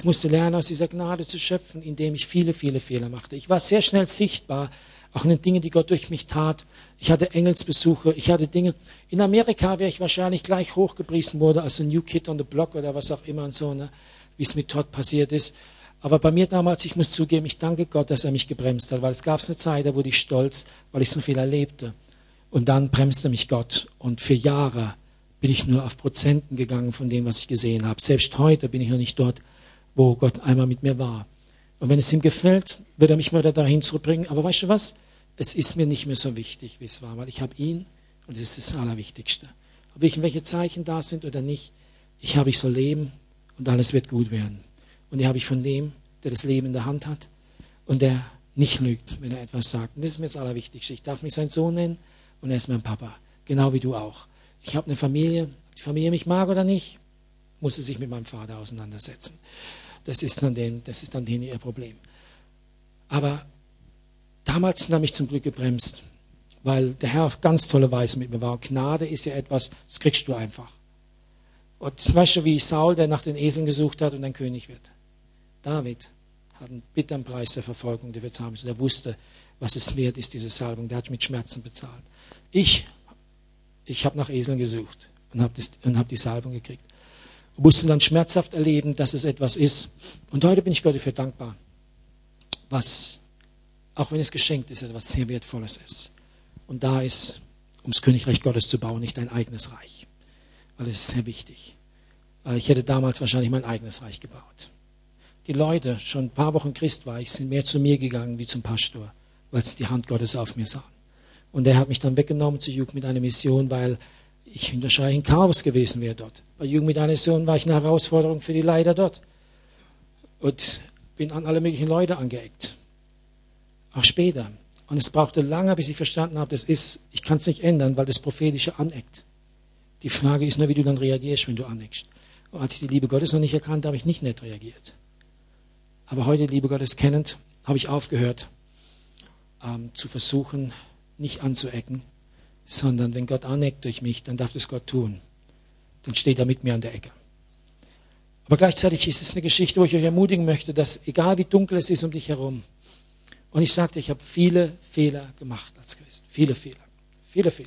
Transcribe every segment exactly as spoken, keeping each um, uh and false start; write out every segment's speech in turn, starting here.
Ich musste lernen, aus dieser Gnade zu schöpfen, indem ich viele, viele Fehler machte. Ich war sehr schnell sichtbar, auch in den Dingen, die Gott durch mich tat. Ich hatte Engelsbesuche, ich hatte Dinge. In Amerika wäre ich wahrscheinlich gleich hochgepriesen worden als ein New Kid on the Block oder was auch immer und so, ne? Wie es mit Todd passiert ist. Aber bei mir damals, ich muss zugeben, ich danke Gott, dass er mich gebremst hat, weil es gab eine Zeit, da wurde ich stolz, weil ich so viel erlebte. Und dann bremste mich Gott. Und für Jahre bin ich nur auf Prozenten gegangen von dem, was ich gesehen habe. Selbst heute bin ich noch nicht dort, wo Gott einmal mit mir war. Und wenn es ihm gefällt, wird er mich mal dahin zurückbringen. Aber weißt du was? Es ist mir nicht mehr so wichtig, wie es war, weil ich habe ihn und das ist das Allerwichtigste. Ob welche Zeichen da sind oder nicht, ich habe, ich soll leben und alles wird gut werden. Und die habe ich von dem, der das Leben in der Hand hat und der nicht lügt, wenn er etwas sagt. Und das ist mir das Allerwichtigste. Ich darf mich sein Sohn nennen und er ist mein Papa. Genau wie du auch. Ich habe eine Familie. Ob die Familie mich mag oder nicht, muss sie sich mit meinem Vater auseinandersetzen. Das ist dann, den, das ist dann denen ihr Problem. Aber damals hat er mich zum Glück gebremst, weil der Herr auf ganz tolle Weise mit mir war. Und Gnade ist ja etwas, das kriegst du einfach. Und weißt du, wie Saul, der nach den Eseln gesucht hat und ein König wird. David hat einen bitteren Preis der Verfolgung, der wird haben. Der wusste, was es wert ist, diese Salbung. Der hat mit Schmerzen bezahlt. Ich, ich habe nach Eseln gesucht und habe hab die Salbung gekriegt. Und musste dann schmerzhaft erleben, dass es etwas ist. Und heute bin ich Gott dafür dankbar, was, auch wenn es geschenkt ist, etwas sehr Wertvolles ist. Und da ist, um das Königreich Gottes zu bauen, nicht dein eigenes Reich. Weil es ist sehr wichtig. Weil ich hätte damals wahrscheinlich mein eigenes Reich gebaut. Die Leute, schon ein paar Wochen Christ war ich, sind mehr zu mir gegangen wie zum Pastor, weil sie die Hand Gottes auf mir sahen. Und er hat mich dann weggenommen zur Jugend mit einer Mission, weil ich wahrscheinlich ein Chaos gewesen wäre dort. Bei Jugend mit einer Mission war ich eine Herausforderung für die Leiter dort. Und bin an alle möglichen Leute angeeckt. Auch später. Und es brauchte lange, bis ich verstanden habe, das ist, ich kann es nicht ändern, weil das Prophetische aneckt. Die Frage ist nur, wie du dann reagierst, wenn du aneckst. Und als ich die Liebe Gottes noch nicht erkannte, habe ich nicht nett reagiert. Aber heute, die Liebe Gottes kennend, habe ich aufgehört, ähm, zu versuchen, nicht anzuecken, sondern wenn Gott aneckt durch mich, dann darf das Gott tun. Dann steht er mit mir an der Ecke. Aber gleichzeitig ist es eine Geschichte, wo ich euch ermutigen möchte, dass egal wie dunkel es ist um dich herum, und ich sagte, ich habe viele Fehler gemacht als Christ. Viele Fehler. Viele Fehler.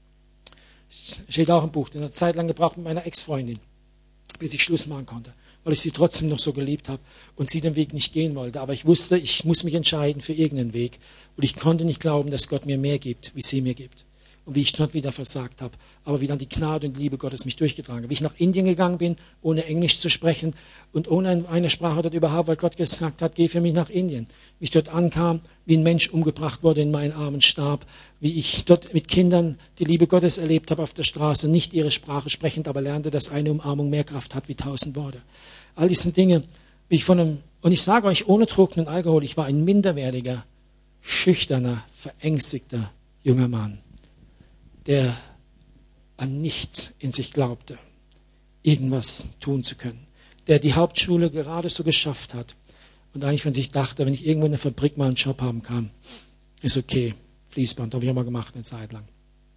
Steht auch im Buch. Ich habe eine Zeit lang gebraucht mit meiner Ex-Freundin, bis ich Schluss machen konnte, weil ich sie trotzdem noch so geliebt habe und sie den Weg nicht gehen wollte. Aber ich wusste, ich muss mich entscheiden für irgendeinen Weg. Und ich konnte nicht glauben, dass Gott mir mehr gibt, wie sie mir gibt. Und wie ich dort wieder versagt habe. Aber wie dann die Gnade und die Liebe Gottes mich durchgetragen hat. Wie ich nach Indien gegangen bin, ohne Englisch zu sprechen und ohne eine Sprache dort überhaupt, weil Gott gesagt hat, geh für mich nach Indien. Wie ich dort ankam, wie ein Mensch umgebracht wurde, in meinen Armen starb. Wie ich dort mit Kindern die Liebe Gottes erlebt habe auf der Straße, nicht ihre Sprache sprechend, aber lernte, dass eine Umarmung mehr Kraft hat wie tausend Worte. All diese Dinge, wie ich von einem, und ich sage euch, ohne Drogen und Alkohol, ich war ein minderwertiger, schüchterner, verängstigter junger Mann, der an nichts in sich glaubte, irgendwas tun zu können. Der die Hauptschule gerade so geschafft hat und eigentlich von sich dachte, wenn ich irgendwo in der Fabrik mal einen Job haben kann, ist okay, Fließband, habe ich auch mal gemacht eine Zeit lang.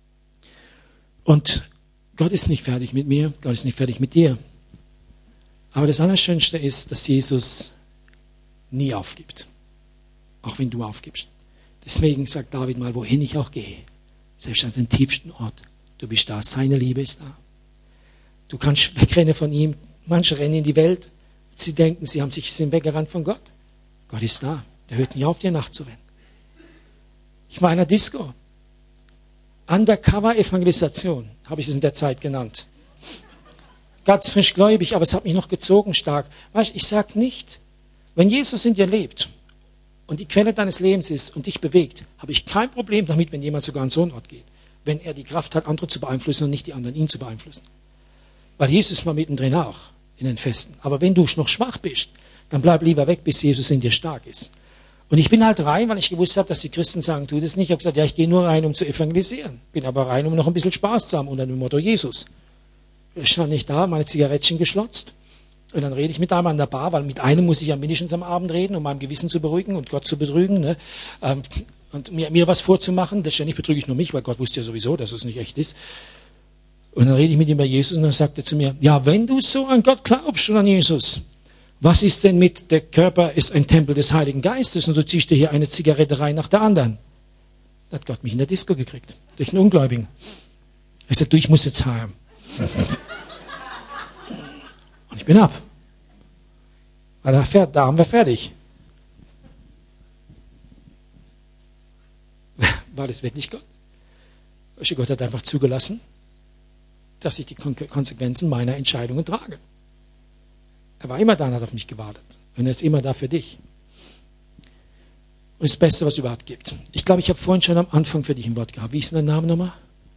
Und Gott ist nicht fertig mit mir, Gott ist nicht fertig mit dir. Aber das Allerschönste ist, dass Jesus nie aufgibt, auch wenn du aufgibst. Deswegen sagt David mal, wohin ich auch gehe, selbst an den tiefsten Ort. Du bist da, seine Liebe ist da. Du kannst wegrennen von ihm. Manche rennen in die Welt. Sie denken, sie haben sich sind weggerannt von Gott. Gott ist da. Der hört nicht auf, dir nachzurennen. Ich war in einer Disco. Undercover-Evangelisation, habe ich es in der Zeit genannt. Ganz frisch gläubig, aber es hat mich noch gezogen stark. Weißt, ich sage nicht, wenn Jesus in dir lebt und die Quelle deines Lebens ist und dich bewegt, habe ich kein Problem damit, wenn jemand sogar an so einen Ort geht. Wenn er die Kraft hat, andere zu beeinflussen und nicht die anderen ihn zu beeinflussen. Weil Jesus war mittendrin auch in den Festen. Aber wenn du noch schwach bist, dann bleib lieber weg, bis Jesus in dir stark ist. Und ich bin halt rein, weil ich gewusst habe, dass die Christen sagen, tu das nicht. Ich habe gesagt, ja, ich gehe nur rein, um zu evangelisieren. Bin aber rein, um noch ein bisschen Spaß zu haben unter dem Motto Jesus. Ich stand nicht da, meine Zigarettchen geschlotzt. Und dann rede ich mit einem an der Bar, weil mit einem muss ich ja mindestens am Abend reden, um mein Gewissen zu beruhigen und Gott zu betrügen. Ne? Und mir, mir was vorzumachen. Letztendlich betrüge ich nur mich, weil Gott wusste ja sowieso, dass es nicht echt ist. Und dann rede ich mit ihm bei Jesus und dann sagt er zu mir, ja, wenn du so an Gott glaubst und an Jesus, Was ist denn mit, der Körper ist ein Tempel des Heiligen Geistes und du ziehst dir hier eine Zigaretterei nach der anderen. Da hat Gott mich in der Disco gekriegt, durch einen Ungläubigen. Ich sagte, du, ich muss jetzt heim. Und ich bin ab. Weil da, fährt, da haben wir fertig. War das wirklich Gott? Gott hat einfach zugelassen, dass ich die Konsequenzen meiner Entscheidungen trage. Er war immer da und hat auf mich gewartet. Und er ist immer da für dich. Und das Beste, was es überhaupt gibt. Ich glaube, ich habe vorhin schon am Anfang für dich ein Wort gehabt. Wie ist dein Name nochmal?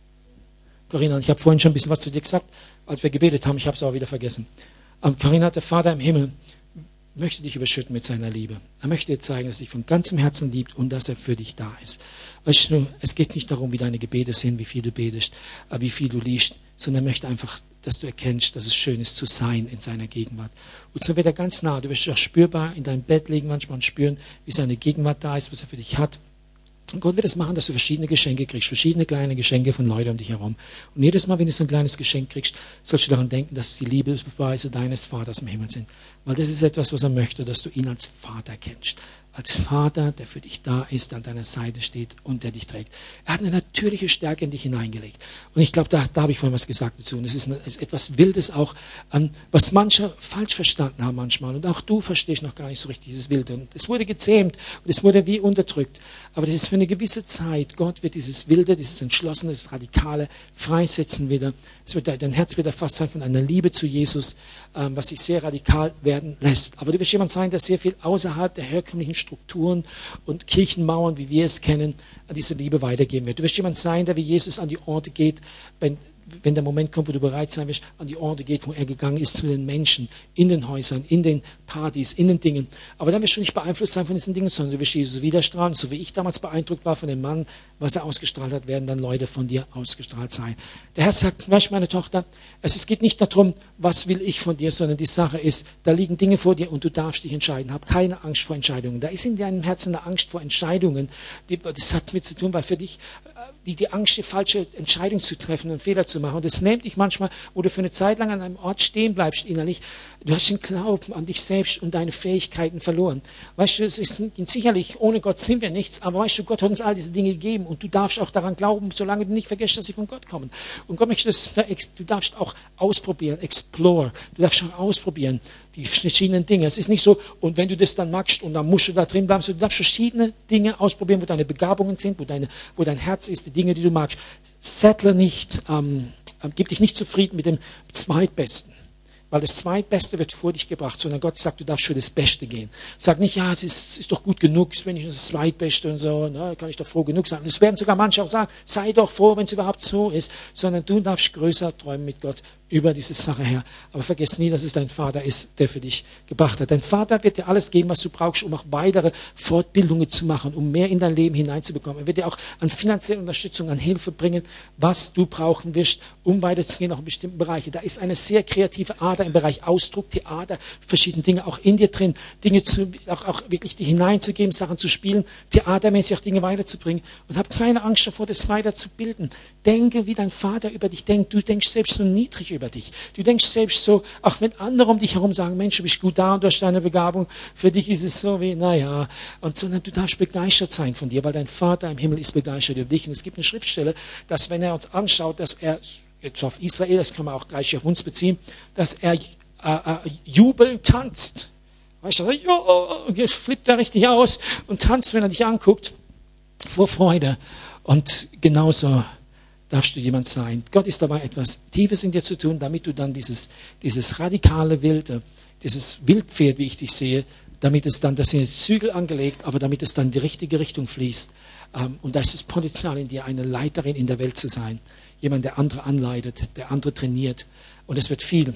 Corinna, ich habe vorhin schon ein bisschen was zu dir gesagt, als wir gebetet haben. Ich habe es aber wieder vergessen. Ähm, Corinna, der Vater im Himmel möchte dich überschütten mit seiner Liebe. Er möchte dir zeigen, dass er dich von ganzem Herzen liebt und dass er für dich da ist. Weißt du, es geht nicht darum, wie deine Gebete sind, wie viel du betest, wie viel du liest, sondern er möchte einfach, dass du erkennst, dass es schön ist zu sein in seiner Gegenwart. Und so wird er ganz nah. Du wirst auch spürbar in deinem Bett liegen manchmal und spüren, wie seine Gegenwart da ist, was er für dich hat. Und Gott wird es machen, dass du verschiedene Geschenke kriegst, verschiedene kleine Geschenke von Leuten um dich herum. Und jedes Mal, wenn du so ein kleines Geschenk kriegst, sollst du daran denken, dass es die Liebesbeweise deines Vaters im Himmel sind. Weil das ist etwas, was er möchte, dass du ihn als Vater kennst. Als Vater, der für dich da ist, an deiner Seite steht und der dich trägt. Er hat eine natürliche Stärke in dich hineingelegt. Und ich glaube, da, da habe ich vorhin was gesagt dazu. Und es ist, eine, ist etwas Wildes auch, ähm, was manche falsch verstanden haben manchmal. Und auch du verstehst noch gar nicht so richtig dieses Wilde. Und es wurde gezähmt und es wurde wie unterdrückt. Aber das ist für eine gewisse Zeit. Gott wird dieses Wilde, dieses Entschlossene, dieses Radikale freisetzen wieder. Es wird, dein Herz wird erfasst sein von einer Liebe zu Jesus, ähm, was sich sehr radikal werden lässt. Aber du wirst jemand sein, der sehr viel außerhalb der herkömmlichen Strukturen und Kirchenmauern, wie wir es kennen, diese Liebe weitergeben wird. Du wirst jemand sein, der wie Jesus an die Orte geht, wenn, wenn der Moment kommt, wo du bereit sein wirst, an die Orte geht, wo er gegangen ist, zu den Menschen, in den Häusern, in den Partys, in den Dingen. Aber dann wirst du nicht beeinflusst sein von diesen Dingen, sondern du wirst Jesus widerstrahlen. So wie ich damals beeindruckt war von dem Mann, was er ausgestrahlt hat, werden dann Leute von dir ausgestrahlt sein. Der Herr sagt, weißt du, meine Tochter, es geht nicht darum, was will ich von dir, sondern die Sache ist, da liegen Dinge vor dir und du darfst dich entscheiden. Hab keine Angst vor Entscheidungen. Da ist in deinem Herzen eine Angst vor Entscheidungen. Die, das hat mit zu tun, weil für dich die, die Angst, die falsche Entscheidung zu treffen und Fehler zu machen. Und das nimmt dich manchmal, wo du für eine Zeit lang an einem Ort stehen bleibst innerlich. Du hast den Glauben an dich selbst und deine Fähigkeiten verloren. Weißt du, es ist sicherlich, ohne Gott sind wir nichts, aber weißt du, Gott hat uns all diese Dinge gegeben und du darfst auch daran glauben, solange du nicht vergisst, dass sie von Gott kommen. Und Gott möchte, dass du darfst auch ausprobieren, explore. Du darfst schon ausprobieren, die verschiedenen Dinge. Es ist nicht so, und wenn du das dann magst und dann musst du da drin bleiben, du darfst verschiedene Dinge ausprobieren, wo deine Begabungen sind, wo, deine, wo dein Herz ist, die Dinge, die du magst. Settle nicht, ähm, gib dich nicht zufrieden mit dem Zweitbesten. Weil das Zweitbeste wird vor dich gebracht, sondern Gott sagt, du darfst für das Beste gehen. Sag nicht, ja, es ist, es ist doch gut genug, es ist wenigstens das Zweitbeste und so, na, kann ich doch froh genug sein. Es werden sogar manche auch sagen, sei doch froh, wenn es überhaupt so ist, sondern du darfst größer träumen mit Gott über diese Sache her. Aber vergiss nie, dass es dein Vater ist, der für dich gebracht hat. Dein Vater wird dir alles geben, was du brauchst, um auch weitere Fortbildungen zu machen, um mehr in dein Leben hineinzubekommen. Er wird dir auch an finanzielle Unterstützung, an Hilfe bringen, was du brauchen wirst, um weiterzugehen, auch in bestimmten Bereichen. Da ist eine sehr kreative Ader im Bereich Ausdruck, Theater, verschiedene Dinge auch in dir drin, Dinge zu, auch, auch wirklich dir hineinzugeben, Sachen zu spielen, theatermäßig auch Dinge weiterzubringen. Und hab keine Angst davor, das weiterzubilden. Denke, wie dein Vater über dich denkt. Du denkst selbst so niedrig über dich. Du denkst selbst so, auch wenn andere um dich herum sagen, Mensch, du bist gut da und du hast deine Begabung, für dich ist es so wie, naja, und sondern du darfst begeistert sein von dir, weil dein Vater im Himmel ist begeistert über dich. Und es gibt eine Schriftstelle, dass wenn er uns anschaut, dass er, jetzt auf Israel, das kann man auch gleich auf uns beziehen, dass er äh, äh, jubelnd tanzt. Weißt du, jo, jetzt flippt er richtig aus und tanzt, wenn er dich anguckt, vor Freude. Und genauso darfst du jemand sein. Gott ist dabei, etwas Tiefes in dir zu tun, damit du dann dieses, dieses radikale Wilde, dieses Wildpferd, wie ich dich sehe, damit es dann, das sind Zügel angelegt, aber damit es dann in die richtige Richtung fließt. Und da ist das Potenzial in dir, eine Leiterin in der Welt zu sein. Jemand, der andere anleitet, der andere trainiert. Und es wird viel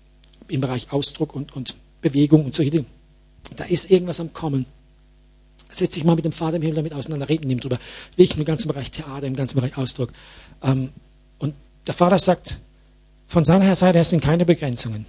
im Bereich Ausdruck und, und Bewegung und solche Dinge. Da ist irgendwas am Kommen. Setz dich mal mit dem Vater im Himmel damit auseinander, reden mit ihm drüber. Wirklich im ganzen Bereich Theater, im ganzen Bereich Ausdruck. Und der Vater sagt, von seiner Seite her sind keine Begrenzungen.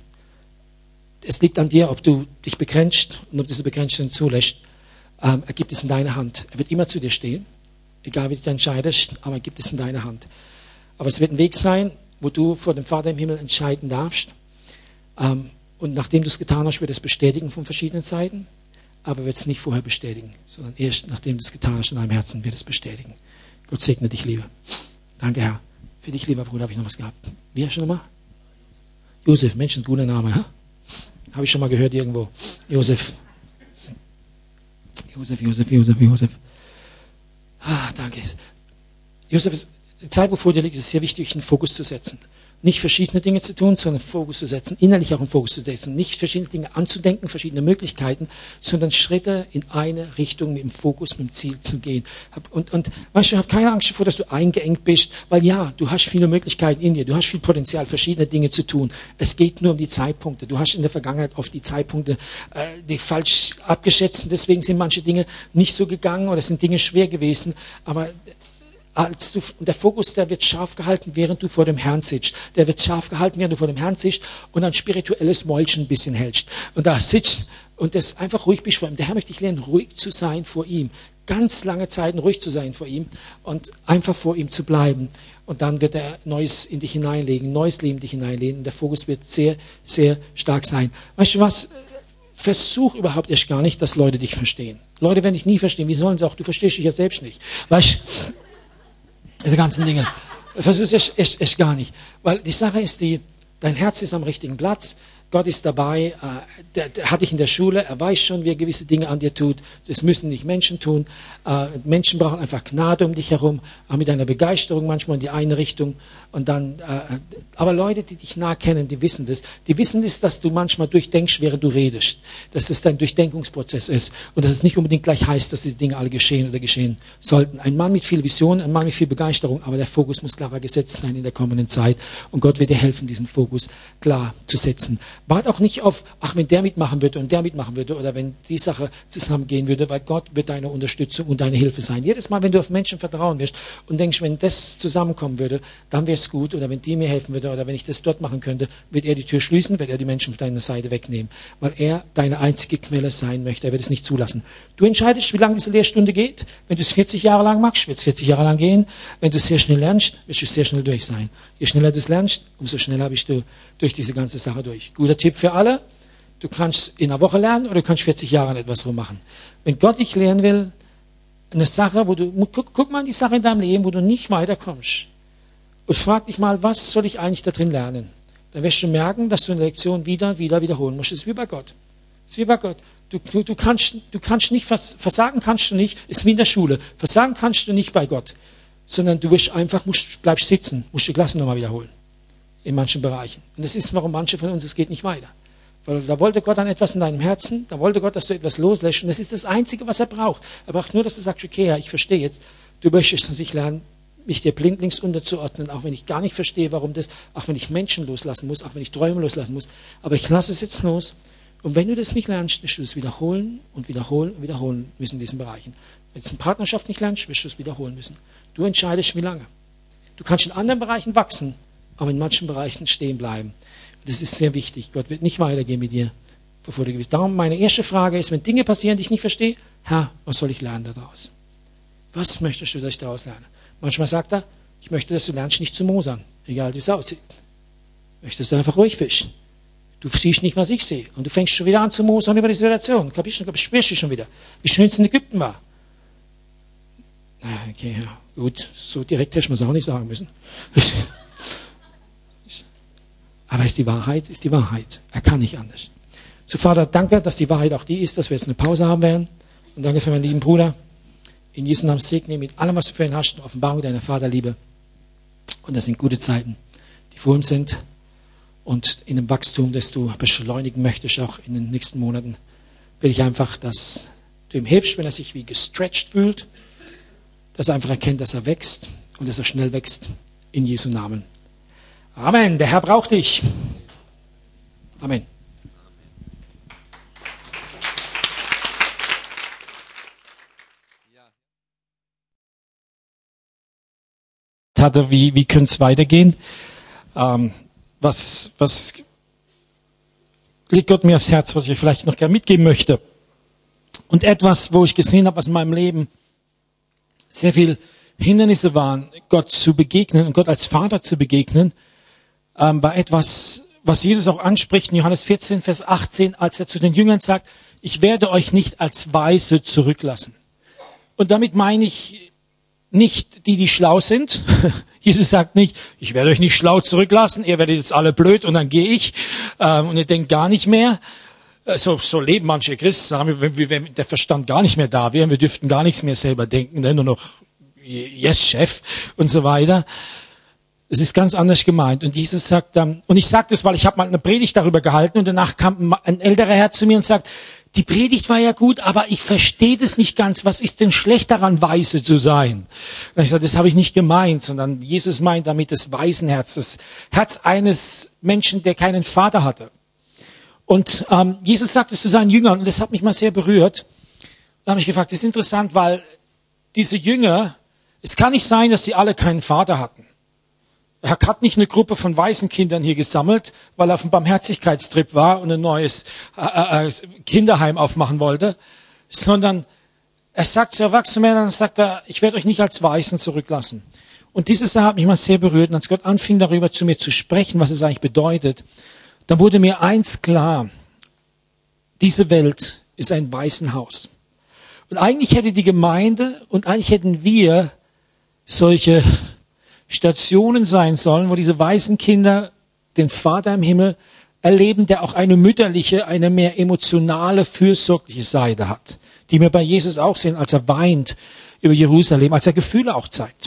Es liegt an dir, ob du dich begrenzt und ob diese Begrenzung zulässt. Er gibt es in deine Hand. Er wird immer zu dir stehen, egal wie du dich entscheidest, aber er gibt es in deine Hand. Aber es wird ein Weg sein, wo du vor dem Vater im Himmel entscheiden darfst. Und nachdem du es getan hast, wird es bestätigen von verschiedenen Seiten, aber wird es nicht vorher bestätigen, sondern erst nachdem du es getan hast in deinem Herzen, wird es bestätigen. Gott segne dich, Liebe. Danke, Herr. Für dich, lieber Bruder, habe ich noch was gehabt. Wie heißt du nochmal? Josef, Mensch, ein guter Name, hä? Habe ich schon mal gehört irgendwo. Josef. Josef, Josef, Josef, Josef. Ah, danke. Josef, die Zeit, wo vor dir liegt, ist es sehr wichtig, einen Fokus zu setzen. Nicht verschiedene Dinge zu tun, sondern Fokus zu setzen, innerlich auch einen Fokus zu setzen. Nicht verschiedene Dinge anzudenken, verschiedene Möglichkeiten, sondern Schritte in eine Richtung mit dem Fokus, mit dem Ziel zu gehen. Und, und weißt du, hab keine Angst davor, dass du eingeengt bist, weil ja, du hast viele Möglichkeiten in dir, du hast viel Potenzial, verschiedene Dinge zu tun. Es geht nur um die Zeitpunkte. Du hast in der Vergangenheit oft die Zeitpunkte, äh, die falsch abgeschätzt und deswegen sind manche Dinge nicht so gegangen oder sind Dinge schwer gewesen, aber Als du, der Fokus, der wird scharf gehalten, während du vor dem Herrn sitzt. Der wird scharf gehalten, während du vor dem Herrn sitzt und ein spirituelles Mäulchen ein bisschen hältst. Und da sitzt und das einfach ruhig bist vor ihm. Der Herr möchte dich lernen, ruhig zu sein vor ihm. Ganz lange Zeiten ruhig zu sein vor ihm und einfach vor ihm zu bleiben. Und dann wird er Neues in dich hineinlegen, neues Leben in dich hineinlegen. Und der Fokus wird sehr, sehr stark sein. Weißt du was? Versuch überhaupt erst gar nicht, dass Leute dich verstehen. Leute werden dich nie verstehen. Wie sollen sie auch? Du verstehst dich ja selbst nicht. Weißt du? Diese ganzen Dinge. Versuch es echt, echt, echt gar nicht. Weil die Sache ist die, dein Herz ist am richtigen Platz. Gott ist dabei, äh, der, der hat dich in der Schule, er weiß schon, wie er gewisse Dinge an dir tut. Das müssen nicht Menschen tun. Äh, Menschen brauchen einfach Gnade um dich herum, auch mit einer Begeisterung manchmal in die eine Richtung. Und dann, äh, aber Leute, die dich nah kennen, die wissen das. Die wissen das, dass du manchmal durchdenkst, während du redest. Dass das dein Durchdenkungsprozess ist. Und dass es nicht unbedingt gleich heißt, dass die Dinge alle geschehen oder geschehen sollten. Ein Mann mit viel Vision, ein Mann mit viel Begeisterung, aber der Fokus muss klarer gesetzt sein in der kommenden Zeit. Und Gott wird dir helfen, diesen Fokus klar zu setzen. Wart auch nicht auf, ach, wenn der mitmachen würde und der mitmachen würde oder wenn die Sache zusammengehen würde, weil Gott wird deine Unterstützung und deine Hilfe sein. Jedes Mal, wenn du auf Menschen vertrauen wirst und denkst, wenn das zusammenkommen würde, dann wäre es gut oder wenn die mir helfen würde oder wenn ich das dort machen könnte, wird er die Tür schließen, wird er die Menschen von deiner Seite wegnehmen, weil er deine einzige Quelle sein möchte. Er wird es nicht zulassen. Du entscheidest, wie lange diese Lehrstunde geht. Wenn du es vierzig Jahre lang machst, wird es vierzig Jahre lang gehen. Wenn du es sehr schnell lernst, wirst du sehr schnell durch sein. Je schneller du es lernst, umso schneller bist du durch diese ganze Sache durch. Guter Tipp für alle. Du kannst in einer Woche lernen oder du kannst vierzig Jahre an etwas rummachen. Wenn Gott dich lehren will, eine Sache, wo du, guck, guck mal an die Sache in deinem Leben, wo du nicht weiterkommst. Und frag dich mal, was soll ich eigentlich da drin lernen? Dann wirst du merken, dass du eine Lektion wieder, wieder wiederholen musst. Das ist wie bei Gott. Das ist wie bei Gott. Du, du, du kannst, du kannst nicht, versagen kannst du nicht, ist wie in der Schule. Versagen kannst du nicht bei Gott. Sondern du wirst einfach, musst, bleibst sitzen, musst die Klasse nochmal wiederholen. In manchen Bereichen. Und das ist, warum manche von uns, es geht nicht weiter. Weil da wollte Gott dann etwas in deinem Herzen, da wollte Gott, dass du etwas loslässt. Und das ist das Einzige, was er braucht. Er braucht nur, dass du sagst, okay, ja, ich verstehe jetzt. Du möchtest, dass ich lerne, mich dir blindlings unterzuordnen, auch wenn ich gar nicht verstehe, warum das, auch wenn ich Menschen loslassen muss, auch wenn ich Träume loslassen muss. Aber ich lasse es jetzt los. Und wenn du das nicht lernst, wirst du es wiederholen und wiederholen und wiederholen müssen in diesen Bereichen. Wenn du es in Partnerschaft nicht lernst, wirst du es wiederholen müssen. Du entscheidest, wie lange. Du kannst in anderen Bereichen wachsen, aber in manchen Bereichen stehen bleiben. Das ist sehr wichtig. Gott wird nicht weitergehen mit dir, bevor du gewiss. Darum meine erste Frage ist, wenn Dinge passieren, die ich nicht verstehe, Herr, was soll ich lernen daraus? Was möchtest du, dass ich daraus lerne? Manchmal sagt er, ich möchte, dass du lernst, nicht zu mosern, egal wie es aussieht. Ich möchte, dass du einfach ruhig bist. Du siehst nicht, was ich sehe. Und du fängst schon wieder an zu mosern über die Situation. Kapierst du, spürst du schon wieder, wie schön es in Ägypten war. Okay, ja, gut, so direkt hätte man es auch nicht sagen müssen. Aber ist die Wahrheit, ist die Wahrheit. Er kann nicht anders. So, Vater, danke, dass die Wahrheit auch die ist, dass wir jetzt eine Pause haben werden. Und danke für meinen lieben Bruder. In Jesu Namen segne ihn mit allem, was du für ihn hast, eine Offenbarung deiner Vaterliebe. Und das sind gute Zeiten, die vor uns sind. Und in dem Wachstum, das du beschleunigen möchtest, auch in den nächsten Monaten, will ich einfach, dass du ihm hilfst, wenn er sich wie gestretched fühlt, dass er einfach erkennt, dass er wächst und dass er schnell wächst. In Jesu Namen. Amen. Der Herr braucht dich. Amen. Hatte, wie, wie könnte es weitergehen? Ähm, was, was legt Gott mir aufs Herz, was ich vielleicht noch gerne mitgeben möchte? Und etwas, wo ich gesehen habe, was in meinem Leben sehr viel Hindernisse waren, Gott zu begegnen und Gott als Vater zu begegnen, ähm, war etwas, was Jesus auch anspricht in Johannes vierzehn, Vers achtzehn, als er zu den Jüngern sagt, ich werde euch nicht als Weise zurücklassen. Und damit meine ich nicht die, die schlau sind. Jesus sagt nicht, ich werde euch nicht schlau zurücklassen, ihr werdet jetzt alle blöd und dann gehe ich ähm, und ihr denkt gar nicht mehr. So, so leben manche Christen, wenn, wenn der Verstand gar nicht mehr da wäre, wir dürften gar nichts mehr selber denken, ne? Nur noch yes, Chef und so weiter. Es ist ganz anders gemeint. Und Jesus sagt dann, und ich sage das, weil ich habe mal eine Predigt darüber gehalten und danach kam ein älterer Herr zu mir und sagt, die Predigt war ja gut, aber ich verstehe das nicht ganz. Was ist denn schlecht daran, weise zu sein? Und ich sage, das habe ich nicht gemeint, sondern Jesus meint damit das Waisenherz, das Herz eines Menschen, der keinen Vater hatte. Und ähm, Jesus sagt es zu seinen Jüngern und das hat mich mal sehr berührt. Da habe ich gefragt, das ist interessant, weil diese Jünger, es kann nicht sein, dass sie alle keinen Vater hatten. Er hat nicht eine Gruppe von Waisenkindern hier gesammelt, weil er auf einem Barmherzigkeitstrip war und ein neues äh, äh, Kinderheim aufmachen wollte, sondern er sagt zu erwachsenen Männern, sagt er, ich werde euch nicht als Waisen zurücklassen. Und diese Sache hat mich mal sehr berührt. Und als Gott anfing, darüber zu mir zu sprechen, was es eigentlich bedeutet, dann wurde mir eins klar, diese Welt ist ein Waisenhaus. Und eigentlich hätte die Gemeinde und eigentlich hätten wir solche Stationen sein sollen, wo diese Waisenkinder den Vater im Himmel erleben, der auch eine mütterliche, eine mehr emotionale, fürsorgliche Seite hat, die wir bei Jesus auch sehen, als er weint über Jerusalem, als er Gefühle auch zeigt.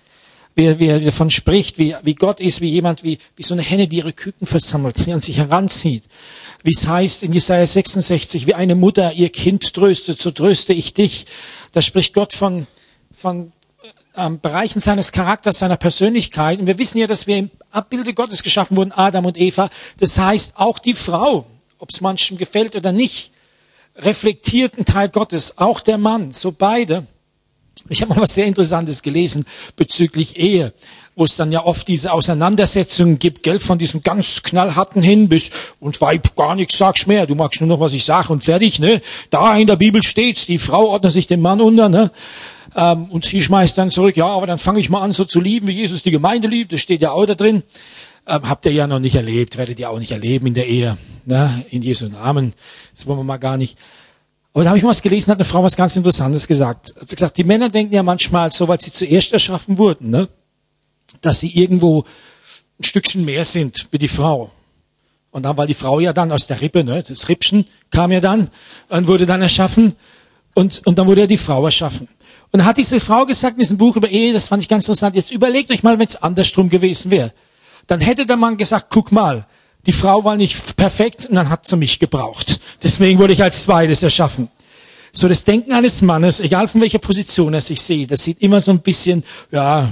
Wie, wie er davon spricht, wie, wie Gott ist, wie jemand, wie, wie so eine Henne, die ihre Küken versammelt, sie an sich heranzieht. Wie es heißt in Jesaja sechsundsechzig, wie eine Mutter ihr Kind tröstet, so tröste ich dich. Da spricht Gott von, von ähm, Bereichen seines Charakters, seiner Persönlichkeit. Und wir wissen ja, dass wir im Abbilde Gottes geschaffen wurden, Adam und Eva. Das heißt, auch die Frau, ob es manchem gefällt oder nicht, reflektiert einen Teil Gottes. Auch der Mann, so beide. Ich habe mal was sehr Interessantes gelesen bezüglich Ehe, wo es dann ja oft diese Auseinandersetzungen gibt, gell, von diesem ganz knallharten hin bis, und Weib, gar nichts sagst mehr, du magst nur noch, was ich sage und fertig, ne? Da in der Bibel steht's, die Frau ordnet sich dem Mann unter, ne? Ähm, und sie schmeißt dann zurück, ja, aber dann fange ich mal an, so zu lieben, wie Jesus die Gemeinde liebt, das steht ja auch da drin. Ähm, habt ihr ja noch nicht erlebt, werdet ihr auch nicht erleben in der Ehe, ne? In Jesu Namen, das wollen wir mal gar nicht. Aber da habe ich mal was gelesen, hat eine Frau was ganz Interessantes gesagt. Hat sie gesagt, die Männer denken ja manchmal, so weil sie zuerst erschaffen wurden, ne, dass sie irgendwo ein Stückchen mehr sind wie die Frau. Und dann, weil die Frau ja dann aus der Rippe, ne, das Rippchen kam ja dann, und wurde dann erschaffen und, und dann wurde ja die Frau erschaffen. Und dann hat diese Frau gesagt in diesem Buch über Ehe, das fand ich ganz interessant, jetzt überlegt euch mal, wenn es andersrum gewesen wäre. Dann hätte der Mann gesagt, guck mal, die Frau war nicht perfekt und dann hat sie mich gebraucht. Deswegen wurde ich als zweites erschaffen. So das Denken eines Mannes, egal von welcher Position er sich sieht, das sieht immer so ein bisschen, ja,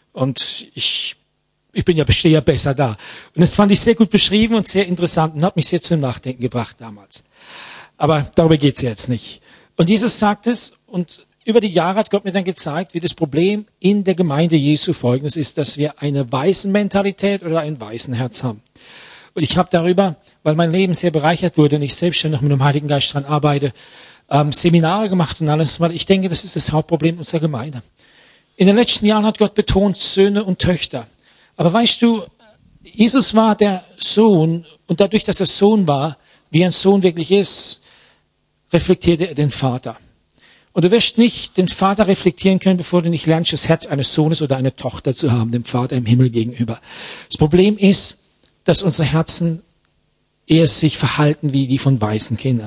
und ich, ich bin ja, stehe ja besser da. Und das fand ich sehr gut beschrieben und sehr interessant und hat mich sehr zum Nachdenken gebracht damals. Aber darüber geht's ja jetzt nicht. Und Jesus sagt es, und über die Jahre hat Gott mir dann gezeigt, wie das Problem in der Gemeinde Jesu folgendes ist, dass wir eine Waisenmentalität oder ein Waisenherz haben. Und ich habe darüber, weil mein Leben sehr bereichert wurde und ich selbst schon noch mit dem Heiligen Geist dran arbeite, ähm, Seminare gemacht und alles, weil ich denke, das ist das Hauptproblem unserer Gemeinde. In den letzten Jahren hat Gott betont Söhne und Töchter. Aber weißt du, Jesus war der Sohn und dadurch, dass er Sohn war, wie ein Sohn wirklich ist, reflektierte er den Vater. Und du wirst nicht den Vater reflektieren können, bevor du nicht lernst, das Herz eines Sohnes oder einer Tochter zu haben, dem Vater im Himmel gegenüber. Das Problem ist, dass unsere Herzen eher sich verhalten wie die von weißen Kindern.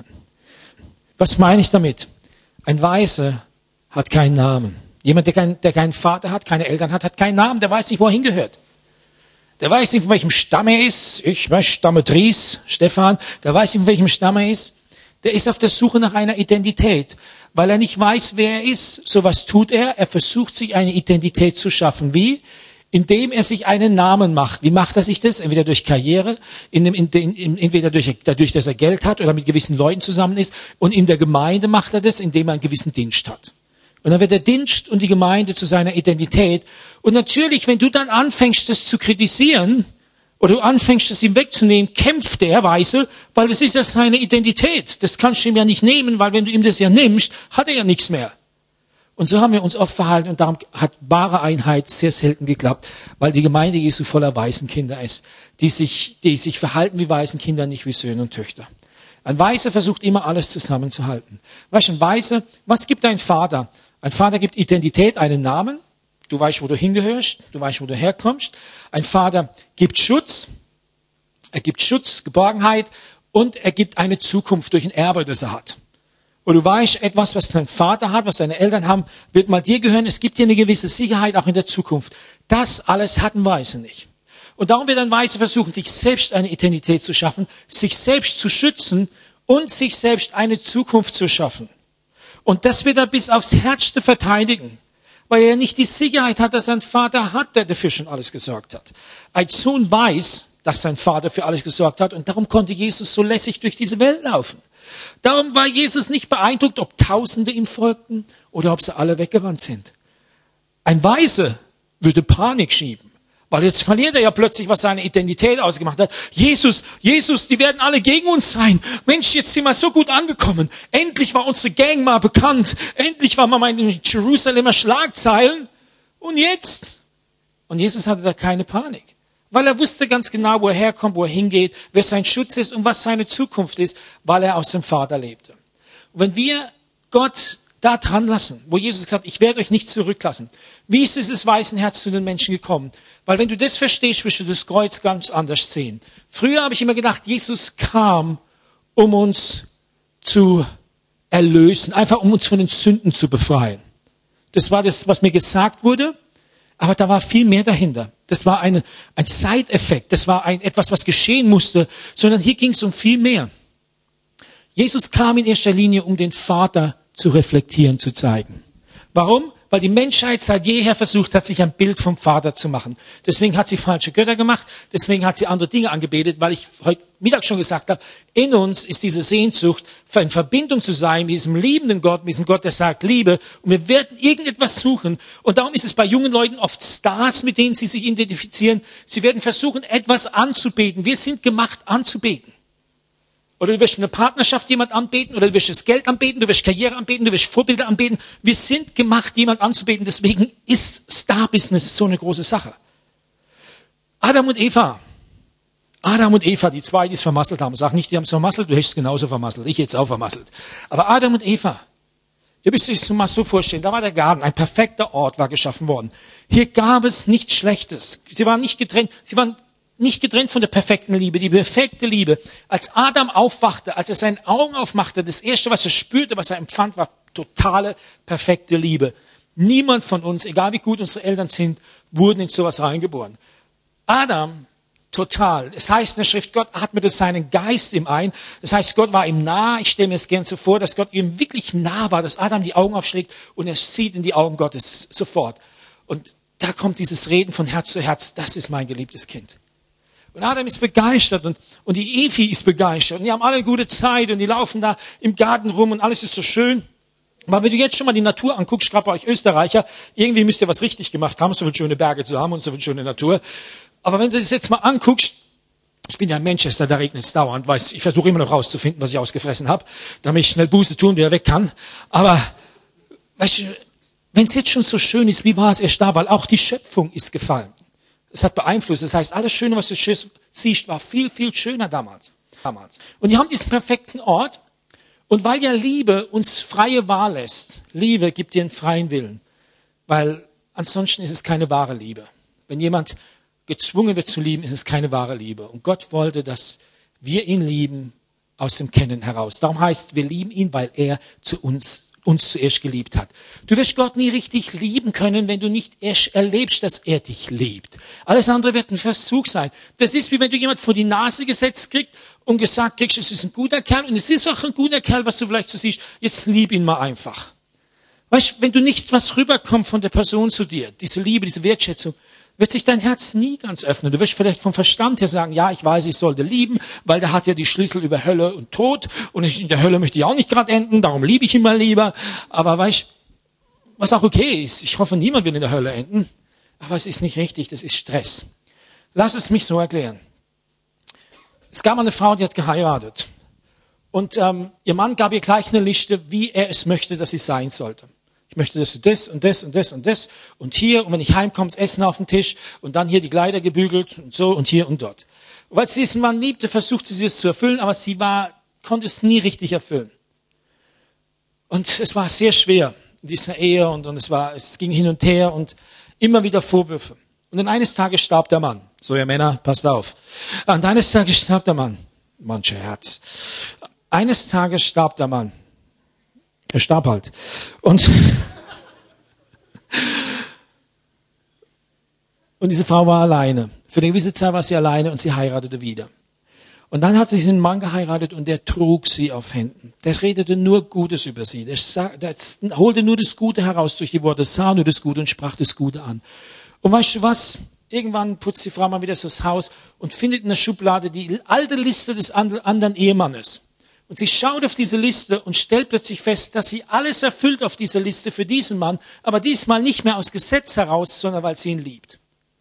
Was meine ich damit? Ein Weise hat keinen Namen. Jemand, der, kein, der keinen Vater hat, keine Eltern hat, hat keinen Namen. Der weiß nicht, wo er hingehört. Der weiß nicht, von welchem Stamm er ist. Ich weiß, Stamme Dries, Stefan. Der weiß nicht, von welchem Stamm er ist. Der ist auf der Suche nach einer Identität, weil er nicht weiß, wer er ist. So was tut er. Er versucht, sich eine Identität zu schaffen. Wie? Indem er sich einen Namen macht. Wie macht er sich das? Entweder durch Karriere, in dem, in, in, entweder durch, dadurch, dass er Geld hat oder mit gewissen Leuten zusammen ist. Und in der Gemeinde macht er das, indem er einen gewissen Dienst hat. Und dann wird der Dienst und die Gemeinde zu seiner Identität. Und natürlich, wenn du dann anfängst, das zu kritisieren, oder du anfängst, das ihm wegzunehmen, kämpft er, Weise, weil das ist ja seine Identität. Das kannst du ihm ja nicht nehmen, weil wenn du ihm das ja nimmst, hat er ja nichts mehr. Und so haben wir uns oft verhalten und darum hat wahre Einheit sehr selten geklappt, weil die Gemeinde Jesu voller Waisenkinder ist, die sich, die sich verhalten wie Waisenkinder, nicht wie Söhne und Töchter. Ein Weiser versucht immer alles zusammenzuhalten. Weißt du, ein Weiser, was gibt ein Vater? Ein Vater gibt Identität, einen Namen. Du weißt, wo du hingehörst, du weißt, wo du herkommst. Ein Vater gibt Schutz, er gibt Schutz, Geborgenheit und er gibt eine Zukunft durch ein Erbe, das er hat. Und du weißt, etwas, was dein Vater hat, was deine Eltern haben, wird mal dir gehören. Es gibt dir eine gewisse Sicherheit auch in der Zukunft. Das alles hatten Weise nicht. Und darum wird ein Weiser versuchen, sich selbst eine Identität zu schaffen, sich selbst zu schützen und sich selbst eine Zukunft zu schaffen. Und das wird er bis aufs Härteste verteidigen, weil er nicht die Sicherheit hat, dass sein Vater hat, der dafür schon alles gesorgt hat. Ein Sohn weiß, dass sein Vater für alles gesorgt hat und darum konnte Jesus so lässig durch diese Welt laufen. Darum war Jesus nicht beeindruckt, ob Tausende ihm folgten oder ob sie alle weggerannt sind. Ein Weise würde Panik schieben, weil jetzt verliert er ja plötzlich, was seine Identität ausgemacht hat. Jesus, Jesus, die werden alle gegen uns sein. Mensch, jetzt sind wir so gut angekommen. Endlich war unsere Gang mal bekannt. Endlich war mal in Jerusalemer Schlagzeilen. Und jetzt? Und Jesus hatte da keine Panik. Weil er wusste ganz genau, wo er herkommt, wo er hingeht, wer sein Schutz ist und was seine Zukunft ist, weil er aus dem Vater lebte. Und wenn wir Gott da dran lassen, wo Jesus gesagt hat, ich werde euch nicht zurücklassen. Wie ist dieses Waisenherz zu den Menschen gekommen? Weil wenn du das verstehst, wirst du das Kreuz ganz anders sehen. Früher habe ich immer gedacht, Jesus kam, um uns zu erlösen, einfach um uns von den Sünden zu befreien. Das war das, was mir gesagt wurde. Aber da war viel mehr dahinter. Das war eine, ein Side-Effekt. Das war ein, etwas, was geschehen musste. Sondern hier ging es um viel mehr. Jesus kam in erster Linie, um den Vater zu reflektieren, zu zeigen. Warum? Weil die Menschheit seit jeher versucht hat, sich ein Bild vom Vater zu machen. Deswegen hat sie falsche Götter gemacht. Deswegen hat sie andere Dinge angebetet, weil ich heute Mittag schon gesagt habe, in uns ist diese Sehnsucht, in Verbindung zu sein mit diesem liebenden Gott, mit diesem Gott, der sagt Liebe. Und wir werden irgendetwas suchen. Und darum ist es bei jungen Leuten oft Stars, mit denen sie sich identifizieren. Sie werden versuchen, etwas anzubeten. Wir sind gemacht, anzubeten. Oder du wirst eine Partnerschaft jemand anbeten, oder du wirst das Geld anbeten, du wirst Karriere anbeten, du wirst Vorbilder anbeten. Wir sind gemacht, jemand anzubeten. Deswegen ist Star-Business so eine große Sache. Adam und Eva. Adam und Eva, die zwei, die es vermasselt haben. Sag nicht, die haben es vermasselt, du hättest es genauso vermasselt. Ich hätte es auch vermasselt. Aber Adam und Eva. Ihr müsst euch das mal so vorstellen. Da war der Garten, ein perfekter Ort war geschaffen worden. Hier gab es nichts Schlechtes. Sie waren nicht getrennt. Sie waren nicht getrennt von der perfekten Liebe, die perfekte Liebe. Als Adam aufwachte, als er seine Augen aufmachte, das Erste, was er spürte, was er empfand, war totale, perfekte Liebe. Niemand von uns, egal wie gut unsere Eltern sind, wurden in sowas reingeboren. Adam, total. Es heißt in der Schrift, Gott atmete seinen Geist ihm ein. Das heißt, Gott war ihm nah. Ich stelle mir es gern so vor, dass Gott ihm wirklich nah war, dass Adam die Augen aufschlägt und er sieht in die Augen Gottes sofort. Und da kommt dieses Reden von Herz zu Herz. Das ist mein geliebtes Kind. Und Adam ist begeistert und, und die Evi ist begeistert. Und die haben alle eine gute Zeit und die laufen da im Garten rum und alles ist so schön. Aber wenn du jetzt schon mal die Natur anguckst, gerade bei euch Österreicher, irgendwie müsst ihr was richtig gemacht haben, so viele schöne Berge zu haben und so viel schöne Natur. Aber wenn du das jetzt mal anguckst, ich bin ja in Manchester, da regnet es dauernd, weiß, ich versuche immer noch rauszufinden, was ich ausgefressen habe, damit ich schnell Buße tun, wieder weg kann. Aber weißt du, wenn es jetzt schon so schön ist, wie war es erst da? Weil auch die Schöpfung ist gefallen. Es hat beeinflusst. Das heißt, alles Schöne, was du siehst, war viel, viel schöner damals. damals. Und die haben diesen perfekten Ort. Und weil ja Liebe uns freie Wahl lässt, Liebe gibt dir einen freien Willen. Weil ansonsten ist es keine wahre Liebe. Wenn jemand gezwungen wird zu lieben, ist es keine wahre Liebe. Und Gott wollte, dass wir ihn lieben aus dem Kennen heraus. Darum heißt es, wir lieben ihn, weil er zu uns uns zuerst geliebt hat. Du wirst Gott nie richtig lieben können, wenn du nicht erst erlebst, dass er dich liebt. Alles andere wird ein Versuch sein. Das ist, wie wenn du jemand vor die Nase gesetzt kriegst und gesagt kriegst, es ist ein guter Kerl und es ist auch ein guter Kerl, was du vielleicht so siehst, jetzt lieb ihn mal einfach. Weißt du, wenn du nicht was rüberkommt von der Person zu dir, diese Liebe, diese Wertschätzung, wird sich dein Herz nie ganz öffnen. Du wirst vielleicht vom Verstand her sagen, ja, ich weiß, ich sollte lieben, weil der hat ja die Schlüssel über Hölle und Tod und in der Hölle möchte ich auch nicht gerade enden, darum liebe ich ihn mal lieber. Aber weißt du, was auch okay ist, ich hoffe, niemand will in der Hölle enden, aber es ist nicht richtig, das ist Stress. Lass es mich so erklären. Es gab eine Frau, die hat geheiratet und ähm, ihr Mann gab ihr gleich eine Liste, wie er es möchte, dass sie sein sollte. Ich möchte, dass du das und das und das und das und hier und wenn ich heimkomme, das Essen auf den Tisch und dann hier die Kleider gebügelt und so und hier und dort. Und weil sie diesen Mann liebte, versuchte sie es zu erfüllen, aber sie war, konnte es nie richtig erfüllen. Und es war sehr schwer in dieser Ehe und, und es war, es ging hin und her und immer wieder Vorwürfe. Und dann eines Tages starb der Mann. So, ihr Männer, passt auf. Und eines Tages starb der Mann. Manche Herz. Eines Tages starb der Mann. Er starb halt. Und, und diese Frau war alleine. Für eine gewisse Zeit war sie alleine und sie heiratete wieder. Und dann hat sie einen Mann geheiratet und der trug sie auf Händen. Der redete nur Gutes über sie. Der, sah, der holte nur das Gute heraus durch die Worte, sah nur das Gute und sprach das Gute an. Und weißt du was? Irgendwann putzt die Frau mal wieder so das Haus und findet in der Schublade die alte Liste des anderen Ehemannes. Und sie schaut auf diese Liste und stellt plötzlich fest, dass sie alles erfüllt auf dieser Liste für diesen Mann, aber diesmal nicht mehr aus Gesetz heraus, sondern weil sie ihn liebt.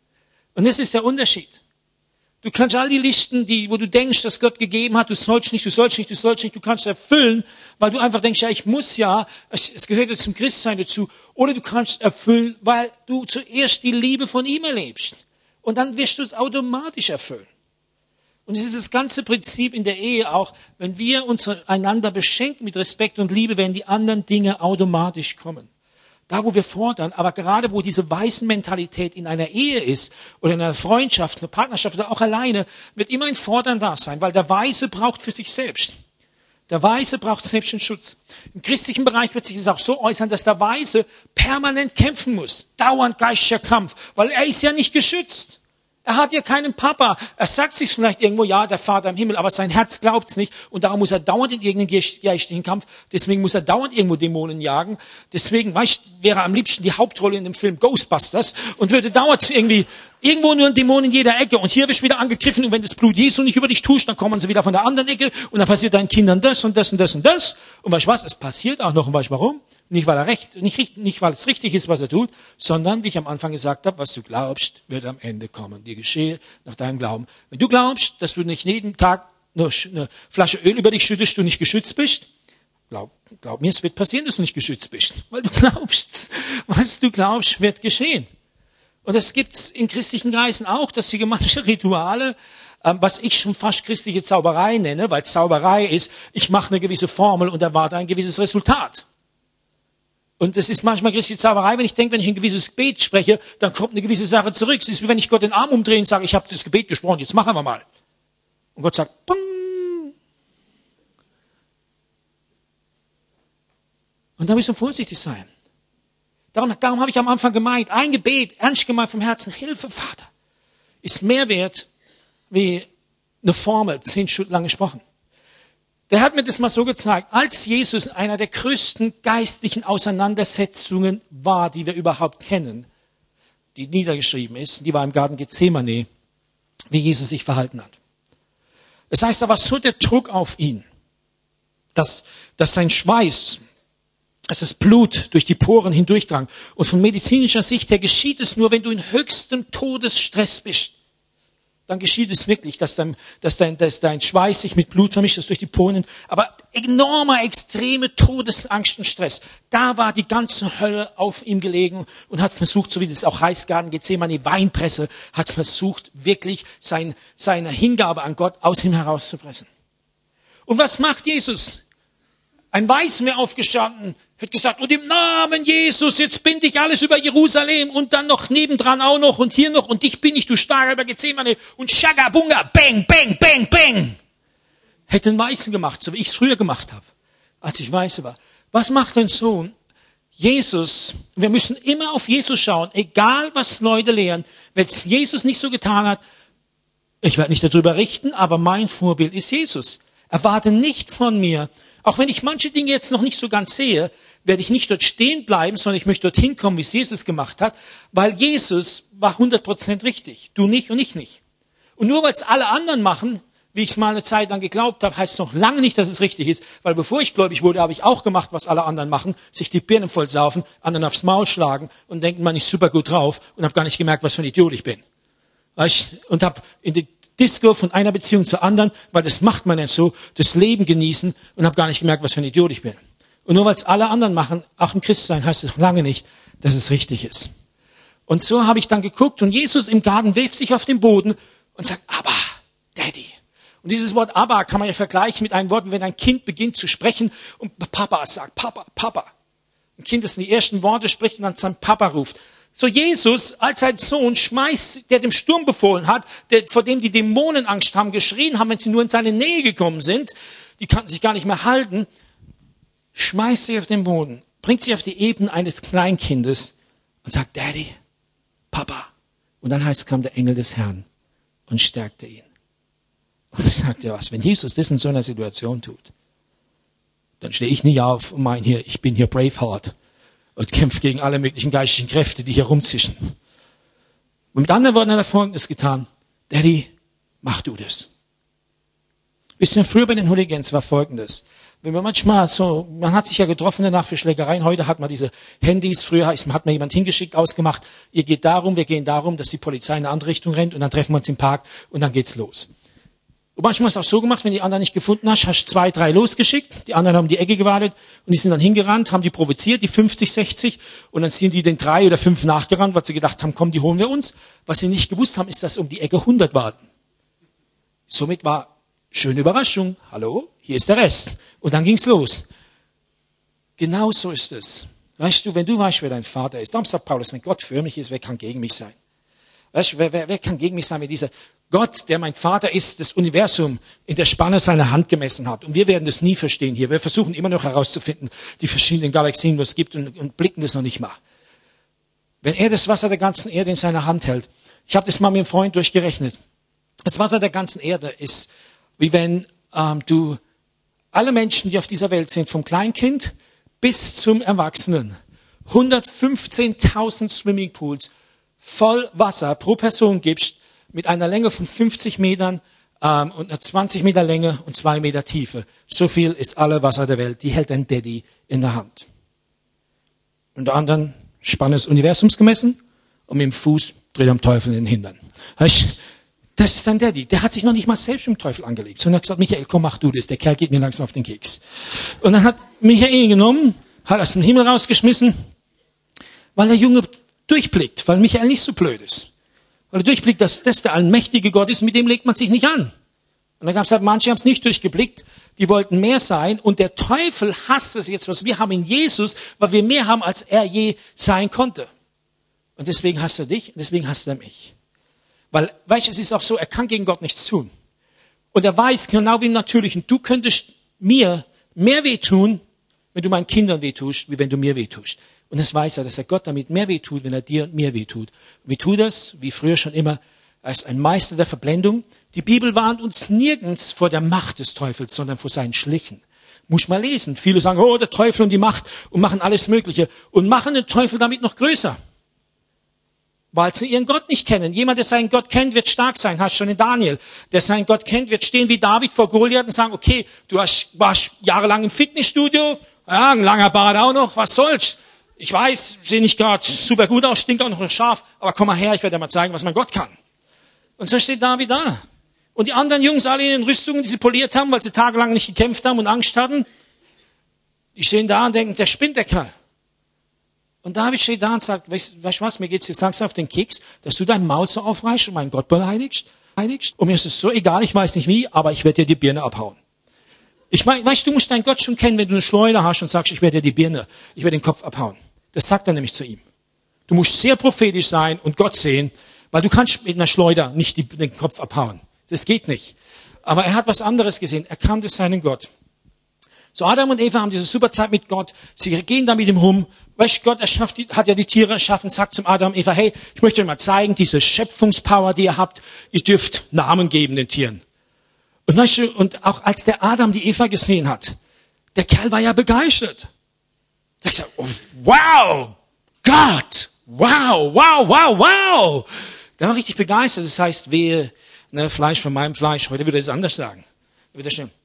Und das ist der Unterschied. Du kannst all die Listen, die, wo du denkst, dass Gott gegeben hat, du sollst nicht, du sollst nicht, du sollst nicht, du kannst erfüllen, weil du einfach denkst, ja, ich muss ja, es gehört ja zum Christsein dazu. Oder du kannst erfüllen, weil du zuerst die Liebe von ihm erlebst. Und dann wirst du es automatisch erfüllen. Und es ist das ganze Prinzip in der Ehe auch, wenn wir uns einander beschenken mit Respekt und Liebe, werden die anderen Dinge automatisch kommen. Da, wo wir fordern, aber gerade wo diese Waisenmentalität in einer Ehe ist oder in einer Freundschaft, einer Partnerschaft oder auch alleine, wird immer ein Fordern da sein, weil der Weise braucht für sich selbst. Der Weise braucht selbst einen Schutz. Im christlichen Bereich wird sich das auch so äußern, dass der Weise permanent kämpfen muss. Dauernd geistlicher Kampf, weil er ist ja nicht geschützt. Er hat ja keinen Papa. Er sagt sich vielleicht irgendwo, ja, der Vater im Himmel, aber sein Herz glaubt's nicht. Und darum muss er dauernd in irgendeinen geistlichen Kampf. Deswegen muss er dauernd irgendwo Dämonen jagen. Deswegen, weißt, wäre er am liebsten die Hauptrolle in dem Film Ghostbusters und würde dauernd irgendwie, irgendwo nur ein Dämon in jeder Ecke. Und hier wirst du wieder angegriffen. Und wenn das Blut Jesu nicht über dich tust, dann kommen sie wieder von der anderen Ecke. Und dann passiert deinen Kindern das und das und das und das. Und weißt du was? Es passiert auch noch. Und weißt du warum? Nicht, weil er recht, nicht, nicht, weil es richtig ist, was er tut, sondern, wie ich am Anfang gesagt habe, was du glaubst, wird am Ende kommen. Dir geschehe nach deinem Glauben. Wenn du glaubst, dass du nicht jeden Tag eine, eine Flasche Öl über dich schüttest, du nicht geschützt bist, glaub, glaub mir, es wird passieren, dass du nicht geschützt bist. Weil du glaubst, was du glaubst, wird geschehen. Und das gibt's in christlichen Kreisen auch, dass sie manche Rituale, ähm, was ich schon fast christliche Zauberei nenne, weil Zauberei ist, ich mache eine gewisse Formel und erwarte ein gewisses Resultat. Und es ist manchmal christliche Zauberei, wenn ich denke, wenn ich ein gewisses Gebet spreche, dann kommt eine gewisse Sache zurück. Es ist wie wenn ich Gott den Arm umdrehe und sage, ich habe das Gebet gesprochen, jetzt machen wir mal. Und Gott sagt, Pong. Und da müssen wir vorsichtig sein. Darum, darum habe ich am Anfang gemeint, ein Gebet, ernst gemeint vom Herzen, Hilfe, Vater, ist mehr wert wie eine Formel, zehn Stunden lang gesprochen. Der hat mir das mal so gezeigt, als Jesus in einer der größten geistlichen Auseinandersetzungen war, die wir überhaupt kennen, die niedergeschrieben ist, die war im Garten Gethsemane, wie Jesus sich verhalten hat. Das heißt, da war so der Druck auf ihn, dass, dass sein Schweiß, dass das Blut durch die Poren hindurchdrang. Und von medizinischer Sicht her geschieht es nur, wenn du in höchstem Todesstress bist. Dann geschieht es wirklich, dass dein, dass dein, dass dein Schweiß sich mit Blut vermischt, das durch die Poren. Aber enormer, extreme Todesangst und Stress. Da war die ganze Hölle auf ihm gelegen und hat versucht, so wie das auch heißt, Garten Gethsemane, Weinpresse, hat versucht, wirklich sein, seine Hingabe an Gott aus ihm herauszupressen. Und was macht Jesus? Ein Weißen wäre aufgestanden, hat gesagt, und im Namen Jesus, jetzt binde ich alles über Jerusalem und dann noch nebendran auch noch und hier noch und dich bin ich, du Starker über Gethsemane und Shaga, Bunga, Bang, Bang, Bang, Bang. Hätte einen Weißen gemacht, so wie ich es früher gemacht habe, als ich Weiße war. Was macht ein Sohn? Jesus, wir müssen immer auf Jesus schauen, egal was Leute lehren. Wenn es Jesus nicht so getan hat, ich werde nicht darüber richten, aber mein Vorbild ist Jesus. Erwarte nicht von mir, auch wenn ich manche Dinge jetzt noch nicht so ganz sehe, werde ich nicht dort stehen bleiben, sondern ich möchte dorthin kommen, wie es Jesus gemacht hat, weil Jesus war hundert Prozent richtig. Du nicht und ich nicht. Und nur weil es alle anderen machen, wie ich es mal eine Zeit lang geglaubt habe, heißt es noch lange nicht, dass es richtig ist, weil bevor ich gläubig wurde, habe ich auch gemacht, was alle anderen machen, sich die Birnen voll saufen, anderen aufs Maul schlagen und denken, man ist super gut drauf und habe gar nicht gemerkt, was für ein Idiot ich bin. Und habe in die Disco von einer Beziehung zur anderen, weil das macht man nicht so, das Leben genießen und habe gar nicht gemerkt, was für ein Idiot ich bin. Und nur weil es alle anderen machen, auch im Christsein, heißt es lange nicht, dass es richtig ist. Und so habe ich dann geguckt und Jesus im Garten wirft sich auf den Boden und sagt, Abba, Daddy. Und dieses Wort Abba kann man ja vergleichen mit einem Wort, wenn ein Kind beginnt zu sprechen und Papa sagt, Papa, Papa. Ein Kind, das die ersten Worte spricht und dann seinen Papa ruft. So Jesus als sein Sohn schmeißt, der dem Sturm befohlen hat, der, vor dem die Dämonen Angst haben, geschrien haben, wenn sie nur in seine Nähe gekommen sind, die konnten sich gar nicht mehr halten, schmeißt sie auf den Boden, bringt sie auf die Ebene eines Kleinkindes und sagt, Daddy, Papa. Und dann heißt es, kam der Engel des Herrn und stärkte ihn. Und ich sagte, was, wenn Jesus das in so einer Situation tut, dann stehe ich nicht auf und meine hier, ich bin hier Braveheart und kämpfe gegen alle möglichen geistlichen Kräfte, die hier rumzischen. Und mit anderen Worten hat er Folgendes getan. Daddy, mach du das. Wisst ihr, früher bei den Hooligans war Folgendes. Wenn man manchmal so, man hat sich ja getroffen danach für Schlägereien. Heute hat man diese Handys. Früher hat man jemand hingeschickt, ausgemacht. Ihr geht darum, wir gehen darum, dass die Polizei in eine andere Richtung rennt und dann treffen wir uns im Park und dann geht's los. Und manchmal ist es auch so gemacht, wenn die anderen nicht gefunden hast, hast du zwei, drei losgeschickt. Die anderen haben die Ecke gewartet und die sind dann hingerannt, haben die provoziert, die fünfzig, sechzig. Und dann sind die den drei oder fünf nachgerannt, weil sie gedacht haben, komm, die holen wir uns. Was sie nicht gewusst haben, ist, dass um die Ecke hundert warten. Somit war schöne Überraschung. Hallo, hier ist der Rest. Und dann ging's los. Genau so ist es. Weißt du, wenn du weißt, wer dein Vater ist, darum sagt Paulus, wenn Gott für mich ist, wer kann gegen mich sein? Weißt du, wer, wer, wer kann gegen mich sein, wenn dieser Gott, der mein Vater ist, das Universum in der Spanne seiner Hand gemessen hat. Und wir werden das nie verstehen hier. Wir versuchen immer noch herauszufinden, die verschiedenen Galaxien, was es gibt, und, und blicken das noch nicht mal. Wenn er das Wasser der ganzen Erde in seiner Hand hält, ich habe das mal mit einem Freund durchgerechnet, das Wasser der ganzen Erde ist, wie wenn ähm, du alle Menschen, die auf dieser Welt sind, vom Kleinkind bis zum Erwachsenen, hundertfünfzehntausend Swimmingpools voll Wasser pro Person gibst, mit einer Länge von fünfzig Metern ähm, und einer zwanzig Meter Länge und zwei Meter Tiefe. So viel ist alle Wasser der Welt. Die hält ein Daddy in der Hand. Unter anderem Spanne des Universums gemessen und mit dem Fuß dreht am Teufel in den Hintern. Das ist ein Daddy. Der hat sich noch nicht mal selbst mit dem Teufel angelegt, sondern hat gesagt, Michael, komm, mach du das. Der Kerl geht mir langsam auf den Keks. Und dann hat Michael ihn genommen, hat aus dem Himmel rausgeschmissen, weil der Junge durchblickt, weil Michael nicht so blöd ist. Weil er durchblickt, dass das der allmächtige Gott ist, mit dem legt man sich nicht an. Und dann gab es halt, manche haben es nicht durchgeblickt, die wollten mehr sein. Und der Teufel hasst es jetzt, was wir haben in Jesus, weil wir mehr haben, als er je sein konnte. Und deswegen hasst er dich und deswegen hasst er mich. Weil, weißt du, es ist auch so, er kann gegen Gott nichts tun. Und er weiß, genau wie im Natürlichen, du könntest mir mehr wehtun, wenn du meinen Kindern wehtust, wie wenn du mir wehtust. Und das weiß er, dass er Gott damit mehr wehtut, wenn er dir und mir wehtut. Wie tut das? Wie früher schon immer. Er ist ein Meister der Verblendung. Die Bibel warnt uns nirgends vor der Macht des Teufels, sondern vor seinen Schlichen. Muss mal lesen. Viele sagen, oh, der Teufel und die Macht und machen alles Mögliche und machen den Teufel damit noch größer. Weil sie ihren Gott nicht kennen. Jemand, der seinen Gott kennt, wird stark sein. Hast schon in Daniel. Der seinen Gott kennt, wird stehen wie David vor Goliath und sagen, okay, du hast, warst jahrelang im Fitnessstudio, ja, ein langer Bart auch noch, was soll's? Ich weiß, sehe nicht gerade super gut aus, stinkt auch noch scharf, aber komm mal her, ich werde dir mal zeigen, was mein Gott kann. Und so steht David da. Und die anderen Jungs, alle in den Rüstungen, die sie poliert haben, weil sie tagelang nicht gekämpft haben und Angst hatten, die stehen da und denken, der spinnt, der Kerl. Und David steht da und sagt, weißt du was, mir geht's jetzt langsam auf den Keks, dass du dein Maul so aufreißt und meinen Gott beleidigst. Und mir ist es so egal, ich weiß nicht wie, aber ich werde dir die Birne abhauen. Ich meine, weißt du, du musst deinen Gott schon kennen, wenn du eine Schleuder hast und sagst, ich werde dir die Birne, ich werde den Kopf abhauen. Das sagt er nämlich zu ihm. Du musst sehr prophetisch sein und Gott sehen, weil du kannst mit einer Schleuder nicht die, den Kopf abhauen. Das geht nicht. Aber er hat was anderes gesehen. Er kannte seinen Gott. So Adam und Eva haben diese super Zeit mit Gott. Sie gehen da mit ihm rum. Weißt du, Gott erschafft, hat ja die Tiere erschaffen, sagt zum Adam und Eva, hey, ich möchte euch mal zeigen, diese Schöpfungspower, die ihr habt, ihr dürft Namen geben den Tieren. Und weißt du, und auch als der Adam die Eva gesehen hat, der Kerl war ja begeistert. Der hat gesagt, oh, wow, Gott, wow, wow, wow, wow. Der war richtig begeistert. Das heißt, wehe, ne, Fleisch von meinem Fleisch. Heute würde er es anders sagen. Er würde schnell.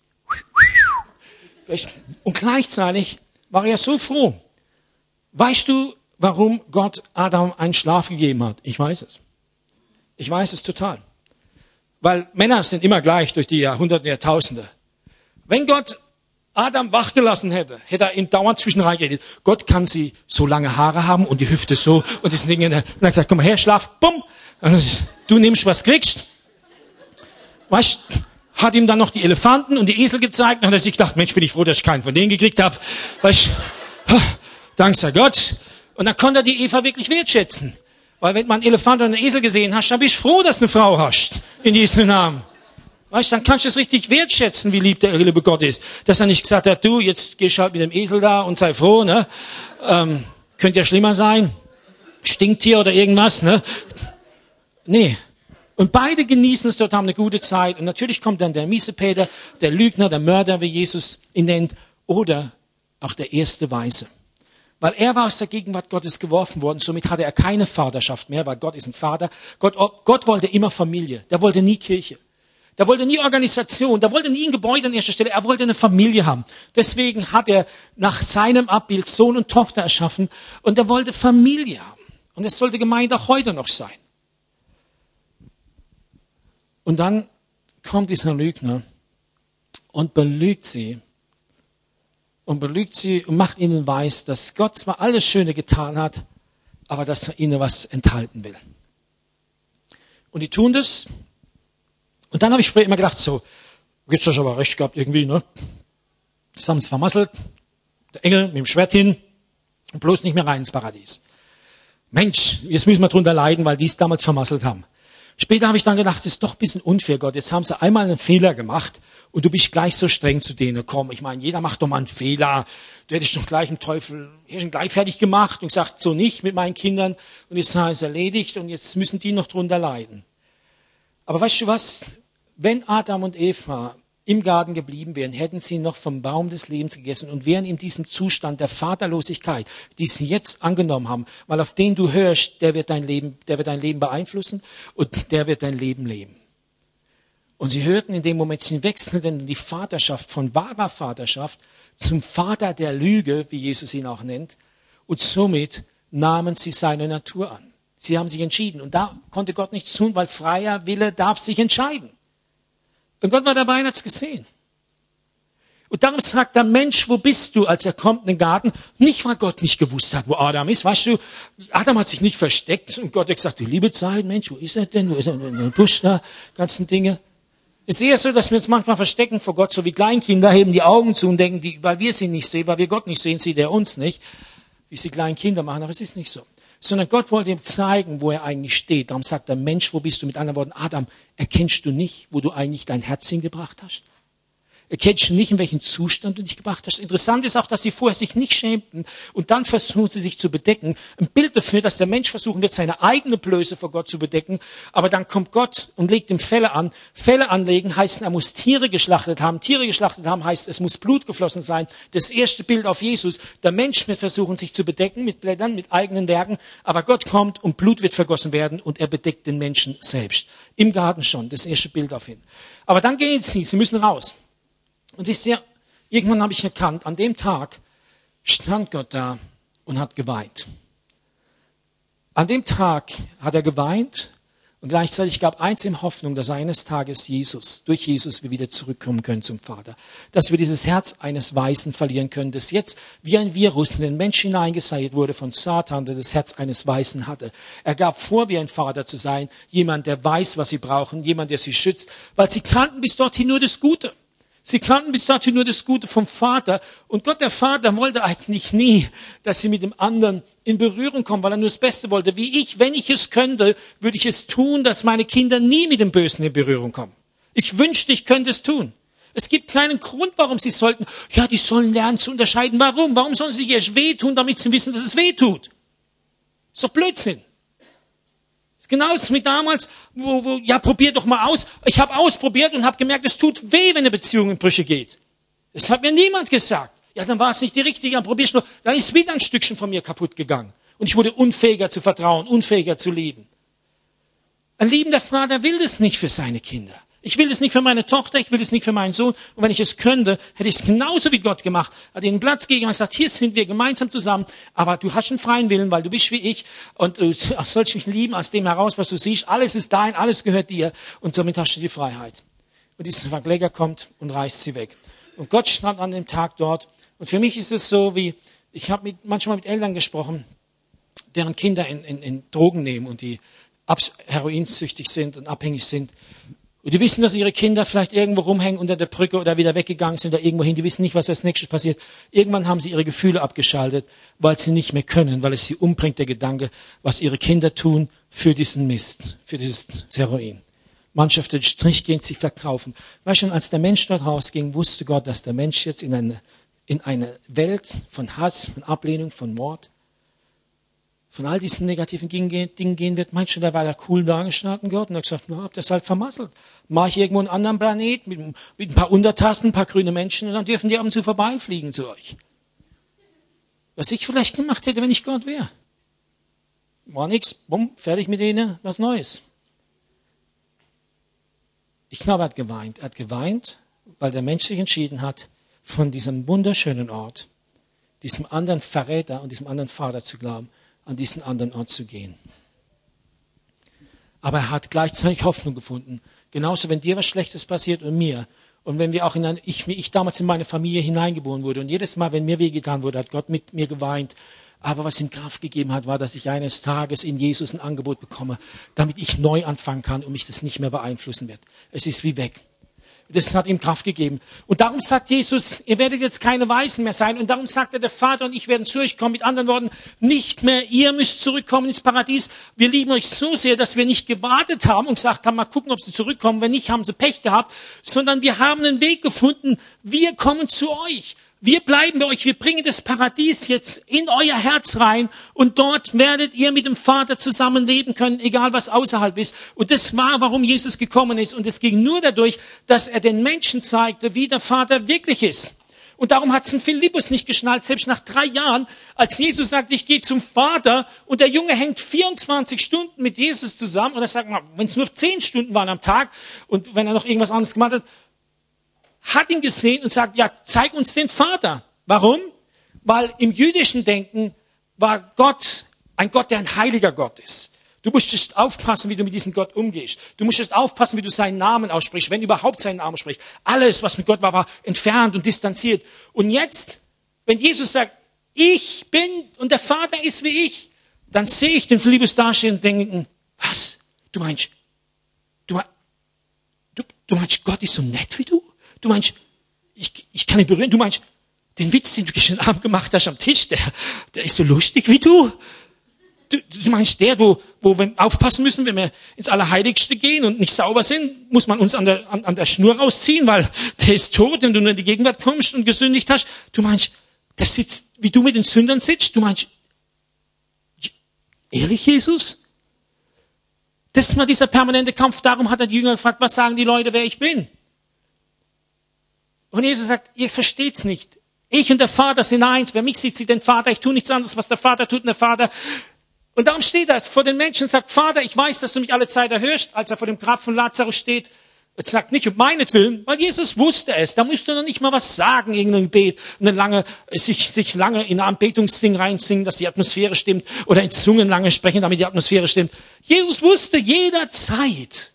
Und gleichzeitig war er so froh. Weißt du, warum Gott Adam einen Schlaf gegeben hat? Ich weiß es. Ich weiß es total. Weil Männer sind immer gleich durch die Jahrhunderte, Jahrtausende. Wenn Gott Adam wachgelassen hätte, hätte er ihn dauernd zwischen reingeredet. Gott kann sie so lange Haare haben und die Hüfte so und das Ding. Und er hat gesagt, komm mal her, schlaf, bumm. Und du nimmst, was kriegst. Weißt, hat ihm dann noch die Elefanten und die Esel gezeigt und hat er sich gedacht, Mensch, bin ich froh, dass ich keinen von denen gekriegt habe. Weißt, dank sei Gott. Und dann konnte er die Eva wirklich wertschätzen. Weil wenn man einen Elefant und einen Esel gesehen hast, dann bist du froh, dass du eine Frau hast. In Jesu Namen. Weißt, dann kannst du es richtig wertschätzen, wie lieb der liebe Gott ist. Dass er nicht gesagt hat, du, jetzt gehst halt mit dem Esel da und sei froh, ne? Ähm, könnte ja schlimmer sein. Stinktier oder irgendwas, ne? Nee. Und beide genießen es dort, haben eine gute Zeit. Und natürlich kommt dann der Miesepeter, der Lügner, der Mörder, wie Jesus ihn nennt. Oder auch der erste Weise. Weil er war aus der Gegenwart Gottes geworfen worden. Somit hatte er keine Vaterschaft mehr, weil Gott ist ein Vater. Gott, Gott wollte immer Familie. Der wollte nie Kirche. Der wollte nie Organisation, der wollte nie ein Gebäude an erster Stelle, er wollte eine Familie haben. Deswegen hat er nach seinem Abbild Sohn und Tochter erschaffen und er wollte Familie haben. Und es sollte Gemeinde auch heute noch sein. Und dann kommt dieser Lügner und belügt sie. Und belügt sie und macht ihnen weiß, dass Gott zwar alles Schöne getan hat, aber dass er ihnen was enthalten will. Und die tun das. Und dann habe ich früher immer gedacht, so, jetzt hast du aber recht gehabt irgendwie, ne? Das haben sie vermasselt, der Engel mit dem Schwert hin und bloß nicht mehr rein ins Paradies. Mensch, jetzt müssen wir drunter leiden, weil die es damals vermasselt haben. Später habe ich dann gedacht, das ist doch ein bisschen unfair, Gott. Jetzt haben sie einmal einen Fehler gemacht und du bist gleich so streng zu denen. Komm, ich meine, jeder macht doch mal einen Fehler. Du hättest doch gleich einen Teufel, hättest ihn gleich fertig gemacht und gesagt, so nicht mit meinen Kindern. Und jetzt ist es erledigt und jetzt müssen die noch drunter leiden. Aber weißt du was? Wenn Adam und Eva im Garten geblieben wären, hätten sie noch vom Baum des Lebens gegessen und wären in diesem Zustand der Vaterlosigkeit, die sie jetzt angenommen haben, weil auf den du hörst, der wird dein Leben, der wird dein Leben beeinflussen und der wird dein Leben leben. Und sie hörten in dem Moment, sie wechselten die Vaterschaft von wahrer Vaterschaft zum Vater der Lüge, wie Jesus ihn auch nennt, und somit nahmen sie seine Natur an. Sie haben sich entschieden und da konnte Gott nichts tun, weil freier Wille darf sich entscheiden. Und Gott war dabei und hat es gesehen. Und darum sagt der Mensch, wo bist du, als er kommt in den Garten? Nicht, weil Gott nicht gewusst hat, wo Adam ist. Weißt du, Adam hat sich nicht versteckt und Gott hat gesagt, die liebe Zeit, Mensch, wo ist er denn? Wo ist er denn? In dem Busch da, ganzen Dinge. Es ist eher so, dass wir uns manchmal verstecken vor Gott, so wie Kleinkinder heben die Augen zu und denken, die, weil wir sie nicht sehen, weil wir Gott nicht sehen, sieht er uns nicht. Wie sie kleinen Kinder machen, aber es ist nicht so. Sondern Gott wollte ihm zeigen, wo er eigentlich steht. Darum sagt der Mensch, wo bist du? Mit anderen Worten, Adam, erkennst du nicht, wo du eigentlich dein Herz hingebracht hast? Erkennst du nicht, in welchen Zustand du dich gebracht hast? Interessant ist auch, dass sie vorher sich nicht schämten und dann versuchen sie sich zu bedecken. Ein Bild dafür, dass der Mensch versuchen wird, seine eigene Blöße vor Gott zu bedecken. Aber dann kommt Gott und legt ihm Felle an. Felle anlegen heißt, er muss Tiere geschlachtet haben. Tiere geschlachtet haben heißt, es muss Blut geflossen sein. Das erste Bild auf Jesus. Der Mensch wird versuchen, sich zu bedecken mit Blättern, mit eigenen Werken. Aber Gott kommt und Blut wird vergossen werden und er bedeckt den Menschen selbst. Im Garten schon, das erste Bild auf ihn. Aber dann gehen sie, sie müssen raus. Und wisst ihr, irgendwann habe ich erkannt, an dem Tag stand Gott da und hat geweint. An dem Tag hat er geweint und gleichzeitig gab eins ihm Hoffnung, dass eines Tages Jesus, durch Jesus wir wieder zurückkommen können zum Vater. Dass wir dieses Herz eines Weißen verlieren können, das jetzt wie ein Virus in den Menschen hineingesät wurde von Satan, der das Herz eines Weißen hatte. Er gab vor, wie ein Vater zu sein, jemand, der weiß, was sie brauchen, jemand, der sie schützt, weil sie kannten bis dorthin nur das Gute. Sie kannten bis dato nur das Gute vom Vater. Und Gott, der Vater, wollte eigentlich nie, dass sie mit dem anderen in Berührung kommen, weil er nur das Beste wollte. Wie ich, wenn ich es könnte, würde ich es tun, dass meine Kinder nie mit dem Bösen in Berührung kommen. Ich wünschte, ich könnte es tun. Es gibt keinen Grund, warum sie sollten. Ja, die sollen lernen zu unterscheiden. Warum? Warum sollen sie sich erst wehtun, damit sie wissen, dass es weh tut? Ist doch Blödsinn. Genauso wie damals, wo, wo, ja, probier doch mal aus. Ich habe ausprobiert und habe gemerkt, es tut weh, wenn eine Beziehung in Brüche geht. Das hat mir niemand gesagt. Ja, dann war es nicht die richtige, dann probierst du. Dann ist wieder ein Stückchen von mir kaputt gegangen. Und ich wurde unfähiger zu vertrauen, unfähiger zu lieben. Ein liebender Vater will das nicht für seine Kinder. Ich will es nicht für meine Tochter, ich will es nicht für meinen Sohn. Und wenn ich es könnte, hätte ich es genauso wie Gott gemacht. Hat ihnen Platz gegeben und gesagt, hier sind wir gemeinsam zusammen. Aber du hast einen freien Willen, weil du bist wie ich. Und du sollst mich lieben aus dem heraus, was du siehst. Alles ist dein, alles gehört dir. Und somit hast du die Freiheit. Und dieser Verkläger kommt und reißt sie weg. Und Gott stand an dem Tag dort. Und für mich ist es so, wie, ich habe mit, manchmal mit Eltern gesprochen, deren Kinder in, in, in Drogen nehmen und die heroinsüchtig sind und abhängig sind. Und die wissen, dass ihre Kinder vielleicht irgendwo rumhängen unter der Brücke oder wieder weggegangen sind oder irgendwo hin. Die wissen nicht, was als nächstes passiert. Irgendwann haben sie ihre Gefühle abgeschaltet, weil sie nicht mehr können, weil es sie umbringt, der Gedanke, was ihre Kinder tun für diesen Mist, für dieses Heroin. Manche auf den Strich gehen, sich verkaufen. Weißt du, als der Mensch dort rausging, wusste Gott, dass der Mensch jetzt in eine, in eine Welt von Hass, von Ablehnung, von Mord, von all diesen negativen Dingen gehen wird. Meinst du, der war da cool dargestanden, Gott? Und er hat gesagt, na, habt ihr das halt vermasselt. Mach ich irgendwo einen anderen Planet mit, mit ein paar Untertassen, ein paar grüne Menschen und dann dürfen die ab und zu vorbeifliegen zu euch. Was ich vielleicht gemacht hätte, wenn ich Gott wäre. War nix, bumm, fertig mit denen, was Neues. Ich glaube, er hat geweint. Er hat geweint, weil der Mensch sich entschieden hat, von diesem wunderschönen Ort, diesem anderen Verräter und diesem anderen Vater zu glauben, an diesen anderen Ort zu gehen. Aber er hat gleichzeitig Hoffnung gefunden. Genauso, wenn dir was Schlechtes passiert und mir. Und wenn wir auch in eine, ich, wie ich damals in meine Familie hineingeboren wurde. Und jedes Mal, wenn mir wehgetan wurde, hat Gott mit mir geweint. Aber was ihm Kraft gegeben hat, war, dass ich eines Tages in Jesus ein Angebot bekomme, damit ich neu anfangen kann und mich das nicht mehr beeinflussen wird. Es ist wie weg. Das hat ihm Kraft gegeben. Und darum sagt Jesus, ihr werdet jetzt keine Weisen mehr sein. Und darum sagt er, der Vater und ich werden zu euch kommen. Mit anderen Worten, nicht mehr ihr müsst zurückkommen ins Paradies. Wir lieben euch so sehr, dass wir nicht gewartet haben und gesagt haben, mal gucken, ob sie zurückkommen. Wenn nicht, haben sie Pech gehabt. Sondern wir haben einen Weg gefunden. Wir kommen zu euch. Wir bleiben bei euch, wir bringen das Paradies jetzt in euer Herz rein und dort werdet ihr mit dem Vater zusammen leben können, egal was außerhalb ist. Und das war, warum Jesus gekommen ist. Und es ging nur dadurch, dass er den Menschen zeigte, wie der Vater wirklich ist. Und darum hat es ein Philippus nicht geschnallt, selbst nach drei Jahren, als Jesus sagt, ich gehe zum Vater und der Junge hängt vierundzwanzig Stunden mit Jesus zusammen und er sagt, wenn es nur zehn Stunden waren am Tag und wenn er noch irgendwas anderes gemacht hat, hat ihn gesehen und sagt, ja, zeig uns den Vater. Warum? Weil im jüdischen Denken war Gott ein Gott, der ein heiliger Gott ist. Du musst aufpassen, wie du mit diesem Gott umgehst. Du musst aufpassen, wie du seinen Namen aussprichst, wenn überhaupt seinen Namen sprichst. Alles, was mit Gott war, war entfernt und distanziert. Und jetzt, wenn Jesus sagt, ich bin und der Vater ist wie ich, dann sehe ich den Philippus dastehen und denken, was? Du meinst, du, du, du meinst, Gott ist so nett wie du? Du meinst, ich, ich kann ihn berühren. Du meinst, den Witz, den du gestern Abend gemacht hast am Tisch, der, der ist so lustig wie du. Du, du meinst, der, wo, wo wir aufpassen müssen, wenn wir ins Allerheiligste gehen und nicht sauber sind, muss man uns an der, an, an der Schnur rausziehen, weil der ist tot, wenn du nur in die Gegenwart kommst und gesündigt hast. Du meinst, der sitzt, wie du mit den Sündern sitzt. Du meinst, ehrlich, Jesus? Das war dieser permanente Kampf. Darum hat er die Jünger gefragt, was sagen die Leute, wer ich bin? Und Jesus sagt, ihr versteht's nicht. Ich und der Vater sind eins. Wer mich sieht, sieht den Vater. Ich tue nichts anderes, was der Vater tut und der Vater. Und darum steht er vor den Menschen und sagt, Vater, ich weiß, dass du mich alle Zeit erhörst. Als er vor dem Grab von Lazarus steht, jetzt sagt nicht um meinetwillen, weil Jesus wusste es. Da musste er noch nicht mal was sagen, irgendein Gebet. Und dann lange, sich, sich lange in ein Anbetungssing reinsingen, dass die Atmosphäre stimmt. Oder in Zungen lange sprechen, damit die Atmosphäre stimmt. Jesus wusste jederzeit,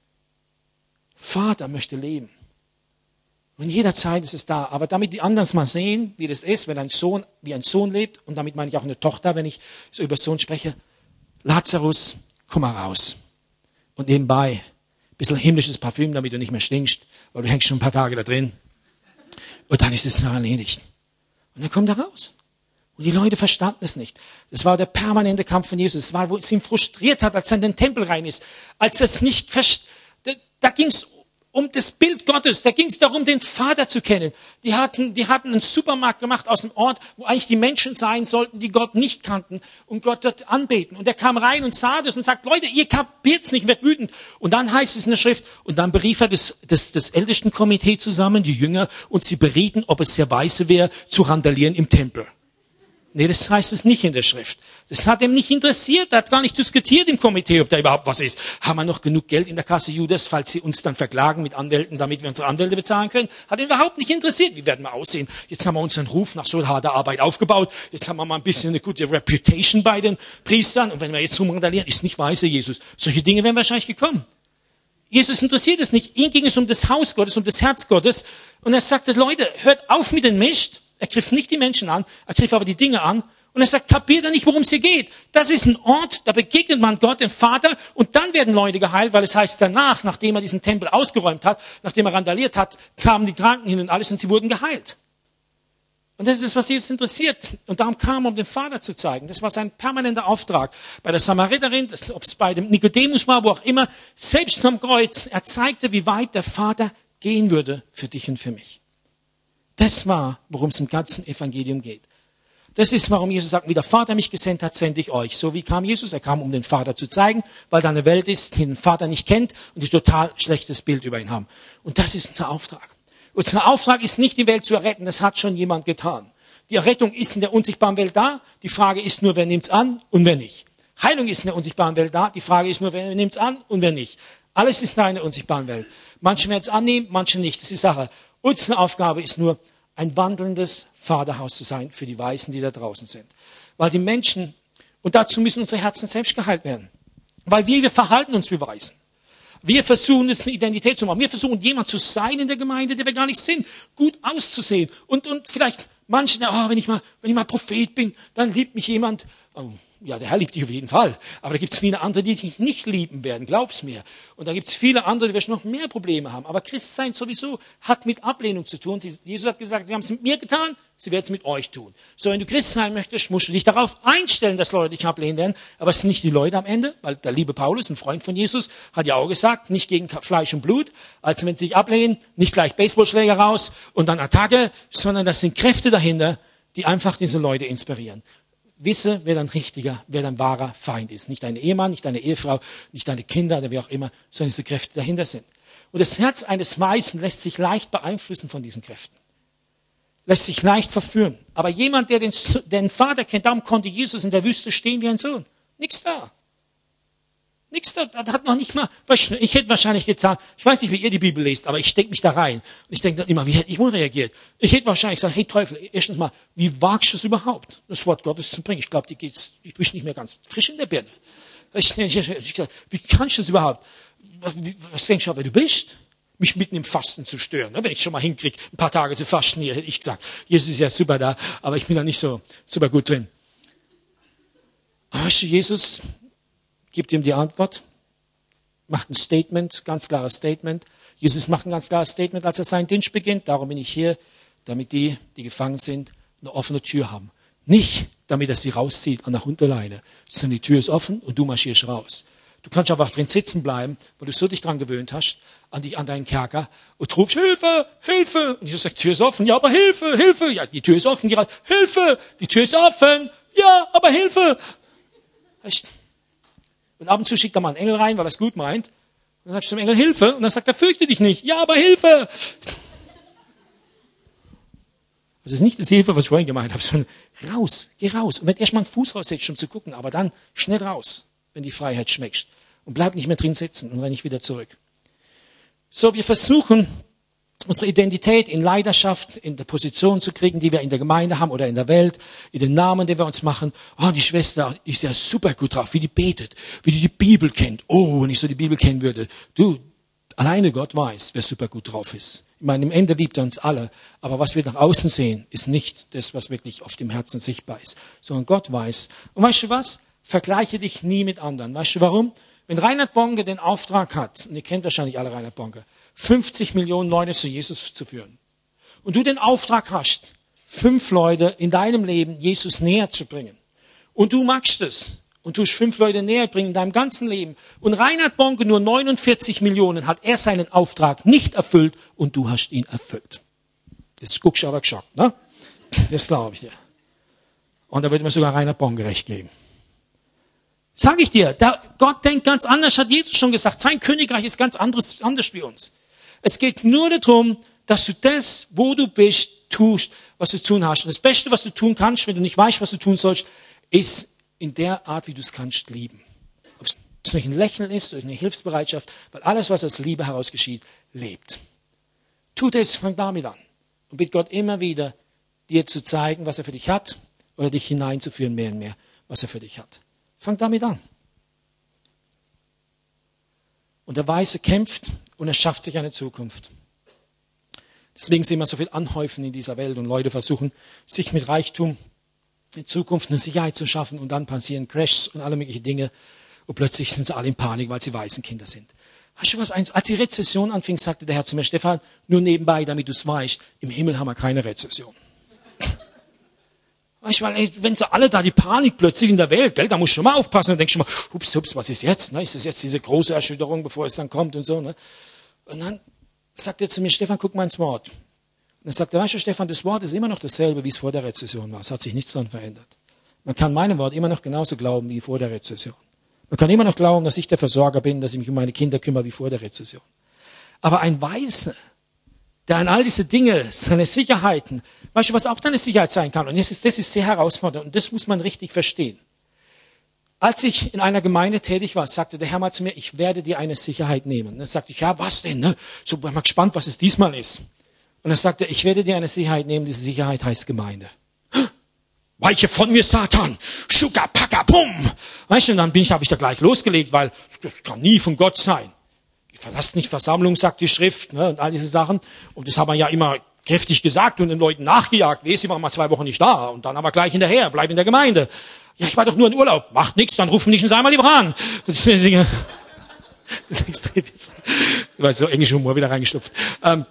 Vater möchte leben. Und jederzeit ist es da. Aber damit die anderen es mal sehen, wie das ist, wenn ein Sohn, wie ein Sohn lebt, und damit meine ich auch eine Tochter, wenn ich so über Sohn spreche, Lazarus, komm mal raus. Und nebenbei, ein bisschen himmlisches Parfüm, damit du nicht mehr stinkst, weil du hängst schon ein paar Tage da drin. Und dann ist es erledigt. Und dann kommt er raus. Und die Leute verstanden es nicht. Das war der permanente Kampf von Jesus. Das war, wo es ihn frustriert hat, als er in den Tempel rein ist. Als er es nicht versteht. Da, da ging es um das Bild Gottes, da ging es darum, den Vater zu kennen. Die hatten, die hatten einen Supermarkt gemacht aus dem Ort, wo eigentlich die Menschen sein sollten, die Gott nicht kannten und Gott dort anbeten. Und er kam rein und sah das und sagt, Leute, ihr kapiert's nicht, wird wütend. Und dann heißt es in der Schrift, und dann berief er das, das, das Ältestenkomitee zusammen, die Jünger, und sie berieten, ob es sehr weise wäre, zu randalieren im Tempel. Nee, das heißt es nicht in der Schrift. Das hat ihm nicht interessiert. Er hat gar nicht diskutiert im Komitee, ob da überhaupt was ist. Haben wir noch genug Geld in der Kasse Judas, falls sie uns dann verklagen mit Anwälten, damit wir unsere Anwälte bezahlen können? Hat ihn überhaupt nicht interessiert. Wie werden wir aussehen? Jetzt haben wir unseren Ruf nach so harter Arbeit aufgebaut. Jetzt haben wir mal ein bisschen eine gute Reputation bei den Priestern. Und wenn wir jetzt rumrandalieren, ist nicht weise, Jesus. Solche Dinge wären wahrscheinlich gekommen. Jesus interessiert es nicht. Ihm ging es um das Haus Gottes, um das Herz Gottes. Und er sagte, Leute, hört auf mit dem Mist. Er griff nicht die Menschen an, er griff aber die Dinge an. Und er sagt, kapiert ihr nicht, worum es hier geht? Das ist ein Ort, da begegnet man Gott, dem Vater, und dann werden Leute geheilt, weil es heißt danach, nachdem er diesen Tempel ausgeräumt hat, nachdem er randaliert hat, kamen die Kranken hin und alles und sie wurden geheilt. Und das ist es, was Jesus interessiert. Und darum kam er, um den Vater zu zeigen. Das war sein permanenter Auftrag. Bei der Samariterin, ob es bei dem Nikodemus war, wo auch immer, selbst am Kreuz, er zeigte, wie weit der Vater gehen würde für dich und für mich. Das war, worum es im ganzen Evangelium geht. Das ist, warum Jesus sagt, wie der Vater mich gesendet hat, sende ich euch. So wie kam Jesus? Er kam, um den Vater zu zeigen, weil da eine Welt ist, die den Vater nicht kennt und die total schlechtes Bild über ihn haben. Und das ist unser Auftrag. Unser Auftrag ist nicht, die Welt zu erretten. Das hat schon jemand getan. Die Errettung ist in der unsichtbaren Welt da. Die Frage ist nur, wer nimmt's an und wer nicht. Heilung ist in der unsichtbaren Welt da. Die Frage ist nur, wer nimmt's an und wer nicht. Alles ist da in der unsichtbaren Welt. Manche werden es annehmen, manche nicht. Das ist die Sache. Unsere Aufgabe ist nur, ein wandelndes Vaterhaus zu sein für die Weisen, die da draußen sind. Weil die Menschen, und dazu müssen unsere Herzen selbst geheilt werden. Weil wir, wir verhalten uns wie Weisen. Wir versuchen, es eine Identität zu machen. Wir versuchen, jemand zu sein in der Gemeinde, der wir gar nicht sind. Gut auszusehen. Und, und vielleicht manche, oh, wenn ich mal, wenn ich mal Prophet bin, dann liebt mich jemand. Oh, ja, der Herr liebt dich auf jeden Fall. Aber da gibt es viele andere, die dich nicht lieben werden. Glaub's mir. Und da gibt es viele andere, die werden noch mehr Probleme haben. Aber Christsein sowieso hat mit Ablehnung zu tun. Jesus hat gesagt, sie haben es mit mir getan, sie werden es mit euch tun. So, wenn du Christ sein möchtest, musst du dich darauf einstellen, dass Leute dich ablehnen werden. Aber es sind nicht die Leute am Ende, weil der liebe Paulus, ein Freund von Jesus, hat ja auch gesagt, nicht gegen Fleisch und Blut. Also wenn sie dich ablehnen, nicht gleich Baseballschläger raus und dann Attacke, sondern das sind Kräfte dahinter, die einfach diese Leute inspirieren. Wisse, wer dein richtiger, wer dein wahrer Feind ist. Nicht dein Ehemann, nicht deine Ehefrau, nicht deine Kinder oder wie auch immer, sondern diese Kräfte dahinter sind. Und das Herz eines Weisen lässt sich leicht beeinflussen von diesen Kräften. Lässt sich leicht verführen. Aber jemand, der den, den Vater kennt, darum konnte Jesus in der Wüste stehen wie ein Sohn. Nichts da. Nichts da. Da hat noch nicht mal, ich hätte wahrscheinlich getan, ich weiß nicht, wie ihr die Bibel lest, aber ich stecke mich da rein. Und ich denke dann immer, wie hätte ich wohl reagiert? Ich hätte wahrscheinlich gesagt, hey Teufel, erstens mal, wie wagst du es überhaupt, das Wort Gottes zu bringen? Ich glaube, die geht's, ich bin nicht mehr ganz frisch in der Birne. Ich, ich, ich, ich gesagt, wie kannst du das überhaupt? Was, was denkst du, wer du bist? Mich mitten im Fasten zu stören. Wenn ich schon mal hinkriege, ein paar Tage zu fasten, hier hätte ich gesagt, Jesus ist ja super da, aber ich bin da nicht so super gut drin. Aber weißt du, Jesus gibt ihm die Antwort, macht ein Statement, ganz klares Statement. Jesus macht ein ganz klares Statement, als er seinen Dienst beginnt. Darum bin ich hier, damit die, die gefangen sind, eine offene Tür haben. Nicht, damit er sie rauszieht an der Unterleine, sondern die Tür ist offen und du marschierst raus. Du kannst einfach drin sitzen bleiben, weil du so dich dran gewöhnt hast, an, die, an deinen Kerker, und rufst, Hilfe, Hilfe. Und Jesus sagt, die Tür ist offen. Ja, aber Hilfe, Hilfe. Ja, die Tür ist offen. Hilfe, die Tür ist offen. Ja, aber Hilfe. Echt? Und ab und zu schickt er mal einen Engel rein, weil er es gut meint. Und dann sagst du zum Engel, Hilfe. Und dann sagt er, fürchte dich nicht. Ja, aber Hilfe. Das ist nicht das Hilfe, was ich vorhin gemeint habe, sondern raus, geh raus. Und wenn erst mal einen Fuß raussetzt, um zu gucken, aber dann schnell raus, wenn die Freiheit schmeckt. Und bleib nicht mehr drin sitzen und renn nicht wieder zurück. So, wir versuchen, unsere Identität in Leidenschaft, in der Position zu kriegen, die wir in der Gemeinde haben oder in der Welt, in den Namen, den wir uns machen. Oh, die Schwester ist ja super gut drauf, wie die betet, wie die die Bibel kennt. Oh, wenn ich so die Bibel kennen würde. Du, alleine Gott weiß, wer super gut drauf ist. Ich meine, im Ende liebt er uns alle. Aber was wir nach außen sehen, ist nicht das, was wirklich auf dem Herzen sichtbar ist. Sondern Gott weiß. Und weißt du was? Vergleiche dich nie mit anderen. Weißt du warum? Wenn Reinhard Bonke den Auftrag hat, und ihr kennt wahrscheinlich alle Reinhard Bonke, fünfzig Millionen Leute zu Jesus zu führen. Und du den Auftrag hast, fünf Leute in deinem Leben Jesus näher zu bringen. Und du magst es. Und du fünf Leute näher bringen in deinem ganzen Leben. Und Reinhard Bonke nur neunundvierzig Millionen hat er seinen Auftrag nicht erfüllt und du hast ihn erfüllt. Jetzt guckst du aber geschockt, ne? Das glaube ich dir. Und da würde mir sogar Reinhard Bonke recht geben. Sag ich dir, der, Gott denkt ganz anders, hat Jesus schon gesagt. Sein Königreich ist ganz anderes, anders wie uns. Es geht nur darum, dass du das, wo du bist, tust, was du tun hast. Und das Beste, was du tun kannst, wenn du nicht weißt, was du tun sollst, ist in der Art, wie du es kannst, lieben. Ob es durch ein Lächeln ist, durch eine Hilfsbereitschaft, weil alles, was aus Liebe heraus geschieht, lebt. Tu das, fang damit an. Und bitte Gott immer wieder, dir zu zeigen, was er für dich hat, oder dich hineinzuführen mehr und mehr, was er für dich hat. Fang damit an. Und der Weise kämpft und er schafft sich eine Zukunft. Deswegen sehen wir so viel Anhäufen in dieser Welt und Leute versuchen, sich mit Reichtum in Zukunft eine Sicherheit zu schaffen und dann passieren Crashs und alle möglichen Dinge und plötzlich sind sie alle in Panik, weil sie Waisenkinder sind. Weißt du was? Als die Rezession anfing, sagte der Herr zu mir, Stefan, nur nebenbei, damit du es weißt, im Himmel haben wir keine Rezession. Weißt du, weil wenn so alle da die Panik plötzlich in der Welt, gell, da musst du schon mal aufpassen und denkst schon mal, hups, hups, was ist jetzt? Ne? Ist das jetzt diese große Erschütterung, bevor es dann kommt und so? Ne? Und dann sagt er zu mir, Stefan, guck mal ins Wort. Und dann sagt er, weißt du, Stefan, das Wort ist immer noch dasselbe, wie es vor der Rezession war. Es hat sich nichts daran verändert. Man kann meinem Wort immer noch genauso glauben wie vor der Rezession. Man kann immer noch glauben, dass ich der Versorger bin, dass ich mich um meine Kinder kümmere wie vor der Rezession. Aber ein Weiser, der an all diese Dinge, seine Sicherheiten, weißt du, was auch deine Sicherheit sein kann? Und das ist, das ist sehr herausfordernd und das muss man richtig verstehen. Als ich in einer Gemeinde tätig war, sagte der Herr mal zu mir, ich werde dir eine Sicherheit nehmen. Und dann sagte ich, ja, was denn? Ne? So bin ich mal gespannt, was es diesmal ist. Und dann sagte er, ich werde dir eine Sicherheit nehmen, diese Sicherheit heißt Gemeinde. Weiche von mir, Satan. Schuka, paka, pum. Weißt du, und dann bin ich, habe ich da gleich losgelegt, weil das kann nie von Gott sein. Ihr verlasst nicht Versammlung, sagt die Schrift, ne, und all diese Sachen. Und das haben wir ja immer kräftig gesagt und den Leuten nachgejagt. Weh, sie waren mal zwei Wochen nicht da. Und dann aber gleich hinterher, bleib in der Gemeinde. Ja, ich war doch nur in Urlaub. Macht nichts, dann rufen mich einmal lieber an. Das ist Dinge. Das ist extrem. Ich weiß, so englischer Humor wieder reingestopft. Ähm,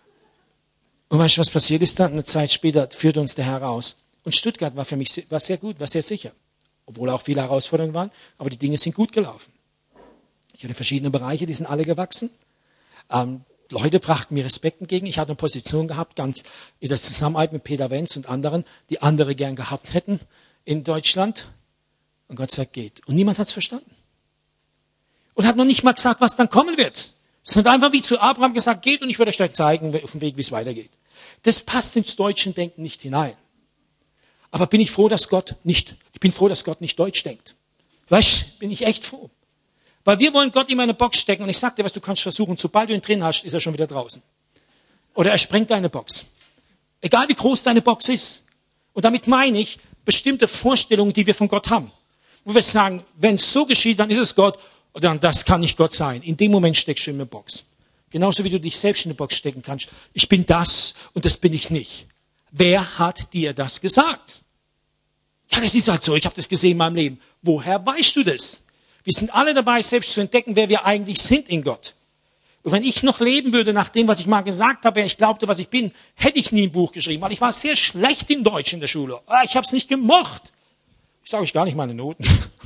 und weißt du, was passiert ist dann? Eine Zeit später führte uns der Herr raus. Und Stuttgart war für mich war sehr gut, war sehr sicher. Obwohl auch viele Herausforderungen waren, aber die Dinge sind gut gelaufen. Ich hatte verschiedene Bereiche, die sind alle gewachsen. Ähm, Leute brachten mir Respekt entgegen. Ich hatte eine Position gehabt, ganz in der Zusammenarbeit mit Peter Wenz und anderen, die andere gern gehabt hätten in Deutschland. Und Gott sagt, geht. Und niemand hat es verstanden. Und hat noch nicht mal gesagt, was dann kommen wird. Es hat einfach wie zu Abraham gesagt, geht und ich werde euch gleich zeigen, auf dem Weg, wie es weitergeht. Das passt ins deutsche Denken nicht hinein. Aber bin ich froh, dass Gott nicht, ich bin froh, dass Gott nicht deutsch denkt. Weißt, bin ich echt froh. Weil wir wollen Gott immer in eine Box stecken und ich sag dir, was du kannst versuchen, sobald du ihn drin hast, ist er schon wieder draußen. Oder er sprengt deine Box. Egal wie groß deine Box ist. Und damit meine ich bestimmte Vorstellungen, die wir von Gott haben. Wo wir sagen, wenn es so geschieht, dann ist es Gott, oder das kann nicht Gott sein. In dem Moment steckst du in eine Box. Genauso wie du dich selbst in eine Box stecken kannst. Ich bin das und das bin ich nicht. Wer hat dir das gesagt? Ja, das ist halt so. Ich habe das gesehen in meinem Leben. Woher weißt du das? Wir sind alle dabei, selbst zu entdecken, wer wir eigentlich sind in Gott. Und wenn ich noch leben würde nach dem, was ich mal gesagt habe, wer ich glaubte, was ich bin, hätte ich nie ein Buch geschrieben, weil ich war sehr schlecht in Deutsch in der Schule. Ich habe es nicht gemocht. Ich sage euch gar nicht meine Noten.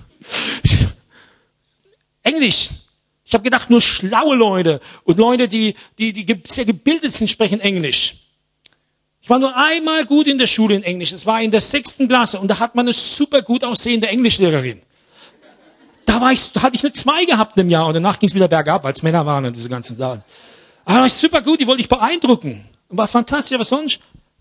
Englisch. Ich habe gedacht, nur schlaue Leute und Leute, die, die, die sehr gebildet sind, sprechen Englisch. Ich war nur einmal gut in der Schule in Englisch. Das war in der sechsten Klasse und da hat man eine super gut aussehende Englischlehrerin. Da, war ich, da hatte ich eine zwei gehabt im Jahr und danach ging es wieder bergab, weil es Männer waren und diese ganzen Sachen. Aber da war ich super gut, die wollte ich beeindrucken. Und war fantastisch, aber sonst,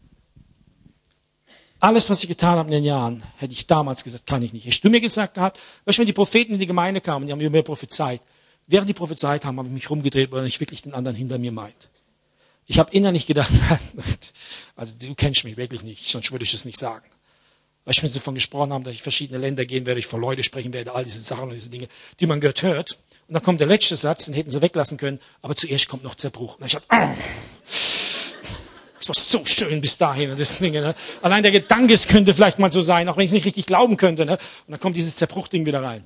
alles, was ich getan habe in den Jahren, hätte ich damals gesagt, kann ich nicht. Hättest du mir gesagt gehabt, weißt du, wenn die Propheten in die Gemeinde kamen, die haben über mir prophezeit. Während die prophezeit haben, habe ich mich rumgedreht, weil ich wirklich den anderen hinter mir meint. Ich habe innerlich gedacht, also du kennst mich wirklich nicht, sonst würde ich es nicht sagen. Weißt du, wenn sie davon gesprochen haben, dass ich verschiedene Länder gehen werde, ich vor Leute sprechen werde, all diese Sachen und diese Dinge, die man gehört hört. Und dann kommt der letzte Satz, den hätten sie weglassen können, aber zuerst kommt noch Zerbruch. Und ich hab, oh, das war so schön bis dahin. Und das Ding, ne? Allein der Gedanke, es könnte vielleicht mal so sein, auch wenn ich es nicht richtig glauben könnte. Ne? Und dann kommt dieses Zerbruchding wieder rein.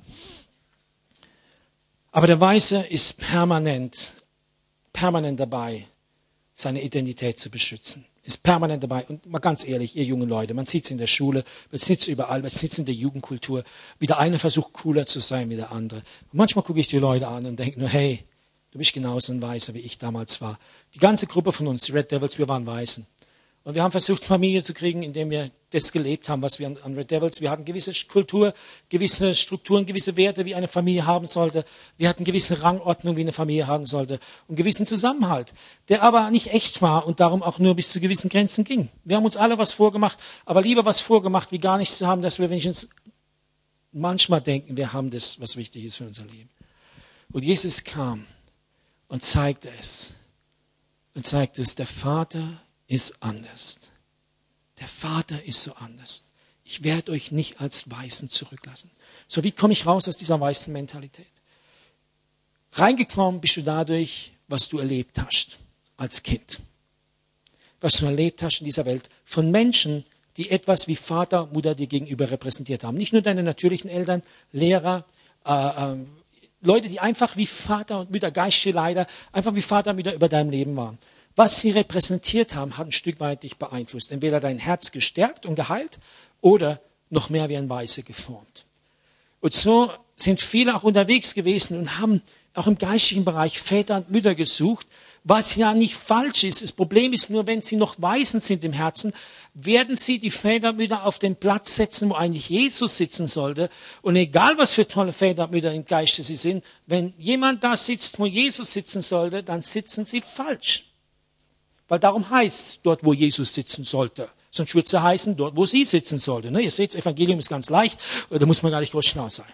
Aber der Weise ist permanent, permanent dabei, seine Identität zu beschützen. Ist permanent dabei. Und mal ganz ehrlich, ihr jungen Leute, man sieht es in der Schule, man sieht es überall, man sieht es in der Jugendkultur. Wie der eine versucht, cooler zu sein wie der andere. Und manchmal gucke ich die Leute an und denke nur, hey, du bist genauso ein Weißer, wie ich damals war. Die ganze Gruppe von uns, die Red Devils, wir waren Weißen. Und wir haben versucht, Familie zu kriegen, indem wir das gelebt haben, was wir an, an Red Devils. Wir hatten gewisse Kultur, gewisse Strukturen, gewisse Werte, wie eine Familie haben sollte. Wir hatten gewisse Rangordnung, wie eine Familie haben sollte. Und gewissen Zusammenhalt, der aber nicht echt war und darum auch nur bis zu gewissen Grenzen ging. Wir haben uns alle was vorgemacht, aber lieber was vorgemacht, wie gar nichts zu haben, dass wir wenigstens manchmal denken, wir haben das, was wichtig ist für unser Leben. Und Jesus kam und zeigte es. Und zeigte es, der Vater ist anders. Der Vater ist so anders. Ich werde euch nicht als Weißen zurücklassen. So, wie komme ich raus aus dieser weißen Mentalität? Reingekommen bist du dadurch, was du erlebt hast als Kind. Was du erlebt hast in dieser Welt von Menschen, die etwas wie Vater, Mutter dir gegenüber repräsentiert haben. Nicht nur deine natürlichen Eltern, Lehrer, äh, äh, Leute, die einfach wie Vater und Mütter, geistliche Leiter, einfach wie Vater und Mütter über deinem Leben waren. Was sie repräsentiert haben, hat ein Stück weit dich beeinflusst. Entweder dein Herz gestärkt und geheilt oder noch mehr wie ein Weise geformt. Und so sind viele auch unterwegs gewesen und haben auch im geistlichen Bereich Väter und Mütter gesucht, was ja nicht falsch ist. Das Problem ist nur, wenn sie noch Waisen sind im Herzen, werden sie die Väter und Mütter auf den Platz setzen, wo eigentlich Jesus sitzen sollte. Und egal, was für tolle Väter und Mütter im Geiste sie sind, wenn jemand da sitzt, wo Jesus sitzen sollte, dann sitzen sie falsch. Weil darum heißt es, dort, wo Jesus sitzen sollte. Sonst würde es ja heißen, dort, wo sie sitzen sollte. Ne? Ihr seht, das Evangelium ist ganz leicht, da muss man gar nicht groß schlau sein.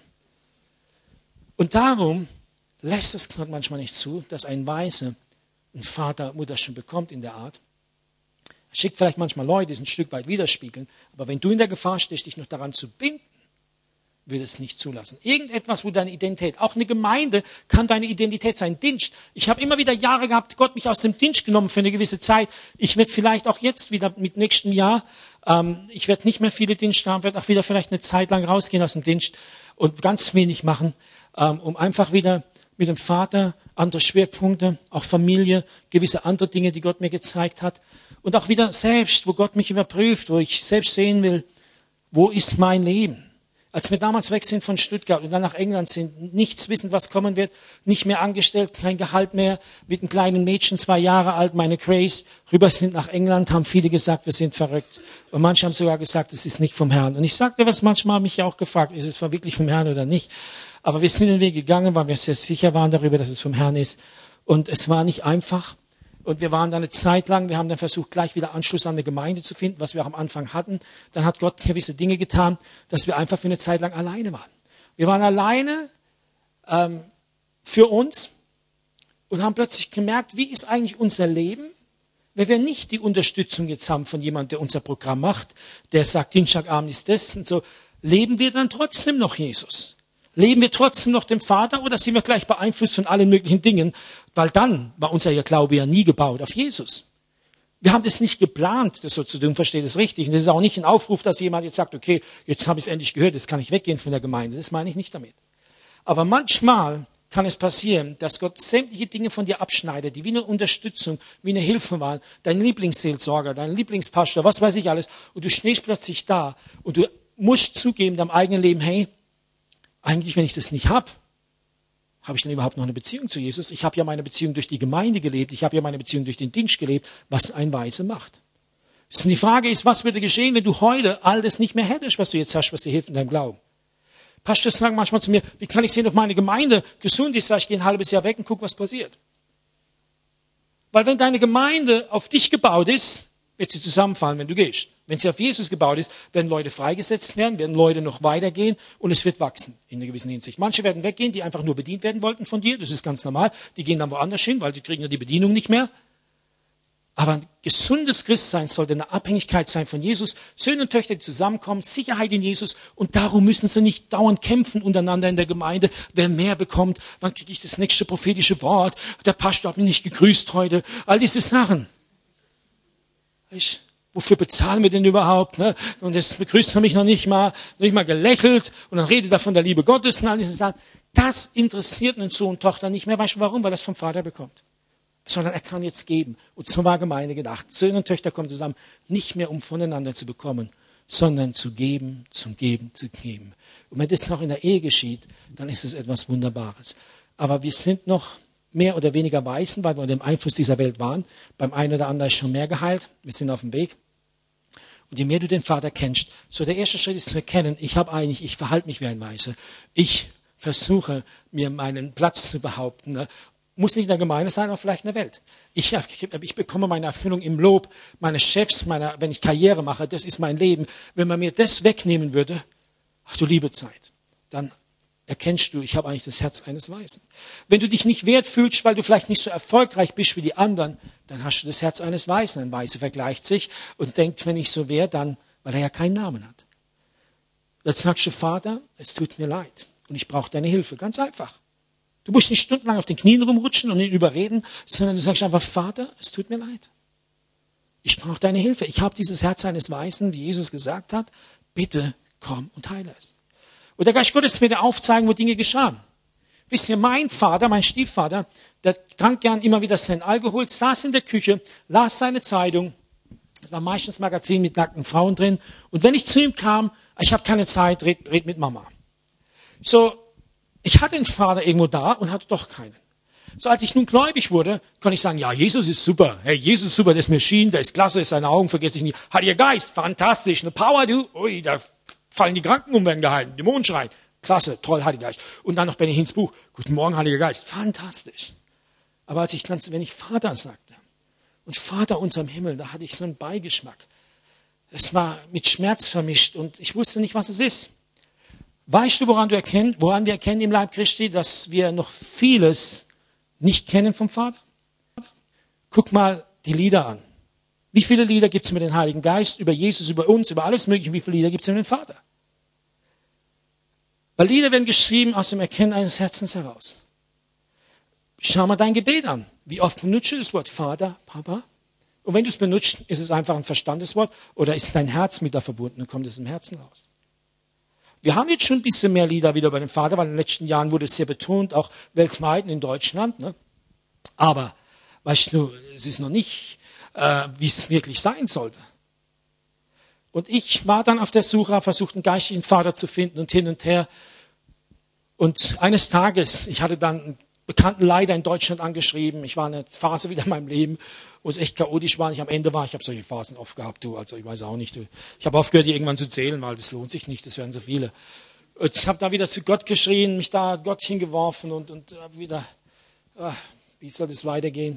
Und darum lässt es Gott manchmal nicht zu, dass ein Weise einen Vater und Mutter schon bekommt in der Art. Er schickt vielleicht manchmal Leute, die es ein Stück weit widerspiegeln, aber wenn du in der Gefahr stehst, dich noch daran zu binden, würde es nicht zulassen. Irgendetwas, wo deine Identität, auch eine Gemeinde kann deine Identität sein. Dienst. Ich habe immer wieder Jahre gehabt, Gott mich aus dem Dienst genommen für eine gewisse Zeit. Ich werde vielleicht auch jetzt wieder mit nächstem Jahr, ähm, ich werde nicht mehr viele Dienste haben, werde auch wieder vielleicht eine Zeit lang rausgehen aus dem Dienst und ganz wenig machen, ähm, um einfach wieder mit dem Vater andere Schwerpunkte, auch Familie, gewisse andere Dinge, die Gott mir gezeigt hat. Und auch wieder selbst, wo Gott mich überprüft, wo ich selbst sehen will, wo ist mein Leben? Als wir damals weg sind von Stuttgart und dann nach England sind, nichts wissend, was kommen wird, nicht mehr angestellt, kein Gehalt mehr, mit einem kleinen Mädchen, zwei Jahre alt, meine Grace, rüber sind nach England, haben viele gesagt, wir sind verrückt. Und manche haben sogar gesagt, es ist nicht vom Herrn. Und ich sagte, was manchmal mich auch gefragt, ist es wirklich vom Herrn oder nicht? Aber wir sind den Weg gegangen, weil wir sehr sicher waren darüber, dass es vom Herrn ist. Und es war nicht einfach. Und wir waren dann eine Zeit lang, wir haben dann versucht, gleich wieder Anschluss an eine Gemeinde zu finden, was wir auch am Anfang hatten. Dann hat Gott gewisse Dinge getan, dass wir einfach für eine Zeit lang alleine waren. Wir waren alleine ähm, für uns und haben plötzlich gemerkt, wie ist eigentlich unser Leben, wenn wir nicht die Unterstützung jetzt haben von jemandem, der unser Programm macht, der sagt, Dienstagabend ist das und so. Leben wir dann trotzdem noch Jesus? Leben wir trotzdem noch dem Vater oder sind wir gleich beeinflusst von allen möglichen Dingen? Weil dann war unser Glaube ja nie gebaut auf Jesus. Wir haben das nicht geplant, das so zu tun, versteht es richtig. Und das ist auch nicht ein Aufruf, dass jemand jetzt sagt, okay, jetzt habe ich es endlich gehört, jetzt kann ich weggehen von der Gemeinde. Das meine ich nicht damit. Aber manchmal kann es passieren, dass Gott sämtliche Dinge von dir abschneidet, die wie eine Unterstützung, wie eine Hilfe waren. Dein Lieblingsseelsorger, dein Lieblingspastor, was weiß ich alles. Und du stehst plötzlich da und du musst zugeben in deinem eigenen Leben, hey, eigentlich, wenn ich das nicht habe, habe ich dann überhaupt noch eine Beziehung zu Jesus? Ich habe ja meine Beziehung durch die Gemeinde gelebt, ich habe ja meine Beziehung durch den Dienst gelebt, was ein Weise macht. Und die Frage ist, was würde geschehen, wenn du heute all das nicht mehr hättest, was du jetzt hast, was dir hilft in deinem Glauben? Pastors sagen manchmal zu mir, wie kann ich sehen, ob meine Gemeinde gesund ist? Sag ich, gehe ein halbes Jahr weg und guck, was passiert. Weil wenn deine Gemeinde auf dich gebaut ist, wird sie zusammenfallen, wenn du gehst. Wenn sie auf Jesus gebaut ist, werden Leute freigesetzt werden, werden Leute noch weitergehen und es wird wachsen in einer gewissen Hinsicht. Manche werden weggehen, die einfach nur bedient werden wollten von dir, das ist ganz normal. Die gehen dann woanders hin, weil die kriegen ja die Bedienung nicht mehr. Aber ein gesundes Christsein sollte eine Abhängigkeit sein von Jesus. Söhne und Töchter, die zusammenkommen, Sicherheit in Jesus. Und darum müssen sie nicht dauernd kämpfen untereinander in der Gemeinde. Wer mehr bekommt, wann kriege ich das nächste prophetische Wort? Der Pastor hat mich nicht gegrüßt heute. All diese Sachen. Ich, wofür bezahlen wir denn überhaupt? Ne? Und jetzt begrüßt er mich noch nicht mal, noch nicht mal gelächelt. Und dann redet er von der Liebe Gottes und all diese Sachen. Das interessiert einen Sohn und Tochter nicht mehr. Weißt du warum? Weil er es vom Vater bekommt. Sondern er kann jetzt geben. Und so war Gemeinde gedacht. Söhne und Töchter kommen zusammen, nicht mehr um voneinander zu bekommen, sondern zu geben, zum Geben, zu geben. Und wenn das noch in der Ehe geschieht, dann ist es etwas Wunderbares. Aber wir sind noch mehr oder weniger Weisen, weil wir unter dem Einfluss dieser Welt waren. Beim einen oder anderen ist schon mehr geheilt. Wir sind auf dem Weg. Und je mehr du den Vater kennst, so der erste Schritt ist zu erkennen, ich habe eigentlich, ich verhalte mich wie ein Weise. Ich versuche, mir meinen Platz zu behaupten. Ne? Muss nicht in der Gemeinde sein, aber vielleicht in der Welt. Ich, ich bekomme meine Erfüllung im Lob meines Chefs, meiner, wenn ich Karriere mache, das ist mein Leben. Wenn man mir das wegnehmen würde, ach du liebe Zeit, dann erkennst du, ich habe eigentlich das Herz eines Weisen. Wenn du dich nicht wert fühlst, weil du vielleicht nicht so erfolgreich bist wie die anderen, dann hast du das Herz eines Weisen. Ein Weise vergleicht sich und denkt, wenn ich so wäre, dann, weil er ja keinen Namen hat. Jetzt sagst du, Vater, es tut mir leid und ich brauche deine Hilfe. Ganz einfach. Du musst nicht stundenlang auf den Knien rumrutschen und ihn überreden, sondern du sagst einfach, Vater, es tut mir leid. Ich brauche deine Hilfe. Ich habe dieses Herz eines Weisen, wie Jesus gesagt hat. Bitte komm und heile es. Und der Geist Gottes wird mir aufzeigen, wo Dinge geschahen. Wisst ihr, mein Vater, mein Stiefvater, der trank gern immer wieder seinen Alkohol, saß in der Küche, las seine Zeitung. Es war meistens Magazin mit nackten Frauen drin. Und wenn ich zu ihm kam, ich habe keine Zeit, red, red mit Mama. So, ich hatte einen Vater irgendwo da und hatte doch keinen. So, als ich nun gläubig wurde, konnte ich sagen, ja, Jesus ist super. Hey, Jesus ist super, der ist mir schien, der ist klasse, seine Augen vergesse ich nie. Heiliger Geist, fantastisch, eine Power, du. Ui, da fallen die Kranken um, werden geheilt, Dämonen schreien. Klasse, toll, Heiliger Geist. Und dann noch Benny Hinns Buch. Guten Morgen, Heiliger Geist. Fantastisch. Aber als ich dann, wenn ich Vater sagte, und Vater unserem Himmel, da hatte ich so einen Beigeschmack. Es war mit Schmerz vermischt und ich wusste nicht, was es ist. Weißt du, woran du erkennen, woran wir erkennen im Leib Christi, dass wir noch vieles nicht kennen vom Vater? Guck mal die Lieder an. Wie viele Lieder gibt es über den Heiligen Geist, über Jesus, über uns, über alles Mögliche? Wie viele Lieder gibt es über den Vater? Weil Lieder werden geschrieben aus dem Erkennen eines Herzens heraus. Schau mal dein Gebet an. Wie oft benutzt du das Wort Vater, Papa? Und wenn du es benutzt, ist es einfach ein Verstandeswort oder ist dein Herz mit da verbunden und kommt es im Herzen raus? Wir haben jetzt schon ein bisschen mehr Lieder wieder über den Vater, weil in den letzten Jahren wurde es sehr betont, auch weltweit in Deutschland. Ne? Aber, weißt du, es ist noch nicht, äh, wie es wirklich sein sollte. Und ich war dann auf der Suche, versucht einen geistlichen Vater zu finden und hin und her. Und eines Tages, ich hatte dann einen bekannten Leiter in Deutschland angeschrieben. Ich war in einer Phase wieder in meinem Leben, wo es echt chaotisch war. Und ich am Ende war, ich habe solche Phasen oft gehabt, du. Also ich weiß auch nicht. Du. Ich habe aufgehört, die irgendwann zu zählen, weil das lohnt sich nicht. Das werden so viele. Und ich habe da wieder zu Gott geschrien, mich da Gott hingeworfen und, und wieder, ach, wie soll das weitergehen?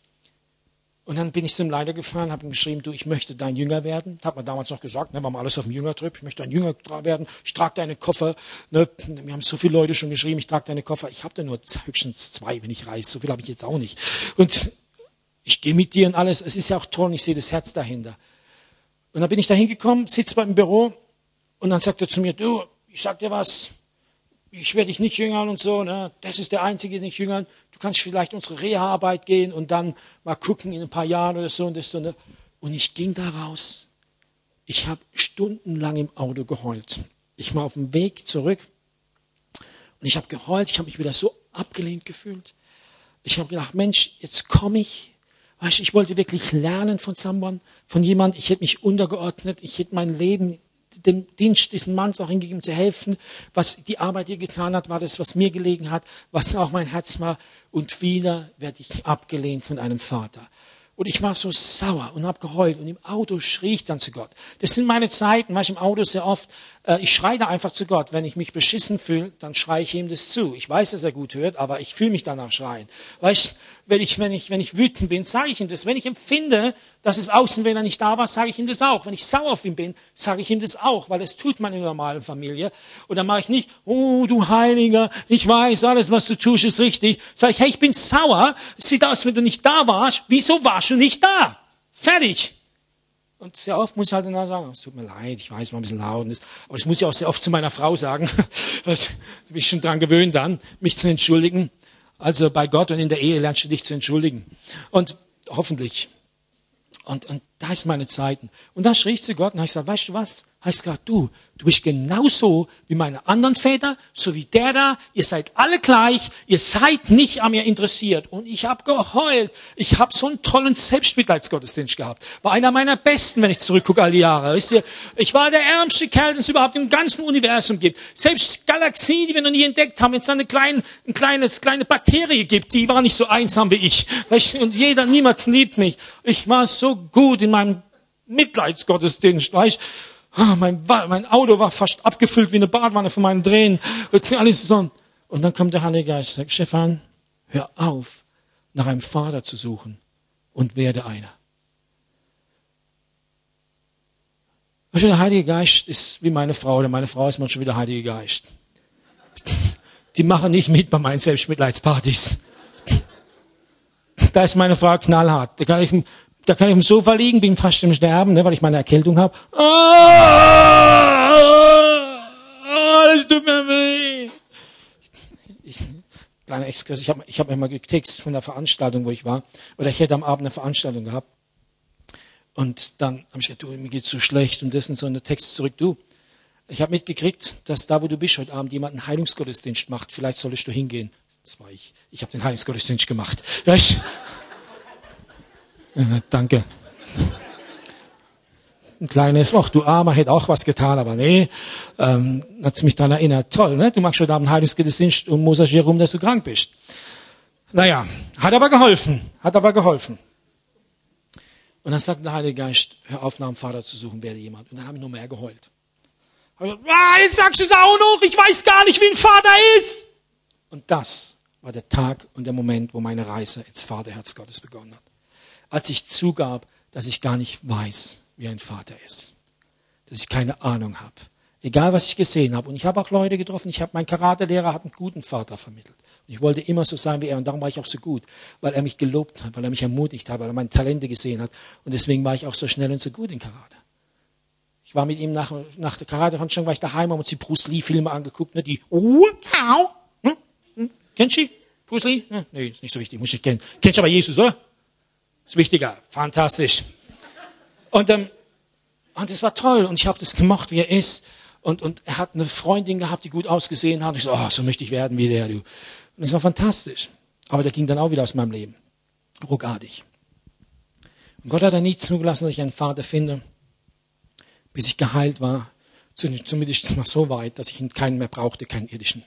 Und dann bin ich zum Leiter gefahren, habe ihm geschrieben, du, ich möchte dein Jünger werden. Das hat man damals noch gesagt, ne, war mal alles auf dem Jüngertrip. Ich möchte dein Jünger werden. Ich trage deine Koffer. Ne. Wir haben so viele Leute schon geschrieben, ich trage deine Koffer. Ich habe da nur höchstens zwei, wenn ich reise. So viel habe ich jetzt auch nicht. Und ich gehe mit dir und alles. Es ist ja auch toll und ich sehe das Herz dahinter. Und dann bin ich da hingekommen, sitze beim Büro und dann sagt er zu mir, du, ich sag dir was, ich werde dich nicht jüngern und so, ne? Das ist der Einzige, den ich jüngern. Du kannst vielleicht unsere Reha-Arbeit gehen und dann mal gucken in ein paar Jahren oder so und das so. Ne? Und ich ging da raus. Ich habe stundenlang im Auto geheult. Ich war auf dem Weg zurück und ich habe geheult. Ich habe mich wieder so abgelehnt gefühlt. Ich habe gedacht, Mensch, jetzt komme ich. Weißt du, ich wollte wirklich lernen von someone, von jemand. Ich hätte mich untergeordnet. Ich hätte mein Leben dem Dienst diesen Manns auch hingegeben, zu helfen. Was die Arbeit hier getan hat, war das, was mir gelegen hat, was auch mein Herz war. Und wieder werde ich abgelehnt von einem Vater. Und ich war so sauer und habe geheult. Und im Auto schrie ich dann zu Gott. Das sind meine Zeiten, weil ich im Auto sehr oft, äh, ich schreie da einfach zu Gott. Wenn ich mich beschissen fühle, dann schreie ich ihm das zu. Ich weiß, dass er gut hört, aber ich fühle mich danach schreien. Weißt, wenn ich, wenn ich, wenn ich wütend bin, sage ich ihm das. Wenn ich empfinde, dass es außen, wenn er nicht da war, sage ich ihm das auch. Wenn ich sauer auf ihn bin, sage ich ihm das auch, weil das tut man in einer normalen Familie. Und dann mache ich nicht, oh, du Heiliger, ich weiß, alles, was du tust, ist richtig. Sage ich, hey, ich bin sauer. Es sieht aus, wenn du nicht da warst. Wieso warst du nicht da? Fertig. Und sehr oft muss ich halt danach sagen, es tut mir leid, ich weiß, mal ein bisschen laut ist, aber das muss ich auch sehr oft zu meiner Frau sagen. Da bin ich schon dran gewöhnt dann, mich zu entschuldigen. Also bei Gott und in der Ehe lernst du dich zu entschuldigen. Und hoffentlich. Und, und da ist meine Zeiten. Und da schrie ich zu Gott und habe gesagt, weißt du was? Heißt Gott, du, du bist genauso wie meine anderen Väter, so wie der da. Ihr seid alle gleich. Ihr seid nicht an mir interessiert. Und ich habe geheult. Ich habe so einen tollen Selbstmitleidsgottesdienst gehabt. War einer meiner besten, wenn ich zurückgucke, all die Jahre. Wisst ihr, ich war der ärmste Kerl, den es überhaupt im ganzen Universum gibt. Selbst Galaxien, die wir noch nie entdeckt haben, wenn es da eine kleine, ein kleines, kleine Bakterie gibt, die war nicht so einsam wie ich. Und jeder, niemand liebt mich. Ich war so gut in meinem Mitleidsgottesdienst, weißt? Mein, mein Auto war fast abgefüllt wie eine Badwanne von meinen Tränen. Alles so. Und dann kommt der Heilige Geist und sagt, Stefan, hör auf, nach einem Vater zu suchen und werde einer. Der Heilige Geist ist wie meine Frau, oder meine Frau ist manchmal wieder der Heilige Geist. Die machen nicht mit bei meinen Selbstmitleidspartys. Da ist meine Frau knallhart. Da kann ich Da kann ich im Sofa liegen, bin fast im Sterben, ne, weil ich meine Erkältung habe. Ah, das tut mir weh. Ich, kleiner Exkurs, ich habe ich hab mir mal getext von der Veranstaltung, wo ich war, oder ich hätte am Abend eine Veranstaltung gehabt. Und dann habe ich gesagt, du, mir geht's so schlecht und das und so, und der Text zurück, du, ich habe mitgekriegt, dass da, wo du bist heute Abend, jemand einen Heilungsgottesdienst macht, vielleicht solltest du hingehen. Das war ich. Ich habe den Heilungsgottesdienst gemacht. Ja, ich, ja, danke. Ein kleines, ach du Armer, hätte auch was getan, aber nee, ähm, hat's mich daran erinnert. Toll, ne? Du machst heute Abend Heilungsgottesdienst und musst hier rum, dass du krank bist. Naja, hat aber geholfen, hat aber geholfen. Und dann sagt der Heilige Geist, hör auf, nach dem Vater zu suchen, werde jemand. Und dann habe ich noch mehr geheult. Hab ich gesagt, ah, jetzt sagst du es auch noch, ich weiß gar nicht, wie ein Vater ist. Und das war der Tag und der Moment, wo meine Reise ins Vaterherz Gottes begonnen hat. Als ich zugab, dass ich gar nicht weiß, wie ein Vater ist. Dass ich keine Ahnung habe. Egal, was ich gesehen habe. Und ich habe auch Leute getroffen. Ich habe, mein Karatelehrer hat einen guten Vater vermittelt. Und ich wollte immer so sein wie er. Und darum war ich auch so gut. Weil er mich gelobt hat, weil er mich ermutigt hat, weil er meine Talente gesehen hat. Und deswegen war ich auch so schnell und so gut in Karate. Ich war mit ihm nach, nach der Karate-Veranstaltung, war ich daheim, haben uns die Bruce Lee-Filme angeguckt. Ne? Die, oh, au. Hm? Hm? Kennst du Bruce Lee? Hm? Nee, ist nicht so wichtig, muss ich kennen. Kennst du aber Jesus, oder? Ist wichtiger. Fantastisch. Und, ähm, und es war toll und ich habe das gemocht, wie er ist. Und, und er hat eine Freundin gehabt, die gut ausgesehen hat. Und ich so, oh, so möchte ich werden wie der, du. Und es war fantastisch. Aber der ging dann auch wieder aus meinem Leben. Ruckartig. Und Gott hat dann nie zugelassen, dass ich einen Vater finde, bis ich geheilt war. Zumindest mal so weit, dass ich keinen mehr brauchte, keinen irdischen.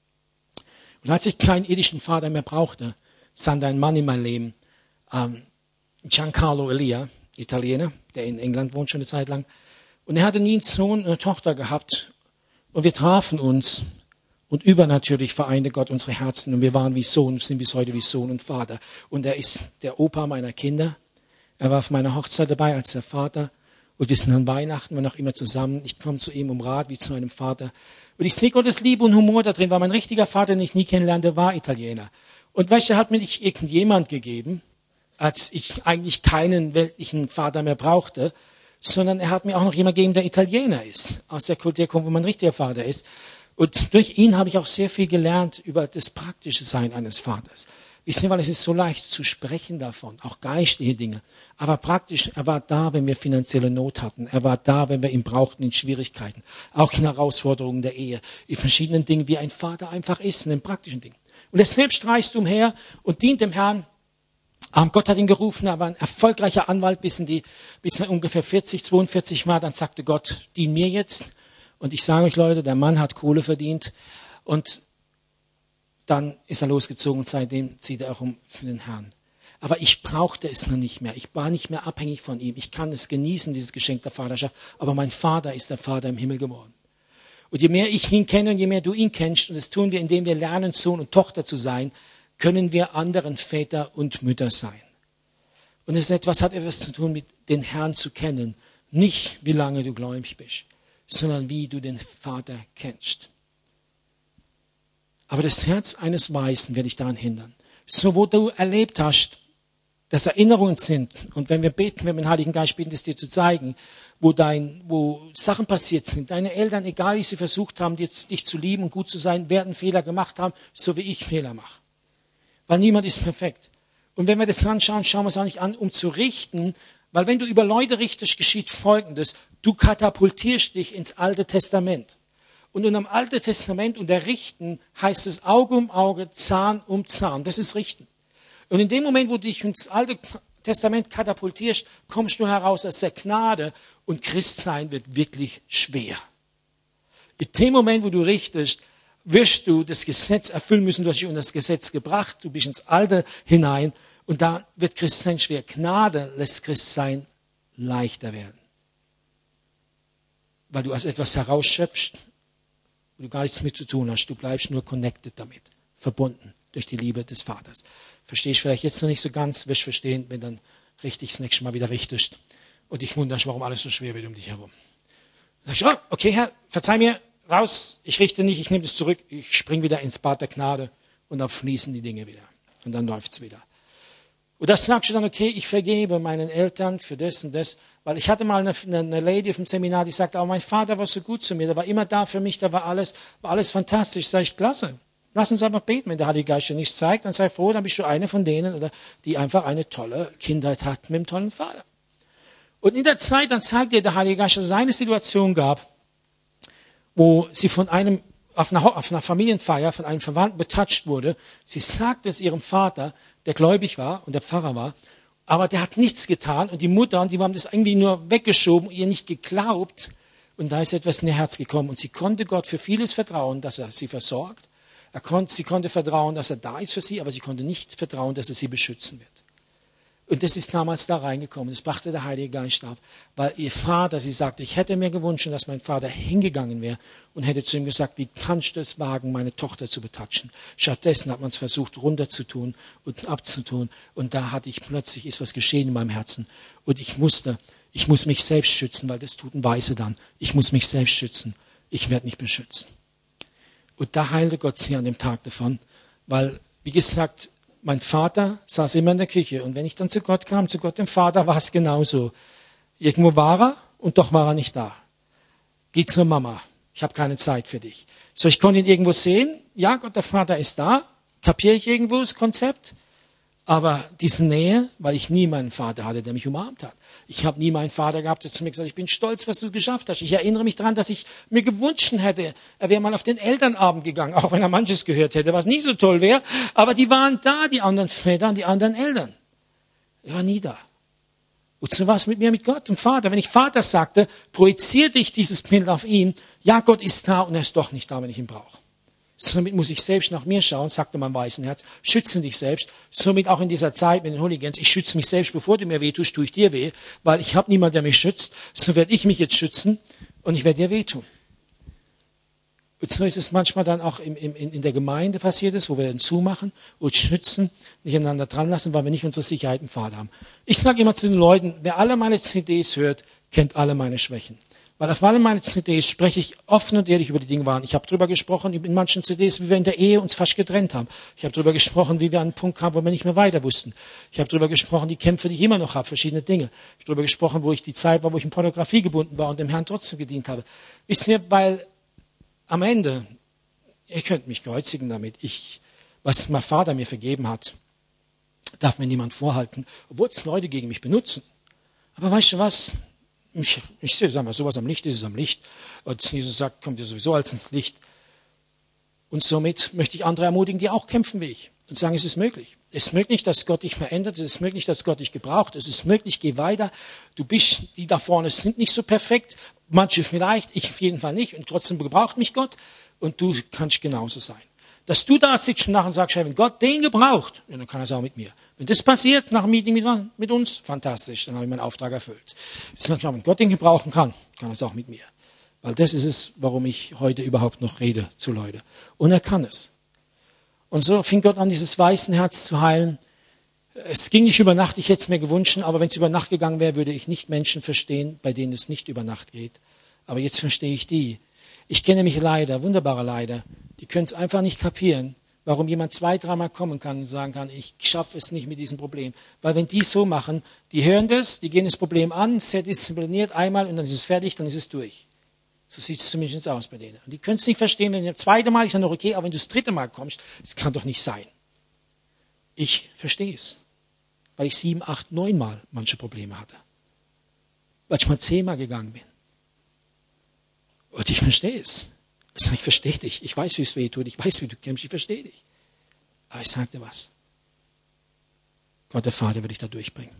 Und als ich keinen irdischen Vater mehr brauchte, sandte ein Mann in mein Leben, ähm, Giancarlo Elia, Italiener, der in England wohnt schon eine Zeit lang. Und er hatte nie einen Sohn und eine Tochter gehabt. Und wir trafen uns. Und übernatürlich vereinte Gott unsere Herzen. Und wir waren wie Sohn, sind bis heute wie Sohn und Vater. Und er ist der Opa meiner Kinder. Er war auf meiner Hochzeit dabei als der Vater. Und wir sind an Weihnachten, wir noch immer zusammen. Ich komme zu ihm um Rat wie zu einem Vater. Und ich sehe Gottes Liebe und Humor da drin, weil mein richtiger Vater, den ich nie kennenlernte, war Italiener. Und weißt du, er hat mir nicht irgendjemand gegeben, als ich eigentlich keinen weltlichen Vater mehr brauchte, sondern er hat mir auch noch jemand gegeben, der Italiener ist, aus der Kultur kommt, wo mein richtiger Vater ist. Und durch ihn habe ich auch sehr viel gelernt über das praktische Sein eines Vaters. Wisst ihr, weil es ist so leicht zu sprechen davon, auch geistliche Dinge. Aber praktisch, er war da, wenn wir finanzielle Not hatten. Er war da, wenn wir ihn brauchten in Schwierigkeiten. Auch in Herausforderungen der Ehe. In verschiedenen Dingen, wie ein Vater einfach ist, in den praktischen Dingen. Und er selbst reist umher und dient dem Herrn. Gott hat ihn gerufen, er war ein erfolgreicher Anwalt, bis, in die, bis er ungefähr vierzig, zweiundvierzig war. Dann sagte Gott, dien mir jetzt. Und ich sage euch Leute, der Mann hat Kohle verdient. Und dann ist er losgezogen und seitdem zieht er auch um für den Herrn. Aber ich brauchte es noch nicht mehr. Ich war nicht mehr abhängig von ihm. Ich kann es genießen, dieses Geschenk der Vaterschaft. Aber mein Vater ist der Vater im Himmel geworden. Und je mehr ich ihn kenne und je mehr du ihn kennst, und das tun wir, indem wir lernen, Sohn und Tochter zu sein, können wir anderen Väter und Mütter sein. Und es ist etwas, hat etwas zu tun mit den Herrn zu kennen. Nicht, wie lange du gläubig bist, sondern wie du den Vater kennst. Aber das Herz eines Weisen wird dich daran hindern. So, wo du erlebt hast, dass Erinnerungen sind, und wenn wir beten, wenn wir den Heiligen Geist bitten, das dir zu zeigen, wo dein, wo Sachen passiert sind, deine Eltern, egal wie sie versucht haben, dich zu lieben und gut zu sein, werden Fehler gemacht haben, so wie ich Fehler mache. Weil niemand ist perfekt. Und wenn wir das anschauen, schauen wir es auch nicht an, um zu richten, weil wenn du über Leute richtest, geschieht Folgendes. Du katapultierst dich ins Alte Testament. Und in dem Alten Testament unter Richten heißt es Auge um Auge, Zahn um Zahn. Das ist Richten. Und in dem Moment, wo du dich ins Alte Testament katapultierst, kommst du heraus aus der Gnade und Christsein wird wirklich schwer. In dem Moment, wo du richtest, wirst du das Gesetz erfüllen müssen. Du hast dich unter das Gesetz gebracht, du bist ins Alte hinein und da wird Christsein schwer. Gnade lässt Christsein leichter werden. Weil du aus etwas herausschöpfst, wo du gar nichts mit zu tun hast. Du bleibst nur connected damit, verbunden durch die Liebe des Vaters. Verstehst vielleicht jetzt noch nicht so ganz, wirst verstehen, wenn dann richtig das nächste Mal wieder richtest und dich wunderst, warum alles so schwer wird um dich herum. Dann sag ich, oh, okay, Herr, verzeih mir, raus, ich richte nicht, ich nehme das zurück, ich spring wieder ins Bad der Gnade und dann fließen die Dinge wieder und dann läuft's wieder. Und das sagst du dann, okay, ich vergebe meinen Eltern für das und das, weil ich hatte mal eine, eine Lady auf dem Seminar, die sagte, oh, mein Vater war so gut zu mir, der war immer da für mich, da war alles, war alles fantastisch, sag ich, klasse, Lass uns einfach beten, wenn der Heilige Geist dir nichts zeigt, dann sei froh, dann bist du eine von denen, oder die einfach eine tolle Kindheit hat mit einem tollen Vater. Und in der Zeit, dann zeigt dir der Heilige Geist, dass es eine Situation gab, wo sie von einem, auf einer, auf einer Familienfeier, von einem Verwandten betatscht wurde. Sie sagte es ihrem Vater, der gläubig war und der Pfarrer war, aber der hat nichts getan und die Mutter, und die haben das irgendwie nur weggeschoben, ihr nicht geglaubt. Und da ist etwas in ihr Herz gekommen und sie konnte Gott für vieles vertrauen, dass er sie versorgt. Er konnte, sie konnte vertrauen, dass er da ist für sie, aber sie konnte nicht vertrauen, dass er sie beschützen wird. Und das ist damals da reingekommen. Das brachte der Heilige Geist ab, weil ihr Vater, sie sagte, ich hätte mir gewünscht, dass mein Vater hingegangen wäre und hätte zu ihm gesagt, wie kannst du es wagen, meine Tochter zu betatschen? Stattdessen hat man es versucht, runterzutun und abzutun. Und da hatte ich plötzlich, ist was geschehen in meinem Herzen. Und ich musste, ich muss mich selbst schützen, weil das tut ein Weise dann. Ich muss mich selbst schützen. Ich werde mich beschützen. Und da heilte Gott sie an dem Tag davon, weil, wie gesagt, mein Vater saß immer in der Küche und wenn ich dann zu Gott kam, zu Gott dem Vater, war es genauso. Irgendwo war er und doch war er nicht da. Geh zur Mama, ich habe keine Zeit für dich. So, ich konnte ihn irgendwo sehen, ja, Gott der Vater ist da, kapiere ich irgendwo das Konzept, aber diese Nähe, weil ich nie meinen Vater hatte, der mich umarmt hat. Ich habe nie meinen Vater gehabt, der zu mir gesagt hat, ich bin stolz, was du geschafft hast. Ich erinnere mich daran, dass ich mir gewünscht hätte, er wäre mal auf den Elternabend gegangen, auch wenn er manches gehört hätte, was nicht so toll wäre. Aber die waren da, die anderen Väter und die anderen Eltern. Er war nie da. Und so war es mit mir, mit Gott und Vater. Wenn ich Vater sagte, projizierte ich dieses Bild auf ihn. Ja, Gott ist da und er ist doch nicht da, wenn ich ihn brauche. Somit muss ich selbst nach mir schauen, sagte mein weißen Herz, schütze dich selbst. Somit auch in dieser Zeit mit den Hooligans, ich schütze mich selbst, bevor du mir weh tust, tue ich dir weh, weil ich habe niemanden, der mich schützt. So werde ich mich jetzt schützen und ich werde dir wehtun. Und so ist es manchmal dann auch in, in, in der Gemeinde passiert ist, wo wir dann zumachen und schützen, nicht einander dran lassen, weil wir nicht unsere Sicherheit im Pfad haben. Ich sage immer zu den Leuten, wer alle meine C Ds hört, kennt alle meine Schwächen. Weil auf allen meinen C Ds spreche ich offen und ehrlich über die Dinge waren. Ich habe darüber gesprochen, in manchen C Ds, wie wir in der Ehe uns fast getrennt haben. Ich habe darüber gesprochen, wie wir an einen Punkt kamen, wo wir nicht mehr weiter wussten. Ich habe darüber gesprochen, die Kämpfe, die ich immer noch habe, verschiedene Dinge. Ich habe darüber gesprochen, wo ich die Zeit war, wo ich in Pornografie gebunden war und dem Herrn trotzdem gedient habe. Wisst ihr, weil am Ende, ihr könnt mich kreuzigen damit, ich, was mein Vater mir vergeben hat, darf mir niemand vorhalten, obwohl es Leute gegen mich benutzen. Aber weißt du was? Ich, ich sage mal, sowas am Licht ist es am Licht. Und Jesus sagt, kommt ihr sowieso als ins Licht. Und somit möchte ich andere ermutigen, die auch kämpfen wie ich. Und sagen, es ist möglich. Es ist möglich, dass Gott dich verändert. Es ist möglich, dass Gott dich gebraucht. Es ist möglich, geh weiter. Du bist, die da vorne sind nicht so perfekt. Manche vielleicht, ich auf jeden Fall nicht. Und trotzdem gebraucht mich Gott. Und du kannst genauso sein. Dass du da sitzt und nachher sagst, wenn Gott den gebraucht, ja, dann kann er es auch mit mir. Wenn das passiert nach dem Meeting mit, mit uns, fantastisch, dann habe ich meinen Auftrag erfüllt. Wenn Gott den gebrauchen kann, kann er es auch mit mir. Weil das ist es, warum ich heute überhaupt noch rede zu Leuten. Und er kann es. Und so fing Gott an, dieses weißen Herz zu heilen. Es ging nicht über Nacht, ich hätte es mir gewünscht, aber wenn es über Nacht gegangen wäre, würde ich nicht Menschen verstehen, bei denen es nicht über Nacht geht. Aber jetzt verstehe ich die. Ich kenne mich leider, wunderbare Leider, die können es einfach nicht kapieren, warum jemand zwei, dreimal kommen kann und sagen kann, ich schaffe es nicht mit diesem Problem. Weil wenn die so machen, die hören das, die gehen das Problem an, sehr diszipliniert einmal und dann ist es fertig, dann ist es durch. So sieht es zumindest aus bei denen. Und die können es nicht verstehen, wenn das zweite Mal ist ja noch okay, aber wenn du das dritte Mal kommst, das kann doch nicht sein. Ich verstehe es, weil ich sieben, acht, neun Mal manche Probleme hatte. Weil ich mal zehnmal gegangen bin. Und ich verstehe es. Ich verstehe dich. Ich weiß, wie es weh tut. Ich weiß, wie du kämpfst. Ich verstehe dich. Aber ich sage dir was. Gott, der Vater, will dich da durchbringen.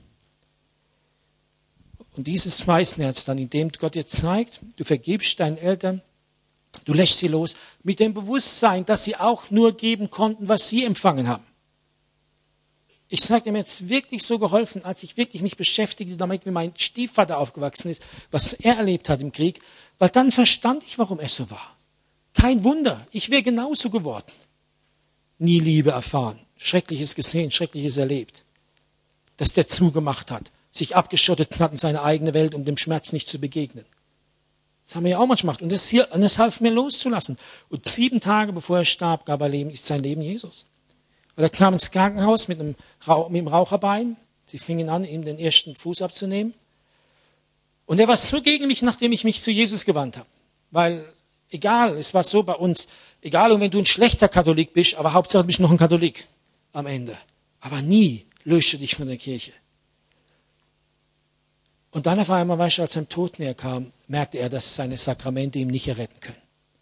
Und dieses Weißenherz dann, indem Gott dir zeigt, du vergibst deinen Eltern, du lässt sie los, mit dem Bewusstsein, dass sie auch nur geben konnten, was sie empfangen haben. Ich sage dir, mir jetzt wirklich so geholfen, als ich wirklich mich beschäftigte damit, wie mein Stiefvater aufgewachsen ist, was er erlebt hat im Krieg, weil dann verstand ich, warum er so war. Kein Wunder, ich wäre genauso geworden. Nie Liebe erfahren, Schreckliches gesehen, Schreckliches erlebt. Dass der zugemacht hat, sich abgeschottet hat in seine eigene Welt, um dem Schmerz nicht zu begegnen. Das haben wir ja auch manchmal gemacht. Und das, hier, und das half mir loszulassen. Und sieben Tage bevor er starb, gab er Leben, ist sein Leben Jesus. Und er kam ins Krankenhaus mit einem, mit einem Raucherbein. Sie fingen an, ihm den ersten Fuß abzunehmen. Und er war so gegen mich, nachdem ich mich zu Jesus gewandt habe. Weil, egal, es war so bei uns, Egal, und wenn du ein schlechter Katholik bist, aber Hauptsache du bist noch ein Katholik am Ende. Aber nie lösche dich von der Kirche. Und dann auf einmal, weißt du, als er im Tod näher kam, merkte er, dass seine Sakramente ihm nicht erretten können.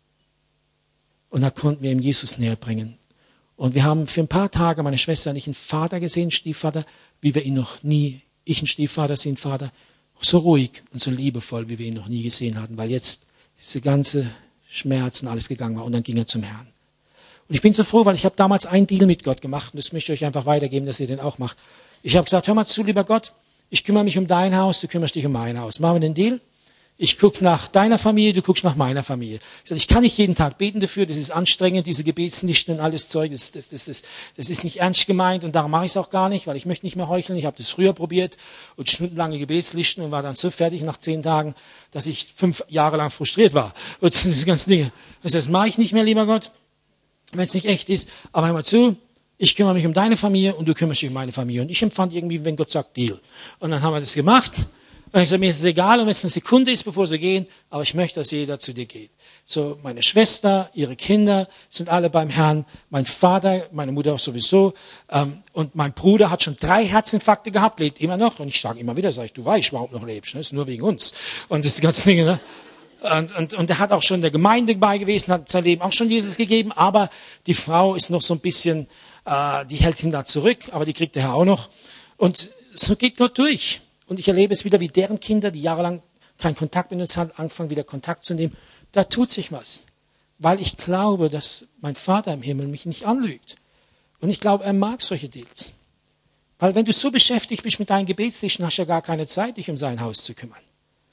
Und da konnten wir ihm Jesus näher bringen. Und wir haben für ein paar Tage, meine Schwester und ich, einen Vater gesehen, einen Stiefvater, wie wir ihn noch nie, ich ein Stiefvater, sie ein Vater, so ruhig und so liebevoll, wie wir ihn noch nie gesehen hatten, weil jetzt diese ganze Schmerzen, alles gegangen war. Und dann ging er zum Herrn. Und ich bin so froh, weil ich habe damals einen Deal mit Gott gemacht und das möchte ich euch einfach weitergeben, dass ihr den auch macht. Ich habe gesagt, hör mal zu, lieber Gott, ich kümmere mich um dein Haus, du kümmerst dich um mein Haus. Machen wir den Deal? Ich gucke nach deiner Familie, du guckst nach meiner Familie. Ich sage, ich kann nicht jeden Tag beten dafür, das ist anstrengend, diese Gebetsnichten und alles Zeug, das, das, das, das, das ist nicht ernst gemeint und darum mache ich es auch gar nicht, weil ich möchte nicht mehr heucheln. Ich habe das früher probiert und stundenlange Gebetslisten und war dann so fertig nach zehn Tagen, dass ich fünf Jahre lang frustriert war. Und diese ganzen Dinge. Also das mache ich nicht mehr, lieber Gott, wenn es nicht echt ist. Aber hör mal zu, ich kümmere mich um deine Familie und du kümmerst dich um meine Familie. Und ich empfand irgendwie, wenn Gott sagt, Deal. Und dann haben wir das gemacht. Und ich sage, mir ist es egal, und wenn es eine Sekunde ist, bevor sie gehen, aber ich möchte, dass jeder zu dir geht. So, meine Schwester, ihre Kinder sind alle beim Herrn, mein Vater, meine Mutter auch sowieso, ähm, und mein Bruder hat schon drei Herzinfarkte gehabt, lebt immer noch, und ich sage immer wieder, sag ich, du weißt, warum noch lebst, ne? Das ist nur wegen uns. Und das ganze Dinge, ne? Und, und, und er hat auch schon der Gemeinde bei gewesen, hat sein Leben auch schon Jesus gegeben, aber die Frau ist noch so ein bisschen, äh, die hält ihn da zurück, aber die kriegt der Herr auch noch. Und so geht Gott durch. Und ich erlebe es wieder, wie deren Kinder, die jahrelang keinen Kontakt mit uns hatten, anfangen wieder Kontakt zu nehmen. Da tut sich was. Weil ich glaube, dass mein Vater im Himmel mich nicht anlügt. Und ich glaube, er mag solche Deals. Weil wenn du so beschäftigt bist mit deinen Gebetslisten, hast du ja gar keine Zeit, dich um sein Haus zu kümmern.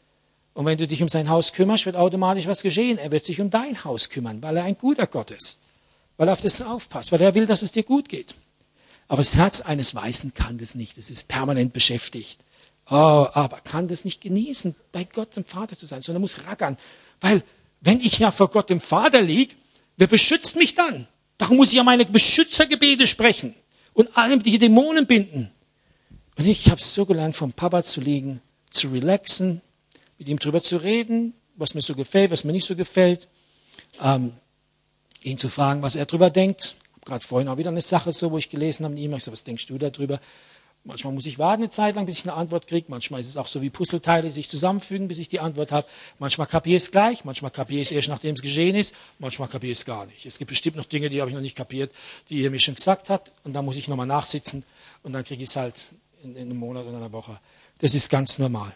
Und wenn du dich um sein Haus kümmerst, wird automatisch was geschehen. Er wird sich um dein Haus kümmern, weil er ein guter Gott ist. Weil er auf das aufpasst, weil er will, dass es dir gut geht. Aber das Herz eines Weißen kann das nicht. Es ist permanent beschäftigt. Oh, aber kann das nicht genießen, bei Gott dem Vater zu sein, sondern muss rackern. Weil, wenn ich ja vor Gott dem Vater liege, wer beschützt mich dann? Darum muss ich ja meine Beschützergebete sprechen und alle die Dämonen binden. Und ich habe es so gelernt, vom Papa zu liegen, zu relaxen, mit ihm drüber zu reden, was mir so gefällt, was mir nicht so gefällt, ähm, ihn zu fragen, was er drüber denkt. Gerade vorhin auch wieder eine Sache so, wo ich gelesen habe, ihm, ich so, was denkst du darüber? Manchmal muss ich warten eine Zeit lang, bis ich eine Antwort kriege. Manchmal ist es auch so wie Puzzleteile, die sich zusammenfügen, bis ich die Antwort habe. Manchmal kapiere ich es gleich, manchmal kapiere ich es erst, nachdem es geschehen ist. Manchmal kapiere ich es gar nicht. Es gibt bestimmt noch Dinge, die habe ich noch nicht kapiert, die er mir schon gesagt hat. Und dann muss ich nochmal nachsitzen und dann kriege ich es halt in, in einem Monat oder einer Woche. Das ist ganz normal.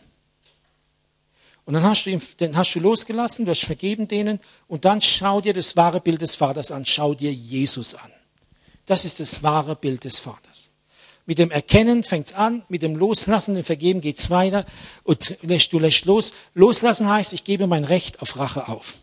Und dann hast du ihn, den hast du losgelassen, du hast vergeben denen und dann schau dir das wahre Bild des Vaters an. Schau dir Jesus an. Das ist das wahre Bild des Vaters. Mit dem Erkennen fängt's an, mit dem Loslassen, dem Vergeben geht's weiter und du lässt los. Loslassen heißt, ich gebe mein Recht auf Rache auf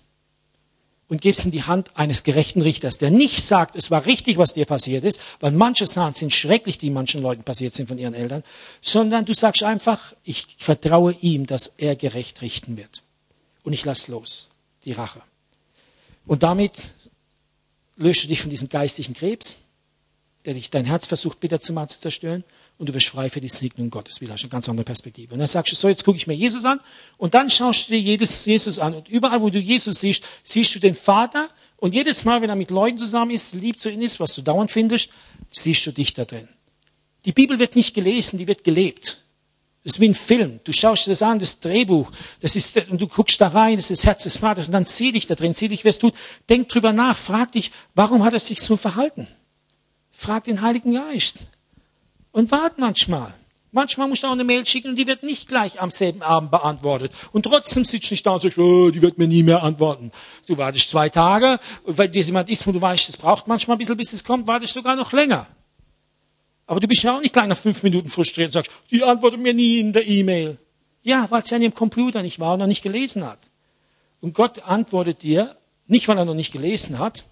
und gebe es in die Hand eines gerechten Richters, der nicht sagt, es war richtig, was dir passiert ist, weil manche Sachen sind schrecklich, die manchen Leuten passiert sind von ihren Eltern, sondern du sagst einfach, ich vertraue ihm, dass er gerecht richten wird. Und ich lass los, die Rache. Und damit lösche dich von diesem geistigen Krebs, der dich dein Herz versucht, bitter zu machen, zu zerstören, und du wirst frei für die Segnung Gottes. Wieder hast du eine ganz andere Perspektive. Und dann sagst du, so, jetzt gucke ich mir Jesus an, und dann schaust du dir jedes Jesus an. Und überall, wo du Jesus siehst, siehst du den Vater, und jedes Mal, wenn er mit Leuten zusammen ist, lieb zu ihnen ist, was du dauernd findest, siehst du dich da drin. Die Bibel wird nicht gelesen, die wird gelebt. Das ist wie ein Film. Du schaust dir das an, das Drehbuch, das ist, und du guckst da rein, das ist das Herz des Vaters, und dann sieh dich da drin, sieh dich, wer es tut. Denk drüber nach, frag dich, warum hat er sich so verhalten? Frag den Heiligen Geist. Und wart manchmal. Manchmal musst du auch eine Mail schicken und die wird nicht gleich am selben Abend beantwortet. Und trotzdem sitzt du nicht da und sagst, oh, die wird mir nie mehr antworten. Du wartest zwei Tage, und weil dir jemand ist, wo du weißt, es braucht manchmal ein bisschen, bis es kommt, wartest sogar noch länger. Aber du bist ja auch nicht gleich nach fünf Minuten frustriert und sagst, die antwortet mir nie in der E-Mail. Ja, weil es ja in ihrem Computer nicht war und noch nicht gelesen hat. Und Gott antwortet dir, nicht weil er noch nicht gelesen hat,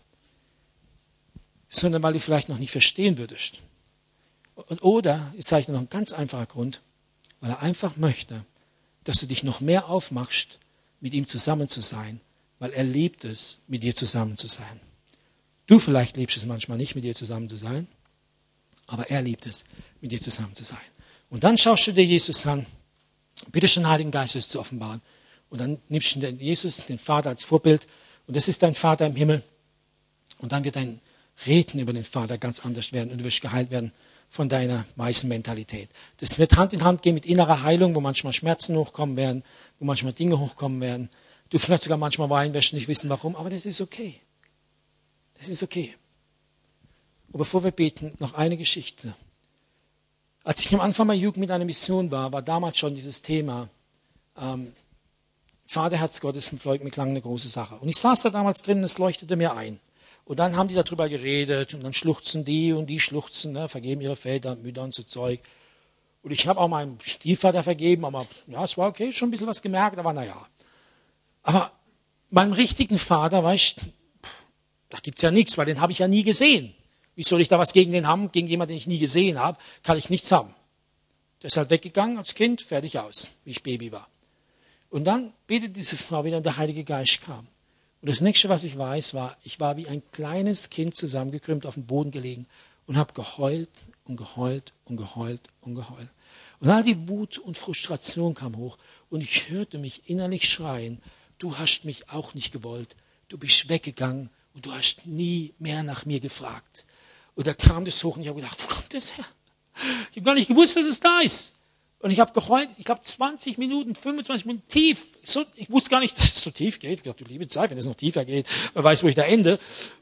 sondern weil du vielleicht noch nicht verstehen würdest. Und, oder, jetzt sage ich dir noch ein ganz einfacher Grund, weil er einfach möchte, dass du dich noch mehr aufmachst, mit ihm zusammen zu sein, weil er liebt es, mit dir zusammen zu sein. Du vielleicht liebst es manchmal nicht, mit dir zusammen zu sein, aber er liebt es, mit dir zusammen zu sein. Und dann schaust du dir Jesus an, bitte schon den Heiligen Geist es zu offenbaren, und dann nimmst du den Jesus, den Vater als Vorbild, und das ist dein Vater im Himmel. Und dann wird dein Reden über den Vater ganz anders werden und du wirst geheilt werden von deiner weißen Mentalität. Das wird Hand in Hand gehen mit innerer Heilung, wo manchmal Schmerzen hochkommen werden, wo manchmal Dinge hochkommen werden. Du vielleicht sogar manchmal weinen wirst, nicht wissen warum, aber das ist okay. Das ist okay. Und bevor wir beten, noch eine Geschichte. Als ich am Anfang meiner Jugend mit einer Mission war, war damals schon dieses Thema ähm, Vaterherz Gottes von Floyd McClung eine große Sache. Und ich saß da damals drin und es leuchtete mir ein. Und dann haben die darüber geredet und dann schluchzen die und die schluchzen, ne, vergeben ihre Väter und Mütter und so Zeug. Und ich habe auch meinem Stiefvater vergeben, aber ja, es war okay, schon ein bisschen was gemerkt, aber naja. Aber meinem richtigen Vater, weißt du, da gibt's ja nichts, weil den habe ich ja nie gesehen. Wie soll ich da was gegen den haben? Gegen jemanden, den ich nie gesehen habe, kann ich nichts haben. Der ist halt weggegangen als Kind, fertig aus, wie ich Baby war. Und dann betet diese Frau wieder und der Heilige Geist kam. Und das Nächste, was ich weiß, war, ich war wie ein kleines Kind zusammengekrümmt auf dem Boden gelegen und habe geheult und geheult und geheult und geheult. Und all die Wut und Frustration kam hoch und ich hörte mich innerlich schreien, du hast mich auch nicht gewollt, du bist weggegangen und du hast nie mehr nach mir gefragt. Und da kam das hoch und ich habe gedacht, wo kommt das her? Ich habe gar nicht gewusst, dass es da ist. Und ich habe geheult, ich glaube zwanzig Minuten, fünfundzwanzig Minuten tief. So, ich wusste gar nicht, dass es so tief geht. Ich dachte, du liebe Zeit, wenn es noch tiefer geht, wer weiß, wo ich da ende.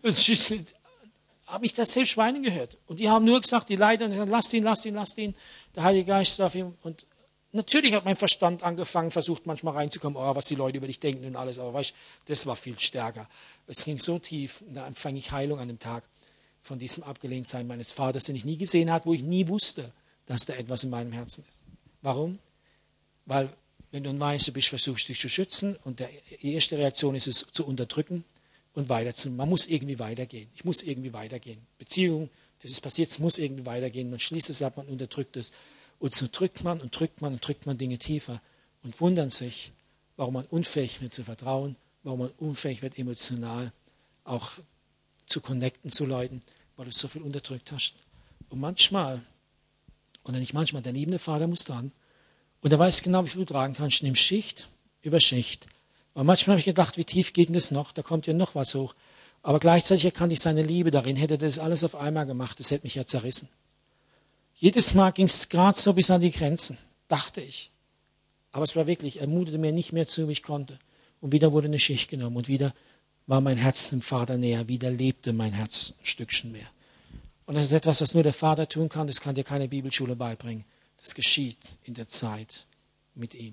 Habe ich das selbst weinen gehört. Und die haben nur gesagt, die Leiter, lasst ihn, lasst ihn, lasst ihn. Der Heilige Geist auf ihm. Und natürlich hat mein Verstand angefangen, versucht manchmal reinzukommen, oh, was die Leute über dich denken und alles. Aber weißt, das war viel stärker. Es ging so tief. Und da empfang ich Heilung an dem Tag von diesem Abgelehntsein meines Vaters, den ich nie gesehen habe, wo ich nie wusste, dass da etwas in meinem Herzen ist. Warum? Weil, wenn du ein Weißer bist, versuchst du dich zu schützen und die erste Reaktion ist es, zu unterdrücken und weiterzumachen. Man muss irgendwie weitergehen. Ich muss irgendwie weitergehen. Beziehung, das ist passiert, es muss irgendwie weitergehen. Man schließt es ab, man unterdrückt es. Und so drückt man und drückt man und drückt man Dinge tiefer und wundert sich, warum man unfähig wird zu vertrauen, warum man unfähig wird, emotional auch zu connecten zu Leuten, weil du so viel unterdrückt hast. Und manchmal, oder nicht manchmal, der liebende Vater muss dran. Und er weiß genau, wie viel du tragen kannst. Nimm Schicht über Schicht. Und manchmal habe ich gedacht, wie tief geht denn das noch? Da kommt ja noch was hoch. Aber gleichzeitig erkannte ich seine Liebe darin. Hätte er das alles auf einmal gemacht, das hätte mich ja zerrissen. Jedes Mal ging es gerade so bis an die Grenzen, dachte ich. Aber es war wirklich, er mutete mir nicht mehr zu, wie ich konnte. Und wieder wurde eine Schicht genommen. Und wieder war mein Herz dem Vater näher. Wieder lebte mein Herz ein Stückchen mehr. Und das ist etwas, was nur der Vater tun kann. Das kann dir keine Bibelschule beibringen. Das geschieht in der Zeit mit ihm.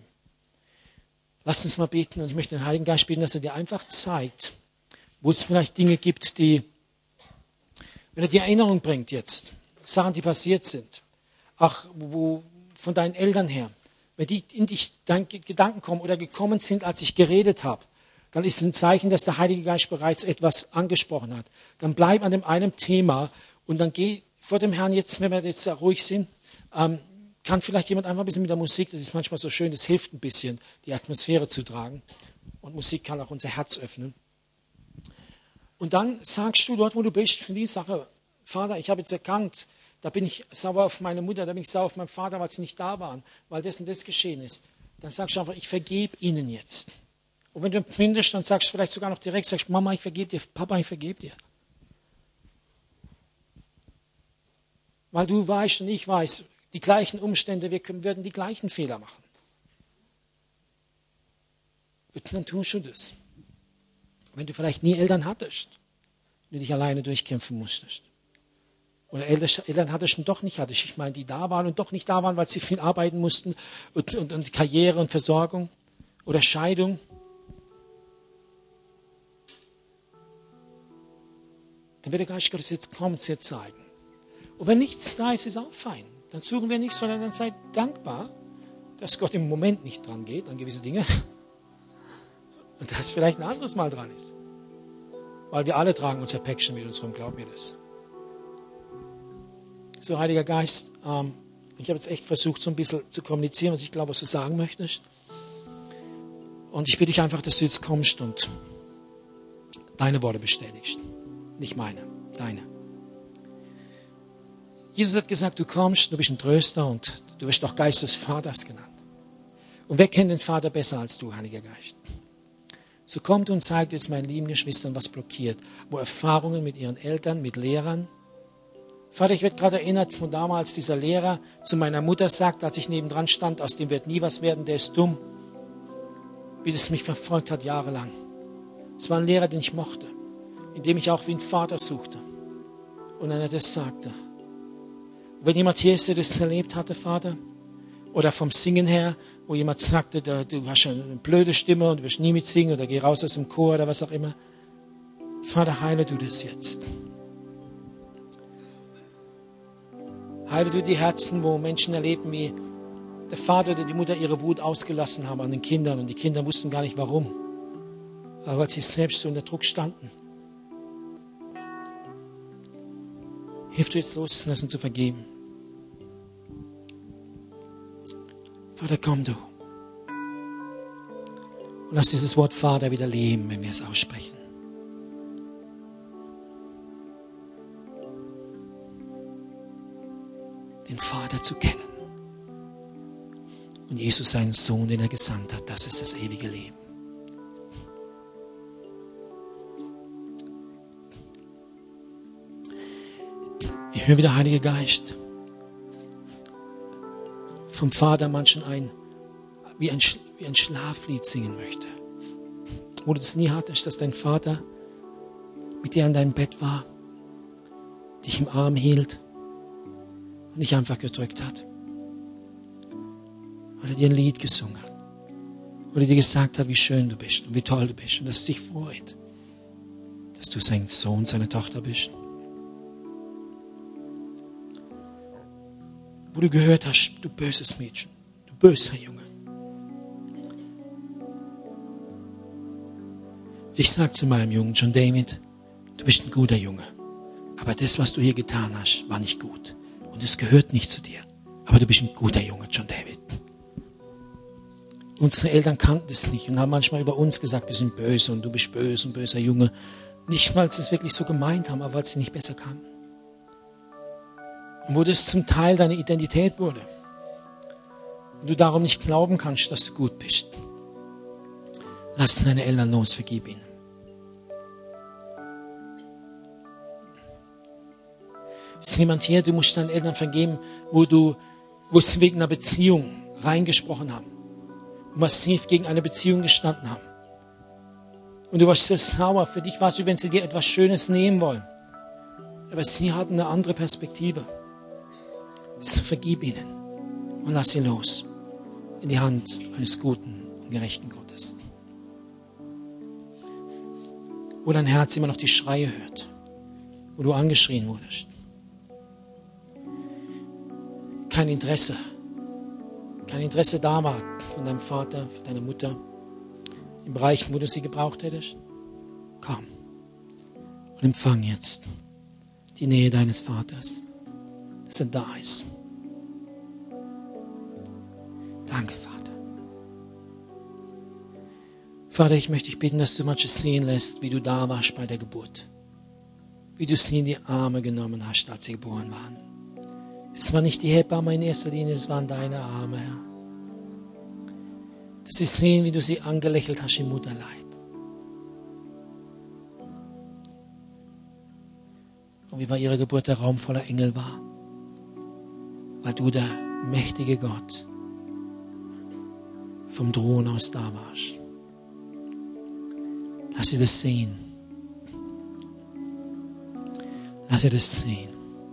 Lass uns mal beten. Und ich möchte den Heiligen Geist bitten, dass er dir einfach zeigt, wo es vielleicht Dinge gibt, die, wenn er dir Erinnerung bringt jetzt, Sachen, die passiert sind, auch wo, von deinen Eltern her, wenn die in dich deine Gedanken kommen oder gekommen sind, als ich geredet habe, dann ist es ein Zeichen, dass der Heilige Geist bereits etwas angesprochen hat. Dann bleib an dem einen Thema und dann geh vor dem Herrn jetzt, wenn wir jetzt ruhig sind, ähm, kann vielleicht jemand einfach ein bisschen mit der Musik, das ist manchmal so schön, das hilft ein bisschen, die Atmosphäre zu tragen. Und Musik kann auch unser Herz öffnen. Und dann sagst du dort, wo du bist, für die Sache, Vater, ich habe jetzt erkannt, da bin ich sauer auf meine Mutter, da bin ich sauer auf meinen Vater, weil sie nicht da waren, weil das und das geschehen ist. Dann sagst du einfach, ich vergebe ihnen jetzt. Und wenn du empfindest, dann sagst du vielleicht sogar noch direkt, sagst Mama, ich vergebe dir, Papa, ich vergebe dir. Weil du weißt und ich weiß, die gleichen Umstände, wir können, würden die gleichen Fehler machen. Und dann tust du das. Wenn du vielleicht nie Eltern hattest, du dich alleine durchkämpfen musstest. Oder Eltern hattest und doch nicht hattest. Ich meine, die da waren und doch nicht da waren, weil sie viel arbeiten mussten und, und, und Karriere und Versorgung oder Scheidung. Dann wird der Geist Gottes jetzt kommen und dir zeigen. Und wenn nichts da ist, ist auch fein. Dann suchen wir nichts, sondern dann seid dankbar, dass Gott im Moment nicht dran geht an gewisse Dinge. Und dass vielleicht ein anderes Mal dran ist. Weil wir alle tragen unser Päckchen mit uns rum, glaub mir das. So, Heiliger Geist, ähm, ich habe jetzt echt versucht, so ein bisschen zu kommunizieren, was ich glaube, was du sagen möchtest. Und ich bitte dich einfach, dass du jetzt kommst und deine Worte bestätigst. Nicht meine, deine. Jesus hat gesagt, du kommst, du bist ein Tröster und du wirst auch Geist des Vaters genannt. Und wer kennt den Vater besser als du, Heiliger Geist? So kommt und zeigt jetzt meinen lieben Geschwistern, was blockiert. Wo Erfahrungen mit ihren Eltern, mit Lehrern. Vater, ich werde gerade erinnert von damals, dieser Lehrer zu meiner Mutter sagt, als ich nebendran stand, aus dem wird nie was werden, der ist dumm. Wie das mich verfolgt hat jahrelang. Es war ein Lehrer, den ich mochte, in dem ich auch wie einen Vater suchte. Und wenn er das sagte. Wenn jemand hier ist, der das erlebt hatte, Vater, oder vom Singen her, wo jemand sagte, du hast eine blöde Stimme und du wirst nie mitsingen oder geh raus aus dem Chor oder was auch immer. Vater, heile du das jetzt. Heile du die Herzen, wo Menschen erleben, wie der Vater oder die Mutter ihre Wut ausgelassen haben an den Kindern und die Kinder wussten gar nicht warum. Aber weil sie selbst so unter Druck standen. Hilf du jetzt loszulassen, zu vergeben. Vater, komm du. Und lass dieses Wort Vater wieder leben, wenn wir es aussprechen. Den Vater zu kennen. Und Jesus, seinen Sohn, den er gesandt hat, das ist das ewige Leben. Ich höre wieder, Heiliger Geist, vom Vater manchen ein, wie ein, wie ein Schlaflied singen möchte. Wo du das nie hattest, dass dein Vater mit dir an deinem Bett war, dich im Arm hielt und dich einfach gedrückt hat. Oder dir ein Lied gesungen hat. Oder dir gesagt hat, wie schön du bist und wie toll du bist und dass es dich freut, dass du sein Sohn, seine Tochter bist. Wo du gehört hast, du böses Mädchen, du böser Junge. Ich sag zu meinem Jungen, John David, du bist ein guter Junge. Aber das, was du hier getan hast, war nicht gut. Und es gehört nicht zu dir. Aber du bist ein guter Junge, John David. Unsere Eltern kannten das nicht und haben manchmal über uns gesagt, wir sind böse und du bist böse und böser Junge. Nicht, weil sie es wirklich so gemeint haben, aber weil sie nicht besser kannten. Und wo das zum Teil deine Identität wurde. Und du darum nicht glauben kannst, dass du gut bist. Lass deine Eltern los, vergib ihnen. Ist jemand hier, du musst deinen Eltern vergeben, wo du, wo sie wegen einer Beziehung reingesprochen haben. Und massiv gegen eine Beziehung gestanden haben. Und du warst so sauer. Für dich war es, wie wenn sie dir etwas Schönes nehmen wollen. Aber sie hatten eine andere Perspektive. So vergib ihnen und lass sie los in die Hand eines guten und gerechten Gottes. Wo dein Herz immer noch die Schreie hört, wo du angeschrien wurdest. Kein Interesse, kein Interesse da war von deinem Vater, von deiner Mutter, im Bereich, wo du sie gebraucht hättest. Komm und empfang jetzt die Nähe deines Vaters, dass er da ist. Danke, Vater. Vater, ich möchte dich bitten, dass du manches sehen lässt, wie du da warst bei der Geburt. Wie du sie in die Arme genommen hast, als sie geboren waren. Es war nicht die Hebamme in erster Linie, es waren deine Arme, Herr. Dass sie sehen, wie du sie angelächelt hast im Mutterleib. Und wie bei ihrer Geburt der Raum voller Engel war. Weil du der mächtige Gott vom Thron aus da warst. Lass sie das sehen. Lass sie das sehen.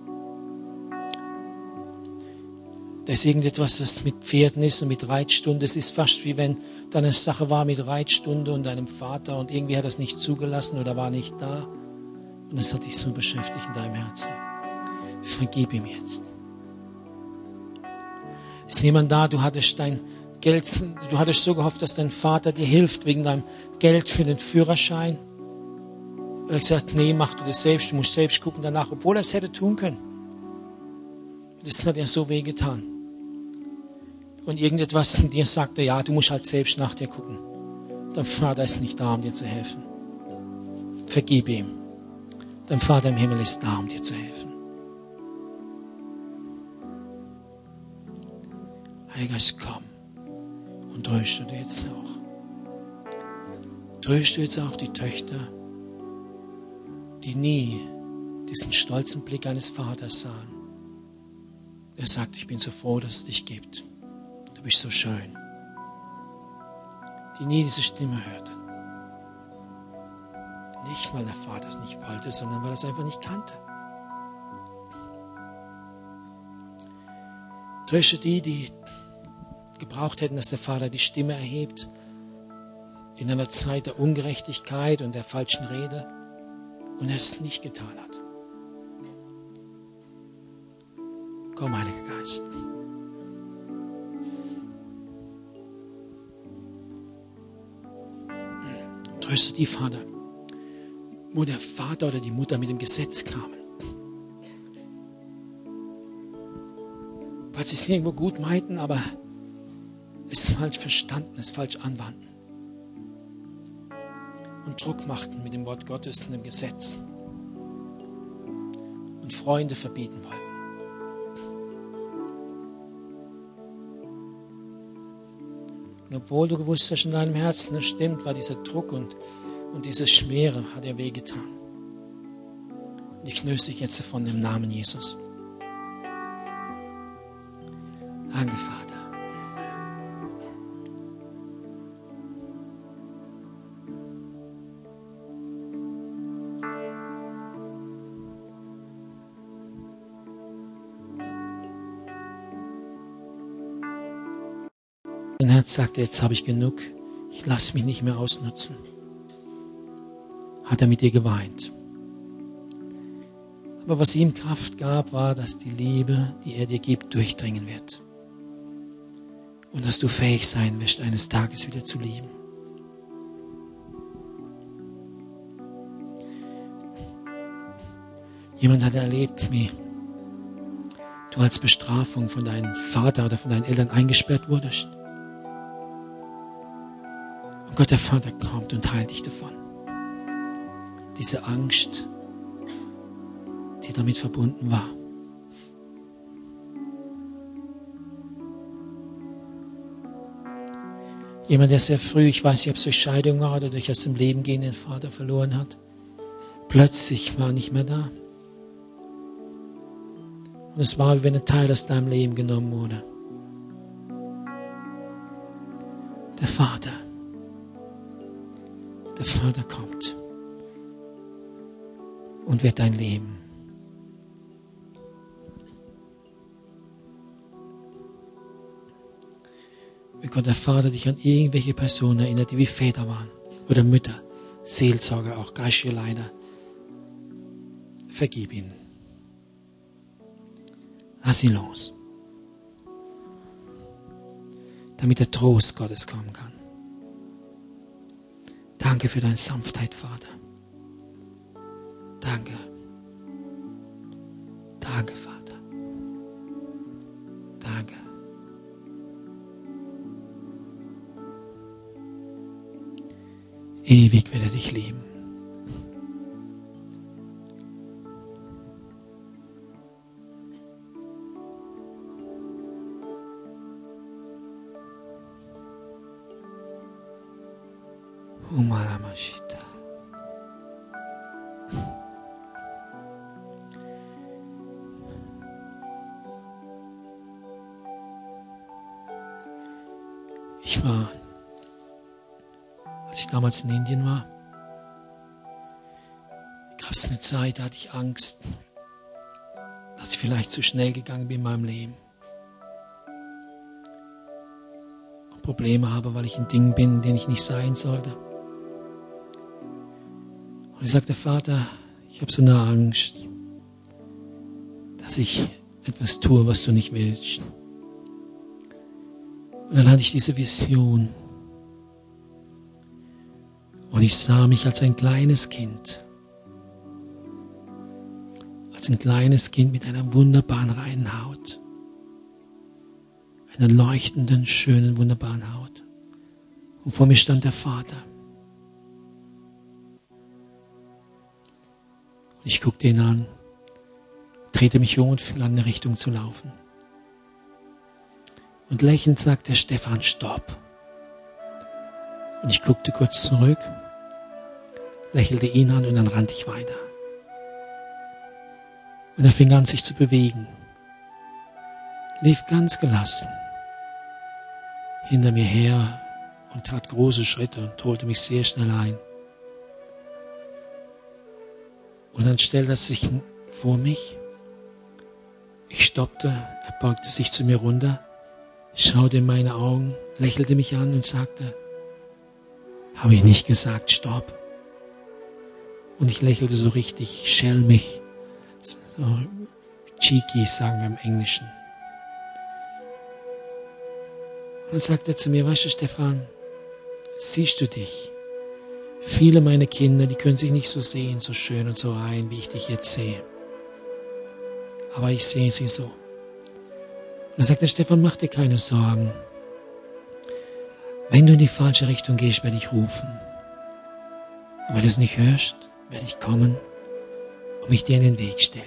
Da ist irgendetwas, das mit Pferden ist und mit Reitstunde. Es ist fast wie wenn da eine Sache war mit Reitstunde und deinem Vater und irgendwie hat er es nicht zugelassen oder war nicht da. Und das hat dich so beschäftigt in deinem Herzen. Vergib ihm jetzt. Ist jemand da, du hattest dein Geld, du hattest so gehofft, dass dein Vater dir hilft wegen deinem Geld für den Führerschein. Und er hat gesagt, nee, mach du das selbst, du musst selbst gucken danach, obwohl er es hätte tun können. Das hat dir so weh getan. Und irgendetwas in dir sagte, ja, du musst halt selbst nach dir gucken. Dein Vater ist nicht da, um dir zu helfen. Vergib ihm. Dein Vater im Himmel ist da, um dir zu helfen. Heiliger Geist, komm und tröste du jetzt auch. Tröste jetzt auch die Töchter, die nie diesen stolzen Blick eines Vaters sahen. Er sagt, ich bin so froh, dass es dich gibt. Du bist so schön. Die nie diese Stimme hörten. Nicht, weil der Vater es nicht wollte, sondern weil er es einfach nicht kannte. Tröste die, die gebraucht hätten, dass der Vater die Stimme erhebt in einer Zeit der Ungerechtigkeit und der falschen Rede und er es nicht getan hat. Komm, Heiliger Geist. Tröste die, Vater, wo der Vater oder die Mutter mit dem Gesetz kamen. Weil sie es irgendwo gut meinten, aber es falsch verstanden, es falsch anwandten. Und Druck machten mit dem Wort Gottes und dem Gesetz. Und Freunde verbieten wollten. Und obwohl du gewusst hast in deinem Herzen, das stimmt, war dieser Druck und, und diese Schwere hat dir wehgetan. Und ich löse dich jetzt davon im Namen Jesus. Danke, Vater. Mein Herz sagte, jetzt habe ich genug. Ich lasse mich nicht mehr ausnutzen. Hat er mit dir geweint. Aber was ihm Kraft gab, war, dass die Liebe, die er dir gibt, durchdringen wird. Und dass du fähig sein wirst, eines Tages wieder zu lieben. Jemand hat erlebt, wie du als Bestrafung von deinem Vater oder von deinen Eltern eingesperrt wurdest. Und Gott, der Vater, kommt und heilt dich davon. Diese Angst, die damit verbunden war. Jemand, der sehr früh, ich weiß nicht, ob es durch Scheidung war oder durch aus dem Leben gehen den Vater verloren hat, plötzlich war nicht mehr da. Und es war, wie wenn ein Teil aus deinem Leben genommen wurde. Der Vater. Der Vater kommt und wird dein Leben. Wie Gott der Vater dich an irgendwelche Personen erinnert, die wie Väter waren oder Mütter, Seelsorger, auch geistliche Leiter. Vergib ihn. Lass ihn los. Damit der Trost Gottes kommen kann. Danke für deine Sanftheit, Vater. Danke. Danke, Vater. Danke. Ewig wird er dich lieben. Umaramashita. Ich war, als ich damals in Indien war, gab es eine Zeit, da hatte ich Angst, dass ich vielleicht zu schnell gegangen bin in meinem Leben. Und Probleme habe, weil ich in Dingen bin, in denen ich nicht sein sollte. Und ich sagte, Vater, ich habe so eine Angst, dass ich etwas tue, was du nicht willst. Und dann hatte ich diese Vision. Und ich sah mich als ein kleines Kind. Als ein kleines Kind mit einer wunderbaren reinen Haut. Einer leuchtenden, schönen, wunderbaren Haut. Und vor mir stand der Vater. Und ich guckte ihn an, drehte mich um und fing an, in eine Richtung zu laufen. Und lächelnd sagte Stefan, stopp. Und ich guckte kurz zurück lächelte ihn an und dann rannte ich weiter. Und er fing an, sich zu bewegen, lief ganz gelassen hinter mir her und tat große Schritte und holte mich sehr schnell ein. Und dann stellte er sich vor mich. Ich stoppte, er beugte sich zu mir runter, schaute in meine Augen, lächelte mich an und sagte, habe ich nicht gesagt, stopp? Und ich lächelte so richtig schelmig, so cheeky, sagen wir im Englischen. Und dann sagte er zu mir, weißt du, Stefan, siehst du dich? Viele meiner Kinder, die können sich nicht so sehen, so schön und so rein, wie ich dich jetzt sehe. Aber ich sehe sie so. Und dann sagt der Stefan, mach dir keine Sorgen. Wenn du in die falsche Richtung gehst, werde ich rufen. Und wenn du es nicht hörst, werde ich kommen und mich dir in den Weg stellen.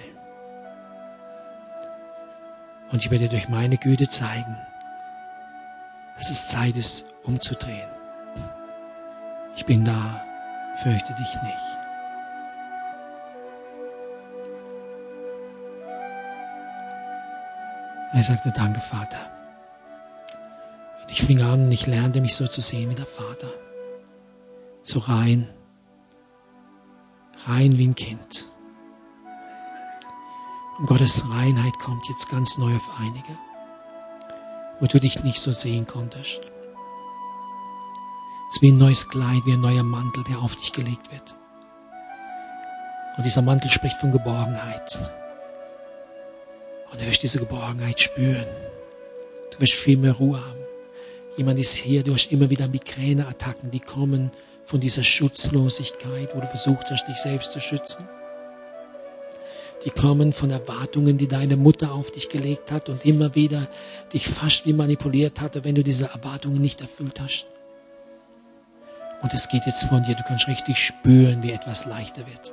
Und ich werde dir durch meine Güte zeigen, dass es Zeit ist, umzudrehen. Ich bin da, fürchte dich nicht. Und er sagte, danke, Vater. Und ich fing an, ich lernte mich so zu sehen wie der Vater. So rein, rein wie ein Kind. Und Gottes Reinheit kommt jetzt ganz neu auf einige, wo du dich nicht so sehen konntest. Es ist wie ein neues Kleid, wie ein neuer Mantel, der auf dich gelegt wird. Und dieser Mantel spricht von Geborgenheit. Und du wirst diese Geborgenheit spüren. Du wirst viel mehr Ruhe haben. Jemand ist hier, du hast immer wieder Migräneattacken, die kommen von dieser Schutzlosigkeit, wo du versucht hast, dich selbst zu schützen. Die kommen von Erwartungen, die deine Mutter auf dich gelegt hat und immer wieder dich fast wie manipuliert hatte, wenn du diese Erwartungen nicht erfüllt hast. Und es geht jetzt von dir, du kannst richtig spüren, wie etwas leichter wird.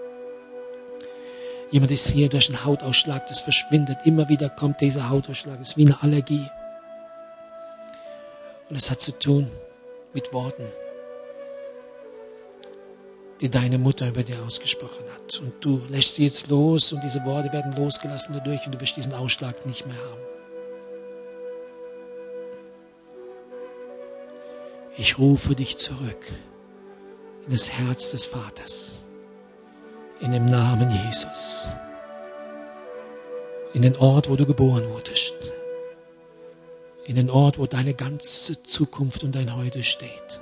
Jemand ist hier durch einen Hautausschlag, das verschwindet. Immer wieder kommt dieser Hautausschlag, es ist wie eine Allergie. Und es hat zu tun mit Worten, die deine Mutter über dir ausgesprochen hat. Und du lässt sie jetzt los und diese Worte werden losgelassen dadurch und du wirst diesen Ausschlag nicht mehr haben. Ich rufe dich zurück in das Herz des Vaters, in dem Namen Jesus, in den Ort, wo du geboren wurdest, in den Ort, wo deine ganze Zukunft und dein Heute steht,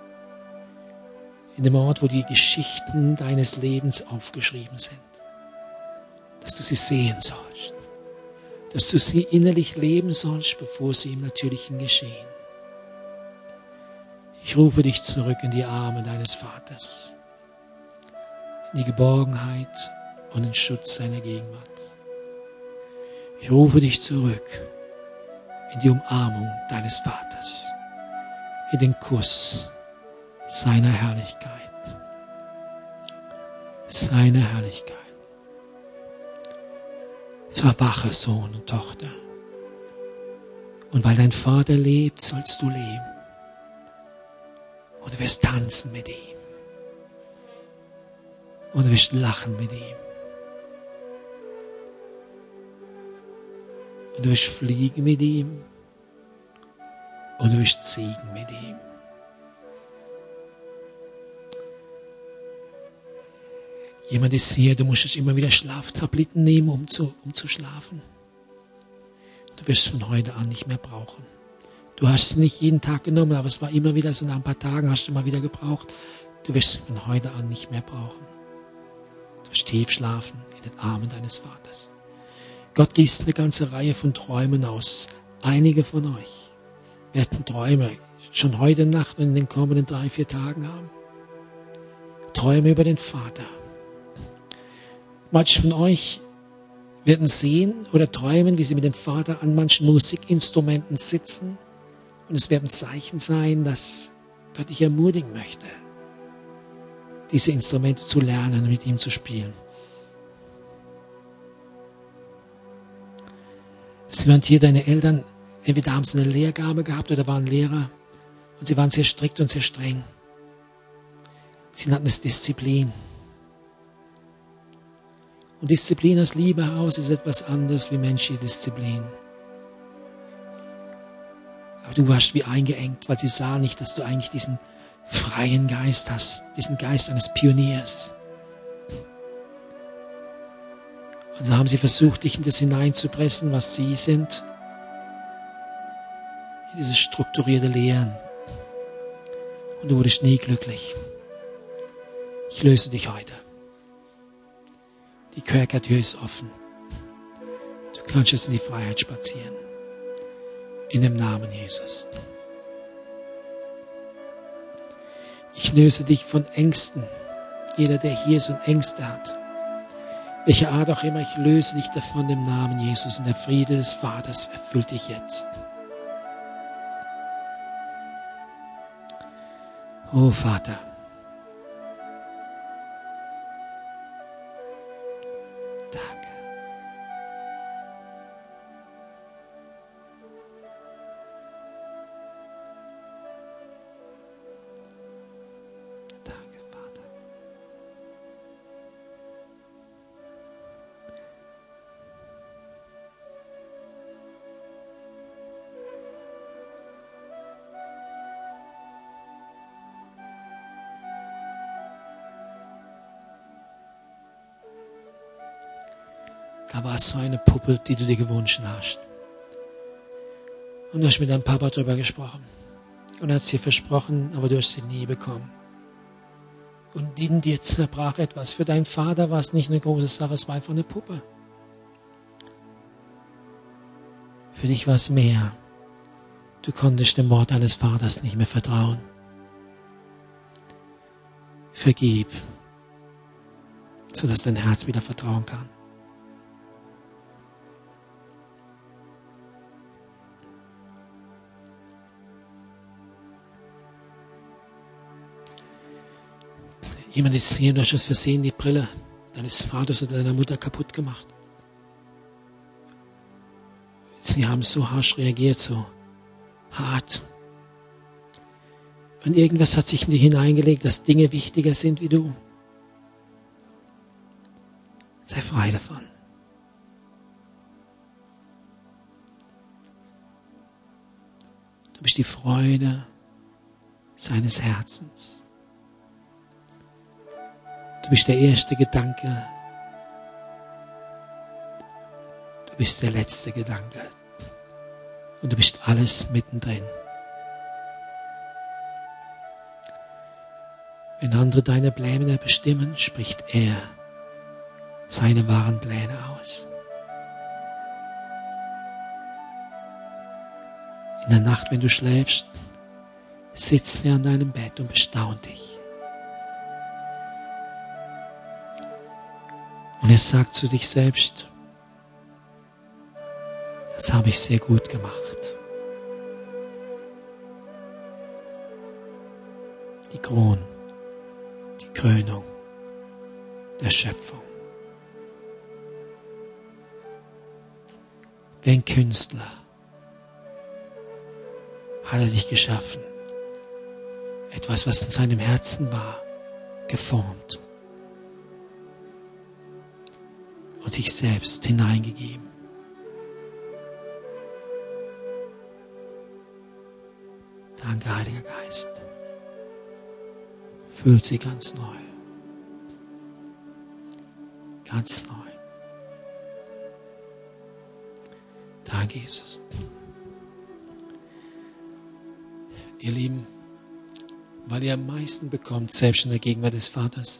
in dem Ort, wo die Geschichten deines Lebens aufgeschrieben sind, dass du sie sehen sollst, dass du sie innerlich leben sollst, bevor sie im Natürlichen geschehen. Ich rufe dich zurück in die Arme deines Vaters, in die Geborgenheit und den Schutz seiner Gegenwart. Ich rufe dich zurück in die Umarmung deines Vaters, in den Kuss seiner Herrlichkeit, seiner Herrlichkeit. So erwache, Sohn und Tochter. Und weil dein Vater lebt, sollst du leben. Und du wirst tanzen mit ihm. Und du wirst lachen mit ihm. Und du wirst fliegen mit ihm. Und du wirst siegen mit ihm. Jemand ist hier, du musst immer wieder Schlaftabletten nehmen, um zu, um zu schlafen. Du wirst es von heute an nicht mehr brauchen. Du hast es nicht jeden Tag genommen, aber es war immer wieder so, nach ein paar Tagen hast du immer wieder gebraucht. Du wirst es von heute an nicht mehr brauchen. Du wirst tief schlafen in den Armen deines Vaters. Gott gießt eine ganze Reihe von Träumen aus. Einige von euch werden Träume schon heute Nacht und in den kommenden drei, vier Tagen haben. Träume über den Vater. Manche von euch werden sehen oder träumen, wie sie mit dem Vater an manchen Musikinstrumenten sitzen. Und es werden Zeichen sein, dass Gott dich ermutigen möchte, diese Instrumente zu lernen und mit ihm zu spielen. Sie waren hier deine Eltern, entweder haben sie eine Lehrgabe gehabt oder waren Lehrer und sie waren sehr strikt und sehr streng. Sie nannten es Disziplin. Und Disziplin aus Liebe heraus ist etwas anderes wie menschliche Disziplin. Aber du warst wie eingeengt, weil sie sahen nicht, dass du eigentlich diesen freien Geist hast, diesen Geist eines Pioniers. Und so haben sie versucht, dich in das hineinzupressen, was sie sind, in dieses strukturierte Lehren. Und du wurdest nie glücklich. Ich löse dich heute. Die Kerkertür ist offen. Du kannst jetzt in die Freiheit spazieren. In dem Namen Jesus. Ich löse dich von Ängsten. Jeder, der hier ist und Ängste hat. Welche Art auch immer, ich löse dich davon im Namen Jesus. Und der Friede des Vaters erfüllt dich jetzt. Oh Vater. Danke. Danke, Vater. Da war es so eine Puppe, die du dir gewünscht hast. Und du hast mit deinem Papa darüber gesprochen. Und er hat sie versprochen, aber du hast sie nie bekommen. Und in dir zerbrach etwas. Für deinen Vater war es nicht eine große Sache, es war einfach eine Puppe. Für dich war es mehr. Du konntest dem Wort deines Vaters nicht mehr vertrauen. Vergib, sodass dein Herz wieder vertrauen kann. Jemand ist hier und du hast aus Versehen die Brille deines Vaters oder deiner Mutter kaputt gemacht. Sie haben so harsch reagiert, so hart. Und irgendwas hat sich in dich hineingelegt, dass Dinge wichtiger sind wie du. Sei frei davon. Du bist die Freude seines Herzens. Du bist der erste Gedanke. Du bist der letzte Gedanke. Und du bist alles mittendrin. Wenn andere deine Pläne bestimmen, spricht er seine wahren Pläne aus. In der Nacht, wenn du schläfst, sitzt er an deinem Bett und bestaunt dich. Und er sagt zu sich selbst, das habe ich sehr gut gemacht. Die Krone, die Krönung der Schöpfung. Wie ein Künstler hat er dich geschaffen. Etwas, was in seinem Herzen war, geformt. Und sich selbst hineingegeben. Danke, Heiliger Geist. Fühlt sie ganz neu. Ganz neu. Danke, Jesus. Ihr Lieben, weil ihr am meisten bekommt, selbst in der Gegenwart des Vaters.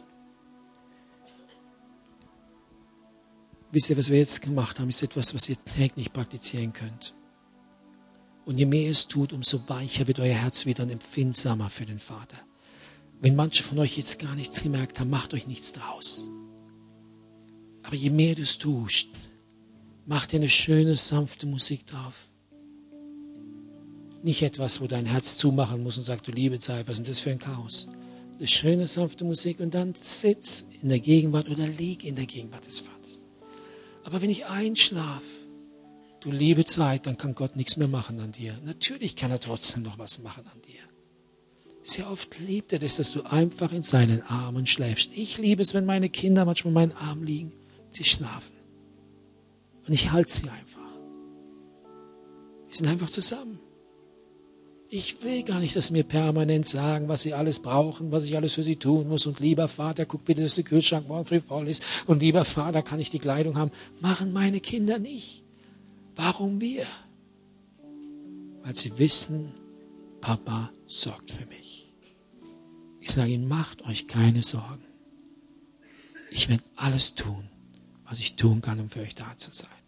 Wisst ihr, was wir jetzt gemacht haben, ist etwas, was ihr täglich praktizieren könnt. Und je mehr ihr es tut, umso weicher wird euer Herz wieder und empfindsamer für den Vater. Wenn manche von euch jetzt gar nichts gemerkt haben, macht euch nichts draus. Aber je mehr du es tust, macht dir eine schöne, sanfte Musik drauf. Nicht etwas, wo dein Herz zumachen muss und sagt, du liebe Zeit, was ist das für ein Chaos? Eine schöne, sanfte Musik und dann sitz in der Gegenwart oder lieg in der Gegenwart des Vaters. Aber wenn ich einschlafe, du liebe Zeit, dann kann Gott nichts mehr machen an dir. Natürlich kann er trotzdem noch was machen an dir. Sehr oft liebt er das, dass du einfach in seinen Armen schläfst. Ich liebe es, wenn meine Kinder manchmal in meinen Armen liegen, sie schlafen. Und ich halte sie einfach. Wir sind einfach zusammen. Ich will gar nicht, dass sie mir permanent sagen, was sie alles brauchen, was ich alles für sie tun muss. Und lieber Vater, guck bitte, dass der Kühlschrank morgen früh voll ist. Und lieber Vater, kann ich die Kleidung haben? Machen meine Kinder nicht. Warum wir? Weil sie wissen, Papa sorgt für mich. Ich sage ihnen, macht euch keine Sorgen. Ich werde alles tun, was ich tun kann, um für euch da zu sein.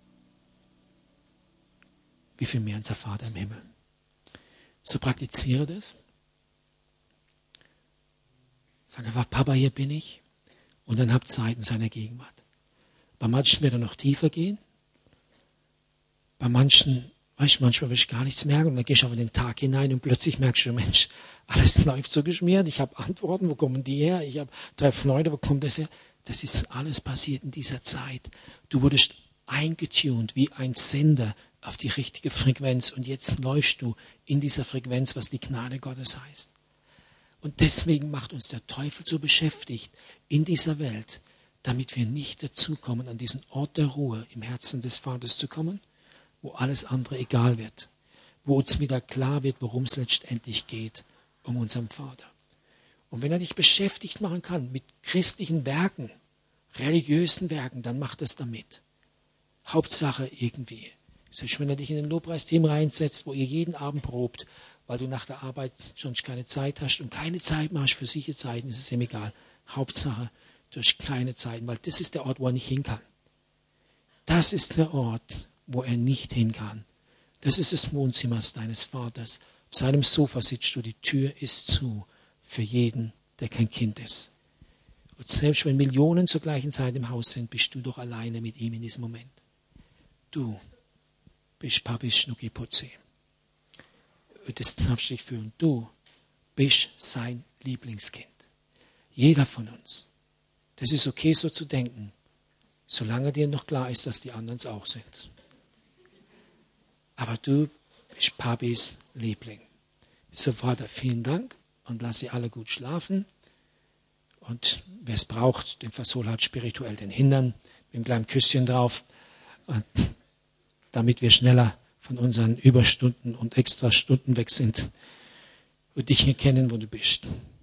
Wie viel mehr unser Vater im Himmel. So praktiziere das. Sag einfach, Papa, hier bin ich. Und dann hab Zeit in seiner Gegenwart. Bei manchen wird er noch tiefer gehen. Bei manchen, weißt du, manchmal will ich gar nichts merken. Und dann gehst du aber in den Tag hinein und plötzlich merkst du, Mensch, alles läuft so geschmiert. Ich habe Antworten, wo kommen die her? Ich habe treffe Leute, wo kommt das her? Das ist alles passiert in dieser Zeit. Du wurdest eingetunt wie ein Sender auf die richtige Frequenz. Und jetzt läufst du in dieser Frequenz, was die Gnade Gottes heißt. Und deswegen macht uns der Teufel so beschäftigt in dieser Welt, damit wir nicht dazukommen, an diesen Ort der Ruhe im Herzen des Vaters zu kommen, wo alles andere egal wird, wo uns wieder klar wird, worum es letztendlich geht, um unseren Vater. Und wenn er dich beschäftigt machen kann mit christlichen Werken, religiösen Werken, dann macht es damit. Hauptsache irgendwie. Selbst wenn er dich in ein Lobpreisteam reinsetzt, wo ihr jeden Abend probt, weil du nach der Arbeit sonst keine Zeit hast und keine Zeit machst für solche Zeiten, ist es ihm egal. Hauptsache, du hast keine Zeiten, weil das ist der Ort, wo er nicht hin kann. Das ist der Ort, wo er nicht hin kann. Das ist das Wohnzimmer deines Vaters. Auf seinem Sofa sitzt du, die Tür ist zu für jeden, der kein Kind ist. Und selbst wenn Millionen zur gleichen Zeit im Haus sind, bist du doch alleine mit ihm in diesem Moment. Du bist Papis Schnucki-Putzi. Das darfst du dich fühlen. Du bist sein Lieblingskind. Jeder von uns. Das ist okay, so zu denken, solange dir noch klar ist, dass die anderen es auch sind. Aber du bist Papis Liebling. So, Vater, vielen Dank und lass sie alle gut schlafen. Und wer es braucht, den Versol hat spirituell den Hintern mit einem kleinen Küsschen drauf, und damit wir schneller von unseren Überstunden und Extrastunden weg sind und dich erkennen, wo du bist.